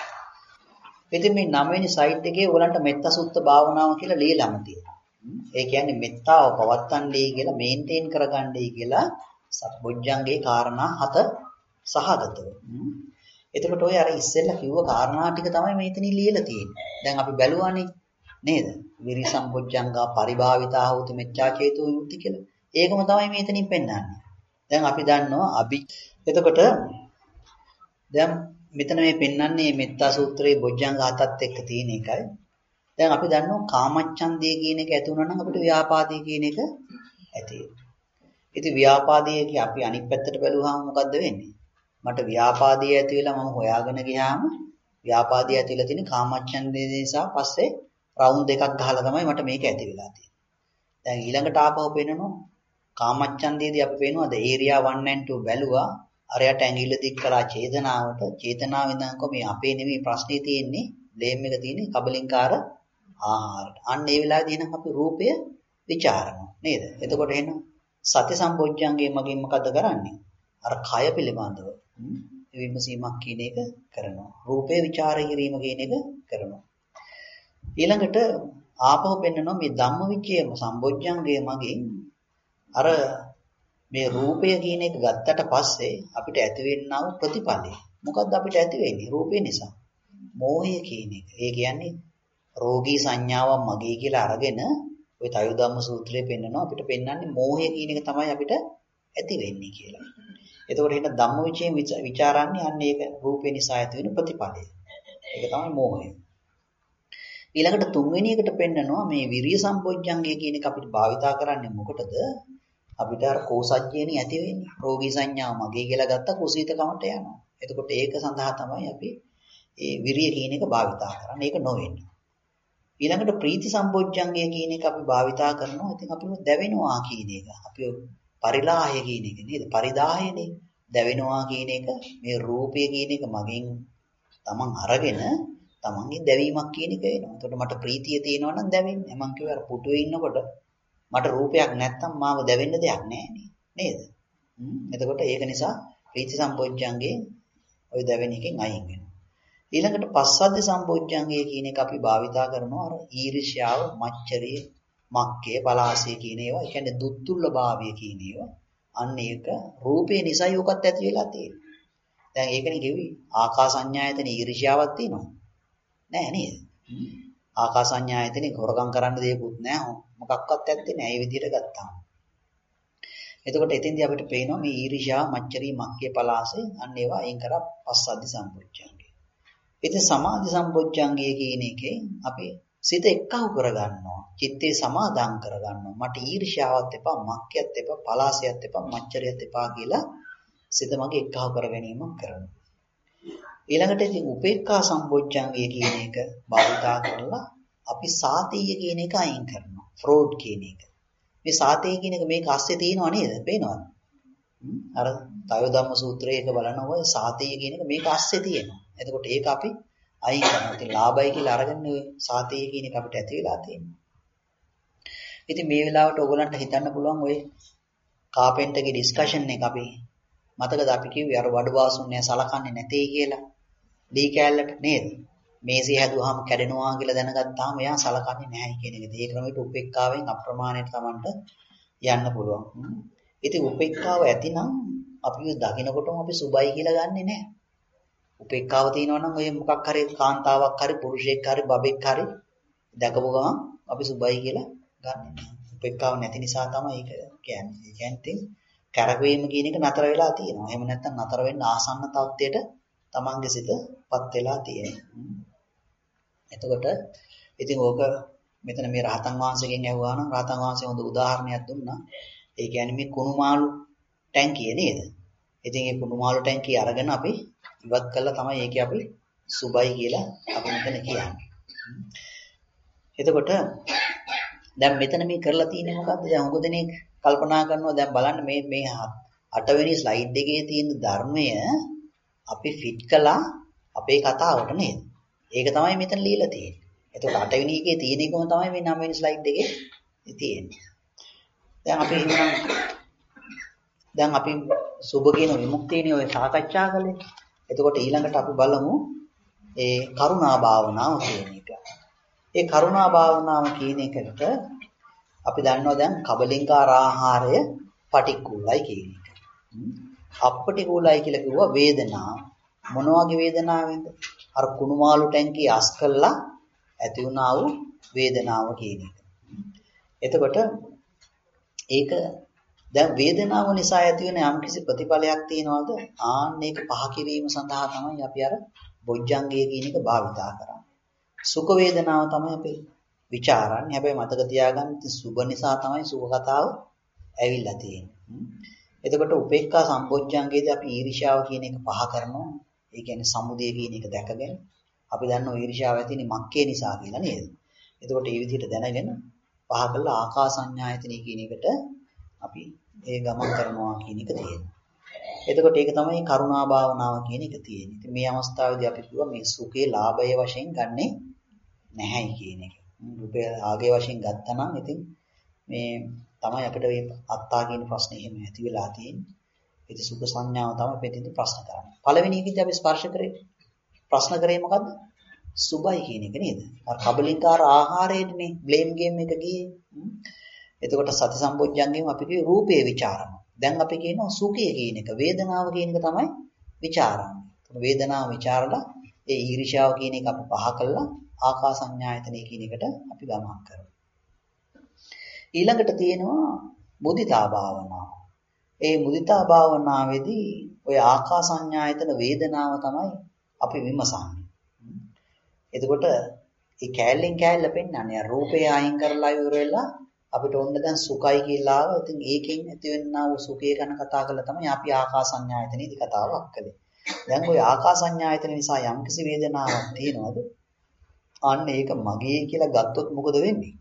ඉතින් මේ නව වෙනි ස්ලයිඩ් එකේ ඔයගලන්ට මෙත්ත සුත්ත භාවනාව කියලා ලියලාම තියෙනවා. ඒ කියන්නේ මෙත්තාව පවත්තන්නේ කියලා මේන්ටේන් කරගන්නයි කියලා සබ්බොජ්ජංගේ කාරණා හත සහගතව. එතකොට ඔය අර ඉස්සෙල්ලා කිව්ව කාරණා ටික තමයි මේතනින් ලියලා තියෙන්නේ. දැන් අපි බැලුවානේ නේද? විරි සම්බොජ්ජංගා පරිභාවිතා හෝති මෙච්ඡා චේතෝ විමුක්ති කියලා. ඒකම තමයි මේතනින් පෙන්නන්නේ. දැන් අපි දන්නවා අභි. එතකොට දැන් මෙතන මේ පෙන්නන්නේ මෙත්තා සූත්‍රයේ බොජ්ජංග හතත් එක්ක තියෙන එකයි. දැන් අපි දන්නවා කාමච්ඡන්දය කියන එක ඇති වුණා නම් අපිට ව්‍යාපාදේ කියන එක ඇති වෙනවා. ඉතින් ව්‍යාපාදයේ අපි අනිත් පැත්තට බැලුවාම මොකද්ද වෙන්නේ? මට ව්‍යාපාදයේ ඇති වෙලා මම හොයාගෙන ගියාම ව්‍යාපාදයේ ඇති වෙලා තියෙන කාමච්ඡන්දේ නිසා පස්සේ රවුන්ඩ් එකක් ගහලා තමයි මට මේක ඇති වෙලා තියෙන්නේ. දැන් ඊළඟට ආපහු පෙන්නනවා කාමච්ඡන්දයේදී අපි පේනවා ද ඒරියා one and two බැලුවා අරයට ඇඟිල්ල දික් කළා චේතනාවට චේතනාව ඉඳන්කො මේ අපේ නෙමෙයි ප්‍රශ්නේ තියෙන්නේ බ්ලේම් එක තියෙන්නේ කබලින්කාර ආහාරයට. අන්න ඒ වෙලාවේදී නම් අපි රූපය ਵਿਚාරනවා නේද? එතකොට එහෙනම් සති සම්පෝඥංගේ මගින් මොකද කරන්නේ? අර කය පිළිබඳව විමසීමක් කියන එක කරනවා. රූපේ ਵਿਚාර කිරීම කියන එක කරනවා. ඊළඟට ආපහු පෙන්නනවා මේ ධම්මවිචය සම්පෝඥංගේ මගින් අර මේ රූපය කියන එක ගත්තට පස්සේ අපිට ඇති වෙන්නා වූ ප්‍රතිඵලය. මොකද්ද අපිට ඇති වෙන්නේ? රූපේ නිසා. මෝහය කියන එක. ඒ කියන්නේ රෝගී සංඥාවක් මගේ කියලා අරගෙන ඔය තයුධම්ම සූත්‍රයේ පෙන්නනවා අපිට පෙන්වන්නේ මෝහය කියන එක තමයි අපිට ඇති වෙන්නේ කියලා. එතකොට එහෙනම් ධම්මවිචයෙන් ਵਿਚාරන්නේ අන්න ඒක රූපේ නිසා ඇති වෙන ප්‍රතිඵලය. ඒක තමයි මෝහය. ඊළඟට තුන්වෙනි එකට පෙන්නනවා මේ විරිය සම්පෝඥංගය කියන එක අපිට භාවිතා කරන්නේ මොකටද? අපිට අර කෝසජ්ජේනේ ඇති වෙන්නේ. රෝගී සංඥාව මගේ කියලා ගත්ත කුසීතකමට යනවා. එතකොට ඒක සඳහා තමයි අපි ඒ විරිය කියන එක භාවිතා කරන්නේ. ඒක නොවෙන්න. ඊළඟට ප්‍රීති සම්පෝඥංගය කියන එක අපි භාවිතා කරනවා. ඉතින් අපි දැවෙනවා කියන එක. අපි පරිලාහය කියන එක නේද? පරිදාහයනේ. දැවෙනවා කියන එක මේ රූපය කියන එක මගෙන් තමන් අරගෙන තමන්ගේ දැවීමක් කියන එක එනවා. එතකොට මට ප්‍රීතිය තියෙනවා නම් දැවෙන්නේ. මම කිව්වා අර පුටුවේ ඉන්නකොට මට රූපයක් නැත්තම් මාව දැවෙන්න දෙයක් නැහැ නේද? එතකොට ඒක නිසා ප්‍රීති සම්පෝඥංගේ ওই දැවෙන එකෙන් අයින් වෙනවා. ඊළඟට පස්සද්ධි සම්පෝඥංගය කියන එක අපි භාවිතා කරනවා අර ඊර්ෂ්‍යාව, මච්චරිය, මක්කේ, පලාසය කියන ඒවා. ඒ කියන්නේ දුත්තුල්ල භාවය කියන ඒවා. අන්න ඒක රූපේ නිසයි උකත් ඇති වෙලා තියෙන්නේ. දැන් ඒකනේ කිව්වේ ආකාසඤ්ඤායතන ඊර්ෂ්‍යාවක් තියෙනවා. නෑ නේද? ආකාසඤ්ඤායතනේ හොරකම් කරන්න දෙයක්වත් නෑ. මොකක්වත් ඇත්තේ නෑ. ඒ විදිහට ගත්තාම. එතකොට එතෙන්දී අපිට පේනවා මේ ඊර්ෂ්‍යාව, මච්චරිය, මක්කේ, පලාසය අන්න ඒවා අයින් කරා පස්සද්ධි සම්පෝඥංගය. ඉතින් සමාධි සම්පෝඥංගය කියන එකේ අපි සිත එක්කහු කරගන්නවා. චිත්තේ සමාදාන් කරගන්නවා. මට ඊර්ෂ්‍යාවත් එපා, මක්කයත් එපා, පලාසයත් එපා, මච්චරියත් එපා කියලා සිත මගේ එක්කහු කර ගැනීමක් කරනවා. ඊළඟට ඉතින් උපේක්ඛා සම්පෝඥංගය කියන එක භාවිතා කරලා අපි සාතීය කියන එක අයින් කරනවා. ෆ්‍රෝඩ් කියන එක. මේ සාතීය කියන එක මේක ASCII තියෙනව නේද? පේනවද? අර තයෝධම්ම සූත්‍රයේ එක බලනවා ඔය සාතීය කියන එක මේක ASCII තියෙනවා. එතකොට ඒක අපි අයින් කරනවා. ඉතින් ලාභයි කියලා අරගෙන ඔය සාතීය කියන එක අපිට ඇති වෙලා තියෙනවා. ඉතින් මේ වෙලාවට ඕගලන්ට හිතන්න පුළුවන් ඔය කාපෙන්ටර්ගේ ඩිස්කෂන් එක අපි මතකද අපි කිව්වේ අර වඩු වාසුන්නේ සලකන්නේ නැtei කියලා. දී කැලලට නේද? මේසෙ හැදුවාම කැඩෙනවා කියලා දැනගත්තාම එයා සලකන්නේ නැහැ කියන එක. ඒ ක්‍රමයට උපේක්ඛාවෙන් අප්‍රමාණයට Tamanට යන්න පුළුවන්. ඉතින් උපේක්ඛාව ඇතිනම් අපි දකින්නකොටම අපි සුබයි කියලා ගන්නෙ නැහැ. උපේක්ඛාව තියෙනවා නම් ඔය මොකක් හරි කාන්තාවක් හරි පුරුෂයෙක් හරි බබෙක් හරි දැකපු ගමන් අපි සුබයි කියලා ගන්නෙ නැහැ. උපේක්ඛාව නැති නිසා තමයි ඒක කියන්නේ. ඒ කියන්නේ කරකවීම කියන එක නතර වෙලා තියෙනවා. එහෙම නැත්නම් නතර වෙන්න ආසන්න තත්ත්වයට තමන්ගේ සිතපත් වෙලා තියෙනවා. එතකොට ඉතින් ඕක මෙතන මේ රහතන් වහන්සේගෙන් ඇහුවා නම් රහතන් වහන්සේ හොඳ උදාහරණයක් දුන්නා. ඒ කියන්නේ මේ කුණුමාළු ටැංකිය නේද? ඉතින් මේ කුණුමාළු ටැංකිය අරගෙන අපි ඉවත් කළා තමයි ඒක අපි සුබයි කියලා අපි මෙතන කියන්නේ. එතකොට දැන් මෙතන මේ කරලා තියෙන්නේ මොකද්ද? දැන් උග දෙනෙක් කල්පනා කරනවා දැන් බලන්න මේ මේ අටවෙනි ස්ලයිඩ් එකේ තියෙන ධර්මය අපි ෆිට කළා අපේ කතාවට නේද? ඒක තමයි මෙතන ලියලා තියෙන්නේ. එතකොට අටවෙනි එකේ තියෙන එකම තමයි මේ නවවෙනි ස්ලයිඩ් එකේ තියෙන්නේ. දැන් අපි හිතමු දැන් අපි සුබ කියන විමුක්තියනේ ඔය සාකච්ඡා කළේ. එතකොට ඊළඟට අපි බලමු ඒ කරුණා භාවනාව කියන එක. ඒ කරුණා භාවනාව කියන එකට අපි දන්නවා දැන් කබලින්කාර ආහාරය පටික්කුලයි කියන එක. අපටිකුලයි කියලා කිව්වා වේදනාව. මොන වගේ වේදනාවෙන්ද? අර කුණුමාළු ටැංකිය අස් කළා ඇති වුණා වූ වේදනාව කියන එක. එතකොට ඒක දැන් වේදනාව නිසා ඇති වෙන යම්කිසි ප්‍රතිඵලයක් තියනවාද? ආන්න ඒක පහ කිරීම සඳහා තමයි අපි අර බොජ්ජංගය කියන එක භාවිතා කරන්නේ. සුඛ වේදනාව තමයි අපි ਵਿਚාරන්නේ. හැබැයි මතක තියාගන්න සුභ නිසා තමයි සුඛ කතාව ඇවිල්ලා තියෙන්නේ. එතකොට උපේක්ඛා සම්පෝඥංගයේදී අපි ඊර්ෂ්‍යාව කියන එක පහ කරනවා. ඒ කියන්නේ සමුදය කියන එක දැකගෙන අපි දන්නවා ඊර්ෂ්‍යාව ඇතිනේ මක්කේ නිසා කියලා නේද? එතකොට මේ විදිහට දැනගෙන පහ කළා ආකාසඤ්ඤායතනෙ කියන එකට අපි ඒ ගමන් කරනවා කියන එක තියෙනවා. එතකොට ඒක තමයි කරුණා භාවනාව කියන එක තියෙන්නේ. ඉතින් මේ අවස්ථාවේදී අපි කිව්වා මේ සුඛේ ලාභය වශයෙන් ගන්නෙ නැහැ කියන එක. රූපය ආගේ වශයෙන් ගත්තා නම් ඉතින් මේ තමයි අපිට මේ අත්තා කියන ප්‍රශ්නේ එහෙම ඇති වෙලා තියෙන්නේ. ඉතින් සුඛ සංඥාව තමයි පිටින්ද ප්‍රශ්න කරන්නේ. පළවෙනි එකේදී අපි ස්පර්ශ කරේ ප්‍රශ්න කරේ මොකද්ද? සුභයි කියන එක නේද? අර කබලින්කාර ආහාරයේනේ බ්ලේම් ගේම් එක ගියේ. එතකොට සති සම්පොඥංගෙම අපි කිව්වේ රූපේ ਵਿਚාරම. දැන් අපි කියනවා සුඛය කියන එක, වේදනාව කියන එක තමයි ਵਿਚාරන්නේ. වේදනාව ਵਿਚාරලා ඒ ඊර්ෂ්‍යාව කියන එක අපි පහ කළා ආකාසඤ්ඤායතනෙ කියන එකට අපි ගමන් කරමු. ඊළඟට තියෙනවා මුදිතා භාවනාව. ඒ මුදිතා භාවනාවේදී ඔය ආකාසඤ්ඤායතන වේදනාව තමයි අපි විමසන්නේ. එතකොට ඒ කෑල්ලෙන් කෑල්ල පෙන්නන්නේ රූපේ අයින් කරලා ඉවර වෙලා අපිට ඕන දැන් සුඛයි කියලා ආව. ඉතින් ඒකෙන් ඇති වෙන්නා වූ සුඛය ගැන කතා කරලා තමයි අපි ආකාසඤ්ඤායතනෙදි කතාවක් කළේ. දැන් ওই ආකාසඤ්ඤායතන නිසා යම්කිසි වේදනාවක් තියෙනවද? අන්න ඒක මගේ කියලා ගත්තොත් මොකද වෙන්නේ?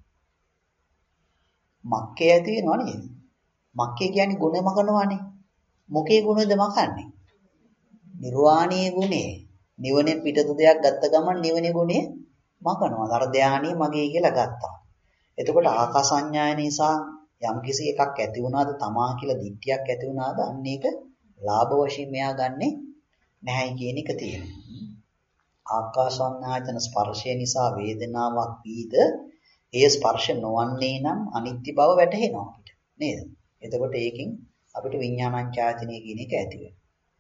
මක්කේ ඇති වෙනව නේද? මක්කේ කියන්නේ ගුණ මකනවානේ. මොකේ ගුණද මකන්නේ? නිර්වාණීය ගුණේ. නිවනේ පිටත දෙයක් ගත්ත ගමන් නිවනේ ගුණේ මකනවා. අර ධානීය මගේ කියලා ගත්තා. එතකොට ආකාසඤ්ඤාය නිසා යම්කිසි එකක් ඇති වුණාද තමා කියලා දිට්ඨියක් ඇති වුණාද අන්න ඒක ලාභ වශයෙන් මෙයා ගන්නෙ නැහැ කියන එක තියෙනවා. ආකාසඤ්ඤායතන ස්පර්ශය නිසා වේදනාවක් වීද ඒ ස්පර්ශ නොවන්නේ නම් අනිත්‍ය බව වැටහෙනවා අපිට නේද? එතකොට ඒකෙන් අපිට විඥානංචායතනෙ කියන එක ඇති වෙනවා.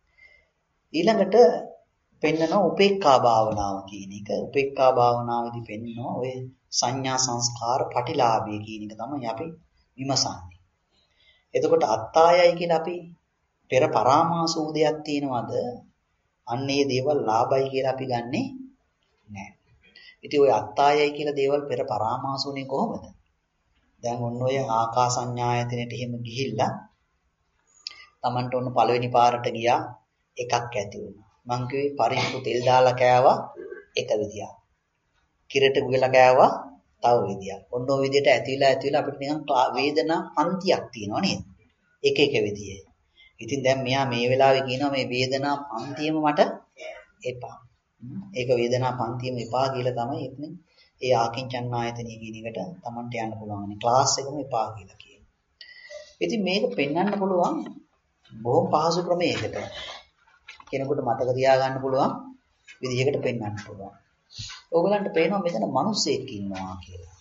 ඊළඟට පෙන්නන උපේක්ඛා භාවනාව කියන එක. උපේක්ඛා භාවනාවේදී පෙන්නනවා ඔය සංඥා සංස්කාර පටිලාභය කියන එක තමයි අපි විමසන්නේ. එතකොට අත්තායයි කියලා අපි පෙර පරාමාස උදයක් තියනවාද? අන්නේ දේවල් ලාභයි කියලා අපි ගන්නෙ නැහැ. ඉතින් ওই අත්තායයි කියලා දේවල් පෙර පරාමාසුනේ කොහොමද? දැන් ඔන්න ඔය ආකාසඤ්ඤායතනෙට එහෙම ගිහිල්ලා Tamanට ඔන්න පළවෙනි පාරට ගියා එකක් ඇති වුණා. මං කිව්වේ පරිප්පු තෙල් දාලා කෑවා එක විදියක්. කිරට ගුවලා කෑවා තව විදියක්. ඔන්න ඔය විදියට ඇතිලා ඇතිලා අපිට නිකන් වේදනා පන්තියක් තියෙනවා නේද? එක එක විදියේ. ඉතින් දැන් මෙයා මේ වෙලාවේ කියනවා මේ වේදනා පන්තියම මට එපා. ඒක වේදනා පන්තියම එපා කියලා තමයි ඉතින් ඒ ආකින්චන්නායතනිය කියන එකට Tamanට යන්න පුළුවන්. ක්ලාස් එකම එපා කියලා කියනවා. ඉතින් මේක පෙන්වන්න පුළුවන් බොහොම පහසු ක්‍රමයකට. කෙනෙකුට මතක තියාගන්න පුළුවන් විදිහකට පෙන්වන්න පුළුවන්. ඕගලන්ට පේනවා මෙතන මිනිස්සෙක් ඉන්නවා කියලා.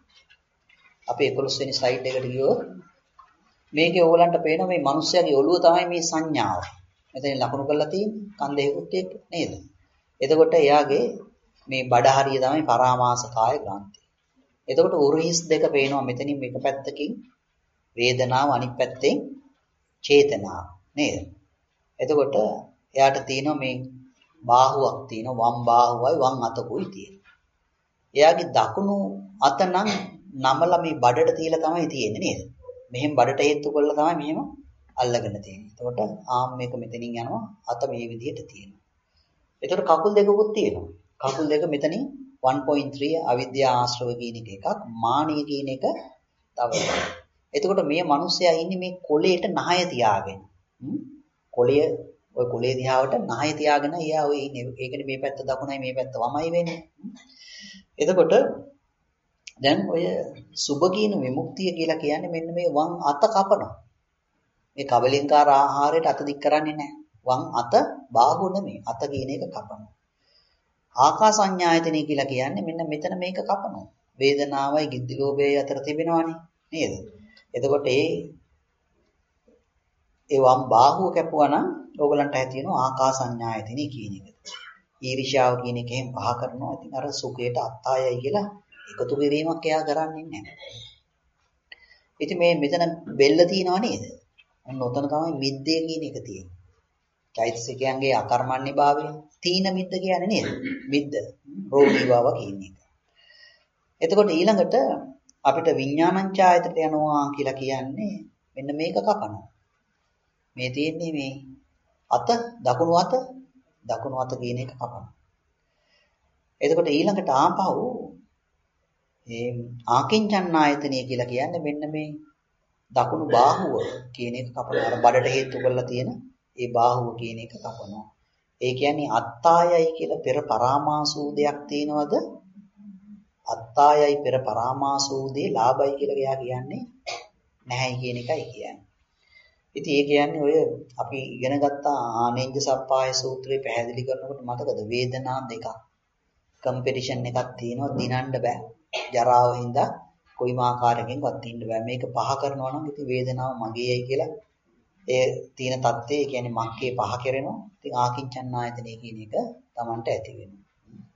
අපි එකොළොස් වෙනි ස්ලයිඩ් එකට ගියොත් මේකේ ඕගලන්ට පේනවා මේ මිනිස්යාගේ ඔළුව තමයි මේ සංඥාව. මෙතන ලකුණු කරලා තියෙන්නේ කන්දේකුත් එක්ක නේද? එතකොට එයාගේ මේ බඩ හරිය තමයි පරාමාස කාය ග්‍රන්ථි. එතකොට උරහිස් දෙක පේනවා මෙතනින් මේක පැත්තකින් වේදනාව අනිත් පැත්තෙන් චේතනාව නේද? එතකොට එයාට තියෙනවා මේ බාහුවක් තියෙනවා වම් බාහුවයි වම් අතකුයි තියෙනවා. එයාගේ දකුණු අත නම් නමලා මේ බඩට තියලා තමයි තියෙන්නේ නේද? මෙහෙම බඩට හේතු කරලා තමයි මෙහෙම අල්ලගෙන තියෙන්නේ. එතකොට ආම් මේක මෙතනින් යනවා අත මේ විදිහට තියෙනවා. එතකොට කකුල් දෙකකුත් තියෙනවා. කකුල් දෙක මෙතනින් one point three අවිද්‍යා ආශ්‍රව කියන එකක් මානිය කියන එක තව එකක්. එතකොට මේ මිනිස්සයා ඉන්නේ මේ කොළේට නහය තියාගෙන. කොළය ඔය කොළේ දිහාවට නහය තියාගෙන එයා ඔය ඉන්නේ. ඒකනේ මේ පැත්ත දකුණයි මේ පැත්ත වමයි වෙන්නේ. එතකොට දැන් ඔය සුභගීන විමුක්තිය කියලා කියන්නේ මෙන්න මේ වම් අත කපනවා. මේ කබලින්කාර ආහාරයට අත දික් කරන්නේ නැහැ. වම් අත බාහුව නෙමෙයි අත කියන එක කපනවා. ආකාසඤ්ඤායතනෙ කියලා කියන්නේ මෙන්න මෙතන මේක කපනවා. වේදනාවයි ගිද්දි ලෝභයයි අතර තිබෙනවනේ නේද? එතකොට ඒ ඒ වම් බාහුව කැපුවා නම් ඕගලන්ට හිතෙනවා ආකාසඤ්ඤායතනෙ කියන එක. ඊර්ෂ්‍යාව කියන එකෙන් පහ කරනවා. ඉතින් අර සුඛයට අත්තායයි කියලා එකතු කිරීමක් එයා කරන්නේ නැහැ. ඉතින් මේ මෙතන බෙල්ල තියනව නේද? ඔන්න ඔතන තමයි මිද්දේ කියන එක තියෙන්නේ. චෛතසිකයන්ගේ අකර්මණ්‍යභාවය තීන මිද්ද කියන්නේ නේද? මිද්ද රෝගී බව කියන එක. එතකොට ඊළඟට අපිට විඥානංචායතට යනවා කියලා කියන්නේ මෙන්න මේක කපනවා. මේ තියෙන්නේ මේ අත දකුණු අත දකුණු අත කියන එක කපනවා. එතකොට ඊළඟට ආපහු ඒ ආකින්චන්නායතනය කියලා කියන්නේ මෙන්න මේ දකුණු බාහුව කියන එක කපනවා. අර බඩට හේතු කරලා තියෙන ඒ බාහුව කියන එක කපනවා. ඒ කියන්නේ අත්තායයි කියලා පෙර පරාමාසූදයක් තියෙනවද? අත්තායයි පෙර පරාමාසූදේ ලාභයි කියලා එයා කියන්නේ නැහැයි කියන එකයි කියන්නේ. ඉතින් ඒ කියන්නේ ඔය අපි ඉගෙන ගත්ත ආනෙන්ජ සප්පාය සූත්‍රය පැහැදිලි කරනකොට මතකද වේදනා දෙකක් කම්පිටිෂන් එකක් තියෙනවා දිනන්න බෑ. ජරාව හින්දා කොයිම ආකාරයකින්වත් ඉන්න බෑ. මේක පහ කරනවා නම් ඉතින් වේදනාව මගේයි කියලා ඒ තියෙන தත්ත්වය කියන්නේ මක්කේ පහ කරනවා. ඉතින් ආකින්චන්නායතනෙ කියන එක Tamanට ඇති වෙනවා.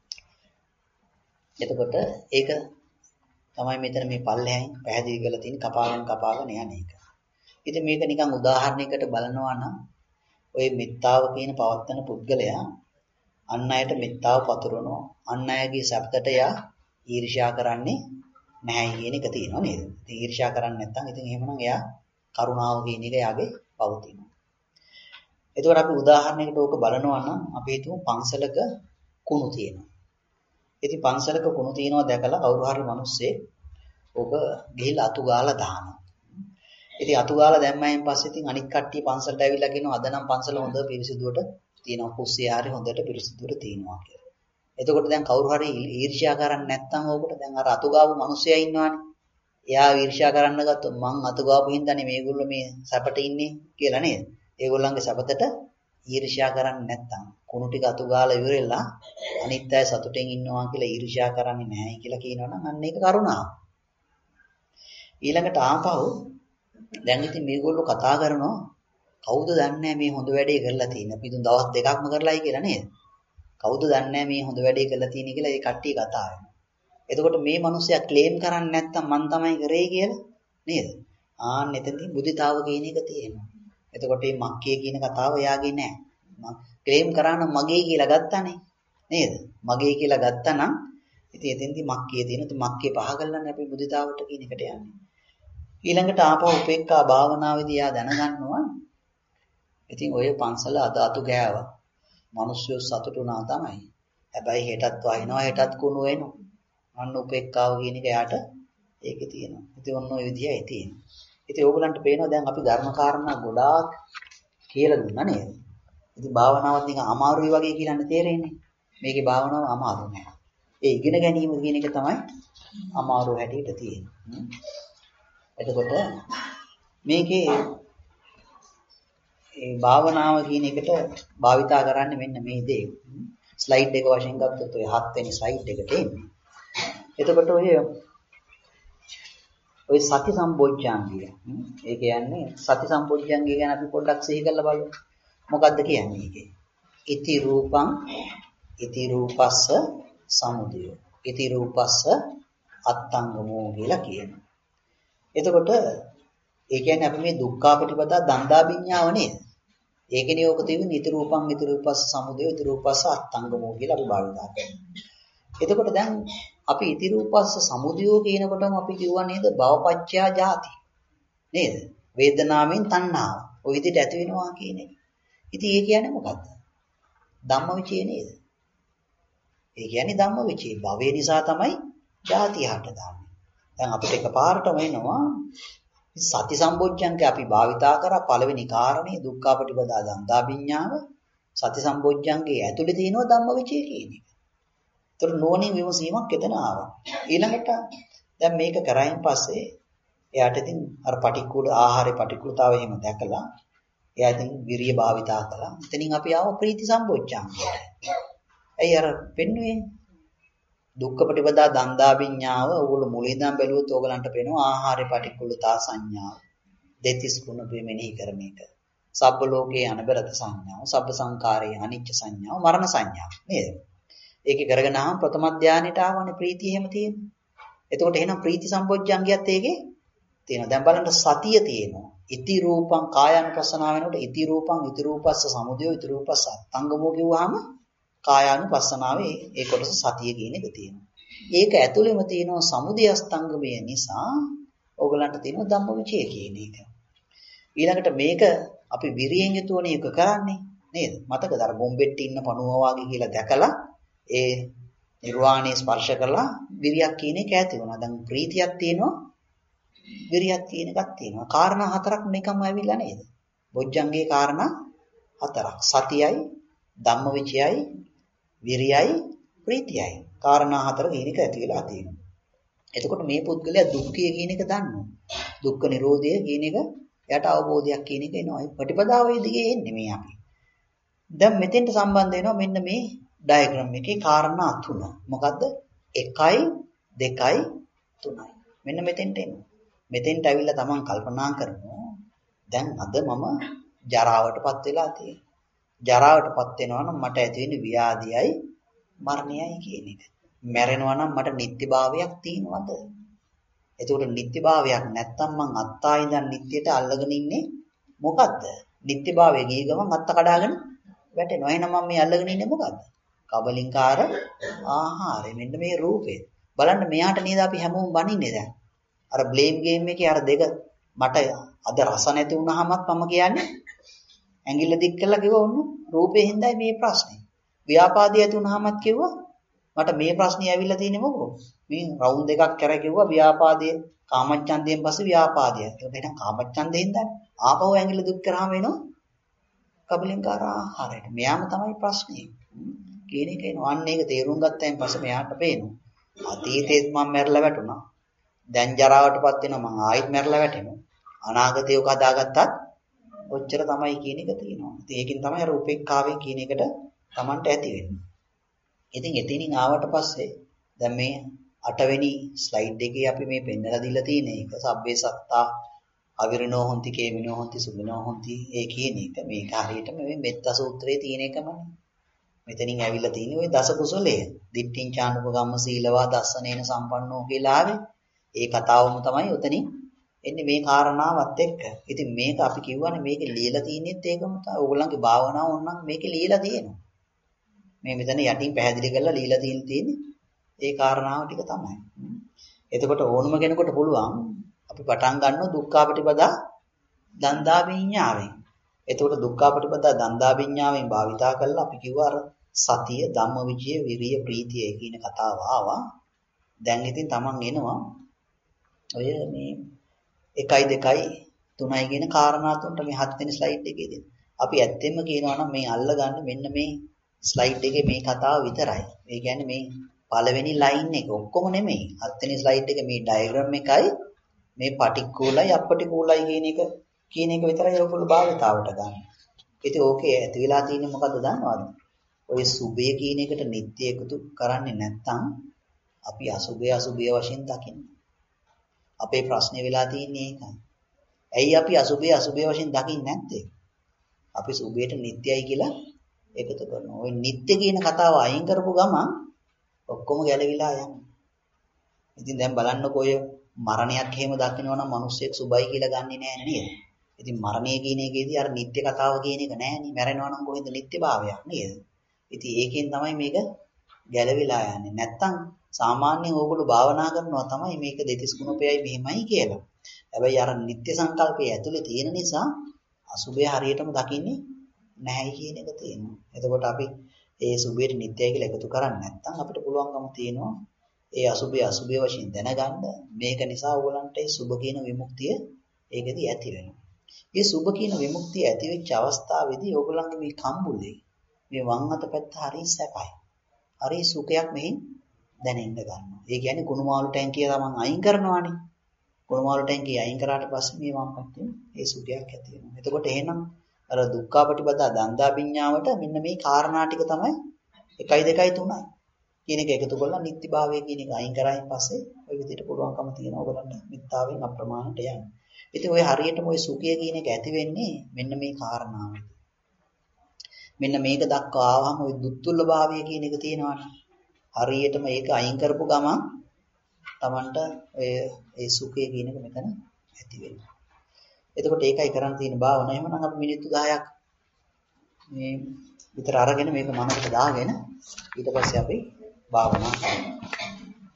එතකොට ඒක තමයි මෙතන මේ පල්ලෙහෙන් පැහැදිලි කරලා තියෙන කපාගෙන කපාගෙන යන එක. ඉතින් මේක නිකන් උදාහරණයකට බලනවා නම් ඔය මෙත්තාව කියන පවත්තන පුද්ගලයා අන් අයට මෙත්තාව පතුරවනවා. අන් අයගේ සැපතට යා ඊර්ෂ්‍යා කරන්නේ නැහැ කියන එක තියෙනවා නේද? ඉතින් ඊර්ෂ්‍යා කරන්නේ නැත්නම් ඉතින් එහෙමනම් එයා කරුණාව කියන එක එයාගේ පවතිනවා. එතකොට අපි උදාහරණයකට ඕක බලනවා නම් අපි හිතමු පන්සලක කුණු තියෙනවා. ඉතින් පන්සලක කුණු තියෙනවා දැකලා කවුරු හරි මිනිස්සේ ඕක ගිහිල්ලා අතු ගාලා දානවා. ඉතින් අතු ගාලා දැම්මයින් පස්සේ ඉතින් අනික් කට්ටිය පන්සලට ඇවිල්ලා කියනවා අද නම් පන්සල හොඳ පිරිසිදුවට තියෙනවා. කුස්සිය හරි හොඳට පිරිසිදුවට තියෙනවා කියලා. එතකොට දැන් කවුරු හරි ඊර්ෂ්‍යා කරන්නේ නැත්නම් ඕකට දැන් අර අතු ගාපු මිනිස්සයා ඉන්නවනේ. එයා ඊර්ෂ්‍යා කරන්න ගත්තොත් මං අතු ගාපු හින්දානේ මේගොල්ලෝ මේ සැපට ඉන්නේ කියලා නේද? ඒගොල්ලන්ගේ සැපතට ඊර්ෂ්‍යා කරන්නේ නැත්නම් කුණු ටික අතු ගාලා ඉවරෙලා අනිත් අය සතුටෙන් ඉන්නවා කියලා ඊර්ෂ්‍යා කරන්නේ නැහැ කියලා කියනවනම් අන්න ඒක කරුණාව. ඊළඟට ආපහු දැන් ඉතින් මේගොල්ලෝ කතා කරනවා කවුද දන්නේ මේ හොඳ වැඩේ කරලා තියෙන. අපි දුන් දවස් දෙකක්ම කරලායි කියලා නේද? කවුද දන්නේ මේ හොඳ වැඩේ කරලා තියෙන කියලා ඒ කට්ටිය කතා වෙනවා. එතකොට මේ මිනිස්සයා ක්ලේම් කරන්නේ නැත්තම් මං තමයි කරේ කියලා නේද? ආන්න එතනදී බුද්ධිතාව කියන එක තියෙනවා. එතකොට මේ මක්කේ කියන කතාව එයාගේ නෑ. මම ක්ලේම් කරා නම් මගේ කියලා ගත්තානේ නේද? මගේ කියලා ගත්තා නම් ඉතින් එතෙන්දී මක්කේ තියෙන ඉතින් මක්කේ පහ කරලානේ අපි බුද්ධිතාවට කියන එකට යන්නේ. ඊළඟට ආපහු උපේක්ඛා භාවනාවේදී යා දැනගන්නවා ඉතින් ඔය පන්සල අද අතු ගෑවා. මිනිස්සු සතුටු නා තමයි. හැබැයි හෙටත් වහිනවා හෙටත් කුණු වෙනවා. අන්න උපේක්ඛාව කියන එක යාට ඒකේ තියෙනවා. ඉතින් ඔන්න ඔය විදිහයි තියෙන්නේ. ඉතින් ඕගලන්ට පේනවා දැන් අපි ධර්ම කාරණා ගොඩාක් කියලා දුන්නා නේද? ඉතින් භාවනාවත් නිකන් අමාරුයි වගේ කියලානේ තේරෙන්නේ. මේකේ භාවනාව අමාරු නෑ. ඒ ඉගෙන ගැනීම කියන එක තමයි අමාරු හැටියට තියෙන්නේ. එතකොට මේකේ ඒ භාවනාව කියන එකට භාවිතා කරන්නේ මෙන්න මේ දේ. ස්ලයිඩ් එක වශයෙන් ගත්තොත් ඔය හත් වෙනි ස්ලයිඩ් එකට එන්නේ. එතකොට ඔය ඔය සති සම්බොජ්ජංගය. ඒ කියන්නේ සති සම්බොජ්ජංගය ගැන අපි පොඩ්ඩක් සිහි කරලා බලමු. මොකද්ද කියන්නේ ඒකේ? ඉති රූපං ඉති රූපස්ස සමුදය. ඉති රූපස්ස අත්තංගමෝ කියලා කියනවා. එතකොට ඒ කියන්නේ අපි මේ දුක්ඛාපටිපදා දන්දා විඤ්ඤාව නේද? ඒකනේ ඔක තියෙන්නේ ඉති රූපං ඉති රූපස්ස සමුදය ඉති රූපස්ස අත්තංගමෝ කියලා අපි භාවිතා කරනවා. එතකොට දැන් අපි ඉති රූපස්ස සමුදයෝ කියනකොටම අපි කියුවා නේද භවපච්චයා ජාති නේද? වේදනාවෙන් තණ්හාව. ඔය විදිහට ඇති වෙනවා කියන එක. ඉතින් ඒ කියන්නේ මොකද්ද? ධම්මවිචේ නේද? ඒ කියන්නේ ධම්මවිචේ භවය නිසා තමයි ජාතිය හටගන්නේ. දැන් අපිට එකපාරටම එනවා සති සම්බොජ්ජංක අපි භාවිතා කරා පළවෙනි කාරණේ දුක්ඛාපටිපදා දන්දා විඤ්ඤාව සති සම්බොජ්ජංගේ ඇතුලේ තියෙනවා ධම්මවිචේ කියන එක. ඒතර නෝනින් විමසීමක් එතන ආවා. ඊළඟට දැන් මේක කරායින් පස්සේ එයාට ඉතින් අර පටික්කුල ආහාරේ පටික්කුලතාවය එහෙම දැකලා එයා ඉතින් විරිය භාවිතා කළා. එතනින් අපි ආව ප්‍රීති සම්බොජ්ජංගයට. ඇයි අර පෙන්වන්නේ දුක්ඛ ප්‍රතිපදා දන්දා විඤ්ඤාව ඕගොල්ලෝ මුලින් ඉඳන් බැලුවොත් ඕගලන්ට පේනවා ආහාරේ පටික්කුලතා සංඥාව. දෙතිස් ගුණ ප්‍රේමෙනෙහි කරන එක. සබ්බ ලෝකේ අනබරත සංඥාව, සබ්බ සංකාරයේ අනිච්ච සංඥාව, මරණ සංඥාව නේද? ඒකේ කරගෙන ආවම ප්‍රථම ධානයට ආවනේ ප්‍රීතිය එහෙම තියෙන්නේ. එතකොට එහෙනම් ප්‍රීති සම්පොඥංගයත් ඒකේ තියෙනවා. දැන් බලන්න සතිය තියෙනවා. ඉති රූපං කායानुපස්සනාව වෙනකොට ඉති රූපං ඉති රූපස්ස සමුදය ඉති රූපස්ස අත්ංගමෝ කිව්වහම කායानुපස්සනාවේ ඒ කොටස සතිය කියන එක තියෙනවා. ඒක ඇතුළෙම තියෙනවා සමුදය අස්තංගමය නිසා ඕගලන්ට තියෙනවා ධම්මවිචය කියන එක. ඊළඟට මේක අපි විරියෙන් යුතුවනේ එක කරන්නේ නේද? මතකද අර බොම්බෙට්ටි ඉන්න පණුවා වගේ කියලා දැකලා ඒ නිර්වාණය ස්පර්ශ කළා විරියක් කියන එක ඇති වුණා. දැන් ප්‍රීතියක් තියෙනවා විරියක් කියන එකක් තියෙනවා. කාරණා හතරක් මේකම ඇවිල්ලා නේද? බොජ්ජංගේ කාරණා හතරක්. සතියයි, ධම්මවිචයයි, විරියයි, ප්‍රීතියයි. කාරණා හතර කියන එක ඇති වෙලා තියෙනවා. එතකොට මේ පුද්ගලයා දුක්ඛය කියන එක දන්නවා. දුක්ඛ නිරෝධය කියන එක යට අවබෝධයක් කියන එක එනවා. ඒ ප්‍රතිපදාවේ දිගේ එන්නේ මේ අපි. දැන් මෙතෙන්ට සම්බන්ධ වෙනවා මෙන්න මේ ඩයග්‍රෑම් එකේ කාරණා තුන. මොකද්ද? එකයි, දෙකයි, තුනයි. මෙන්න මෙතෙන්ට එනවා. මෙතෙන්ට ඇවිල්ලා තමන් කල්පනා කරනවා දැන් අද මම ජරාවටපත් වෙලා තියෙනවා. ජරාවටපත් වෙනවා නම් මට ඇති වෙන්නේ ව්‍යාධියයි මරණයයි කියන එක. මැරෙනවා නම් මට නිත්‍යභාවයක් තියෙනවද? එතකොට නිත්‍යභාවයක් නැත්තම් මං අත්තා ඉඳන් නිත්‍යයට අල්ලගෙන ඉන්නේ මොකද්ද? නිත්‍යභාවය ගිය ගමන් අත්ත කඩාගෙන වැටෙනවා. එහෙනම් මම මේ අල්ලගෙන ඉන්නේ මොකද්ද? කබලින්කාර ආහාරය. මෙන්න මේ රූපේ. බලන්න මෙයාට නේද අපි හැමෝම බනින්නේ දැන්. අර බ්ලේම් ගේම් එකේ අර දෙක මට අද රස නැති වුණාමත් මම කියන්නේ ඇඟිල්ල දික් කරලා කිව්වා ඔන්න රූපේ හින්දායි මේ ප්‍රශ්නේ. ව්‍යාපාදේ ඇති වුණාමත් කිව්වා මට මේ ප්‍රශ්නේ ඇවිල්ලා තියෙන්නේ මොකෝ? මේ රවුන්ඩ් දෙකක් කරා කිව්වා ව්‍යාපාදයේ කාමච්ඡන්දයෙන් පස්සේ ව්‍යාපාදය. ඒකට එහෙනම් කාමච්ඡන්දේ හින්දානේ. ආපහු ඇඟිල්ල දුක් කරාම එනවා කබලින්කාර ආහාරයට. මෙයාම තමයි ප්‍රශ්නේ. කියන එක එනවා. අන්න ඒක තේරුම් ගත්තයින් පස්සේ මෙයාට පේනවා. අතීතේත් මම මැරලා වැටුණා. දැන් ජරාවටපත් වෙනවා මං ආයෙත් මැරලා වැටෙනවා. අනාගතේ ඔක හදාගත්තත් ඔච්චර තමයි කියන එක තියෙනවා. ඉතින් ඒකෙන් තමයි අර උපේක්ඛාවෙන් කියන එකට Tamanට ඇති වෙන්නේ. ඉතින් එතනින් ආවට පස්සේ දැන් මේ අටවෙනි ස්ලයිඩ් එකේ අපි මේ පෙන්නලා දීලා තියෙන එක සබ්බේ සත්තා අවිරණෝ හොಂತಿ කේමිනෝ හොಂತಿ සුමිනෝ හොಂತಿ ඒ කියන එක මේක හරියට මේ මෙත්ත සූත්‍රයේ තියෙන එකමනේ. මෙතනින් ඇවිල්ලා තියෙන්නේ ওই දස කුසලයේ. දිට්ඨිං චානුපගම්ම සීලවා දස්සනේන සම්පන්නෝ කියලා ආවේ. ඒ කතාවම තමයි උතනින් එන්නේ මේ කාරණාවත් එක්ක. ඉතින් මේක අපි කියවනේ මේක ලියලා තියෙනෙත් ඒකම තමයි. ඕගොල්ලන්ගේ භාවනාව ඕනනම් මේක ලියලා තියෙනවා. මේ මෙතන යටින් පැහැදිලි කරලා ලියලා තියෙන තියෙන්නේ ඒ කාරණාව ටික තමයි. එතකොට ඕනම කෙනෙකුට පුළුවන් අපි පටන් ගන්නවා දුක්ඛාපටිපදා දන්දා විඤ්ඤාවෙන්. එතකොට දුක්ඛාපටිපදා දන්දා විඤ්ඤාවෙන් භාවිතා කරලා අපි කිව්වා අර සතිය, ධම්මවිචය, විරිය, ප්‍රීතිය කියන කතාව ආවා. දැන් ඉතින් Taman එනවා ඔය මේ එකයි දෙකයි තුනයි කියන කාරණා තුනට මේ හත් වෙනි ස්ලයිඩ් එකේදී. අපි ඇත්තෙන්ම කියනවා නම් මේ අල්ලගන්න මෙන්න මේ ස්ලයිඩ් එකේ මේ කතාව විතරයි. ඒ කියන්නේ මේ පළවෙනි ලයින් එක ඔක්කොම නෙමෙයි. හත් වෙනි ස්ලයිඩ් එකේ මේ ඩයග්‍රෑම් එකයි මේ පටික්කුලයි අපටික්කුලයි කියන එක කියන එක විතරයි ඔයගොල්ලෝ භාවිතාවට ගන්න. ඉතින් ඕකේ ඇති වෙලා තියෙන්නේ මොකද්ද දන්නවද? ඔය සුභය කියන එකට නිත්‍ය එකතු කරන්නේ නැත්නම් අපි අසුභය අසුභය වශයෙන් දකින්නේ. අපේ ප්‍රශ්නේ වෙලා තියෙන්නේ ඒකයි. ඇයි අපි අසුභය අසුභය වශයෙන් දකින්නේ නැත්තේ? අපි සුභයට නිත්‍යයි කියලා එකතු කරනවා. ওই නිත්‍ය කියන කතාව අයින් කරපු ගමන් ඔක්කොම ගැලවිලා යනවා. ඉතින් දැන් බලන්නකෝ ඔය මරණයක් එහෙම දකින්නවා නම් මිනිස්සෙක් සුභයි කියලා ගන්නෙ නෑ නේද? ඉතින් මරණය කියන එකේදී අර නිත්‍ය කතාව කියන එක නෑනේ. මැරෙනවා නම් කොහෙන්ද නිත්‍යභාවයක් නේද? ඉතින් ඒකෙන් තමයි මේක ගැලවිලා යන්නේ. නැත්තම් සාමාන්‍යයෙන් ඕගොල්ලෝ භාවනා කරනවා තමයි මේක දෙතිස් ගුණපයයි මෙහෙමයි කියලා. හැබැයි අර නිත්‍ය සංකල්පයේ ඇතුලේ තියෙන නිසා අසුභය හරියටම දකින්නේ නැහැ කියන එක තියෙනවා. එතකොට අපි ඒ සුභයට නිත්‍යයි කියලා එකතු කරන්නේ නැත්නම් අපිට පුළුවන්කම තියෙනවා ඒ අසුභය අසුභය වශයෙන් දැනගන්න. මේක නිසා ඕගොල්ලන්ට ඒ සුභ කියන විමුක්තිය ඒකෙදී ඇති වෙනවා. මේ සුභ කියන විමුක්තිය ඇති වෙච්ච අවස්ථාවේදී ඕගොල්ලන්ගේ මේ කම්බුලේ මේ වම් අත පැත්ත හරි සැපයි. හරි සුඛයක් මෙහින් දැනෙන්න ගන්නවා. ඒ කියන්නේ කුණුමාළු ටැංකිය තමන් අයින් කරනවානේ. කුණුමාළු ටැංකිය අයින් කරාට පස්සේ මේ වම් පැත්තෙන් ඒ සුඛයක් ඇති වෙනවා. එතකොට එහෙනම් අර දුක්ඛාපටිපදා දන්දා විඤ්ඤාවට මෙන්න මේ කාරණා ටික තමයි එකයි දෙකයි තුනයි කියන එක එකතු කරලා නිත්‍යභාවය කියන එක අයින් කරායින් පස්සේ ওই විදිහට පුළුවන්කම තියෙනවා ඔයගලන්ට මිත්‍යාවෙන් අප්‍රමාණයට යන්න. ඉතින් ওই හරියටම ওই සුඛය කියන එක ඇති වෙන්නේ මෙන්න මේ කාරණාවෙන්. මෙන්න මේක දක්වා ආවම ওই දුත්තුල්ල භාවය කියන එක තියෙනවානේ. හරියටම ඒක අයින් කරපු ගමන් Tamanට ඔය ඒ සුඛය කියන එක මෙතන ඇති වෙනවා. එතකොට ඒකයි කරන්න තියෙන භාවනාව. එහෙනම් අපි මිනිත්තු දහයක් මේ විතර අරගෙන මේක මනසට දාගෙන ඊට පස්සේ අපි භාවනා කරනවා.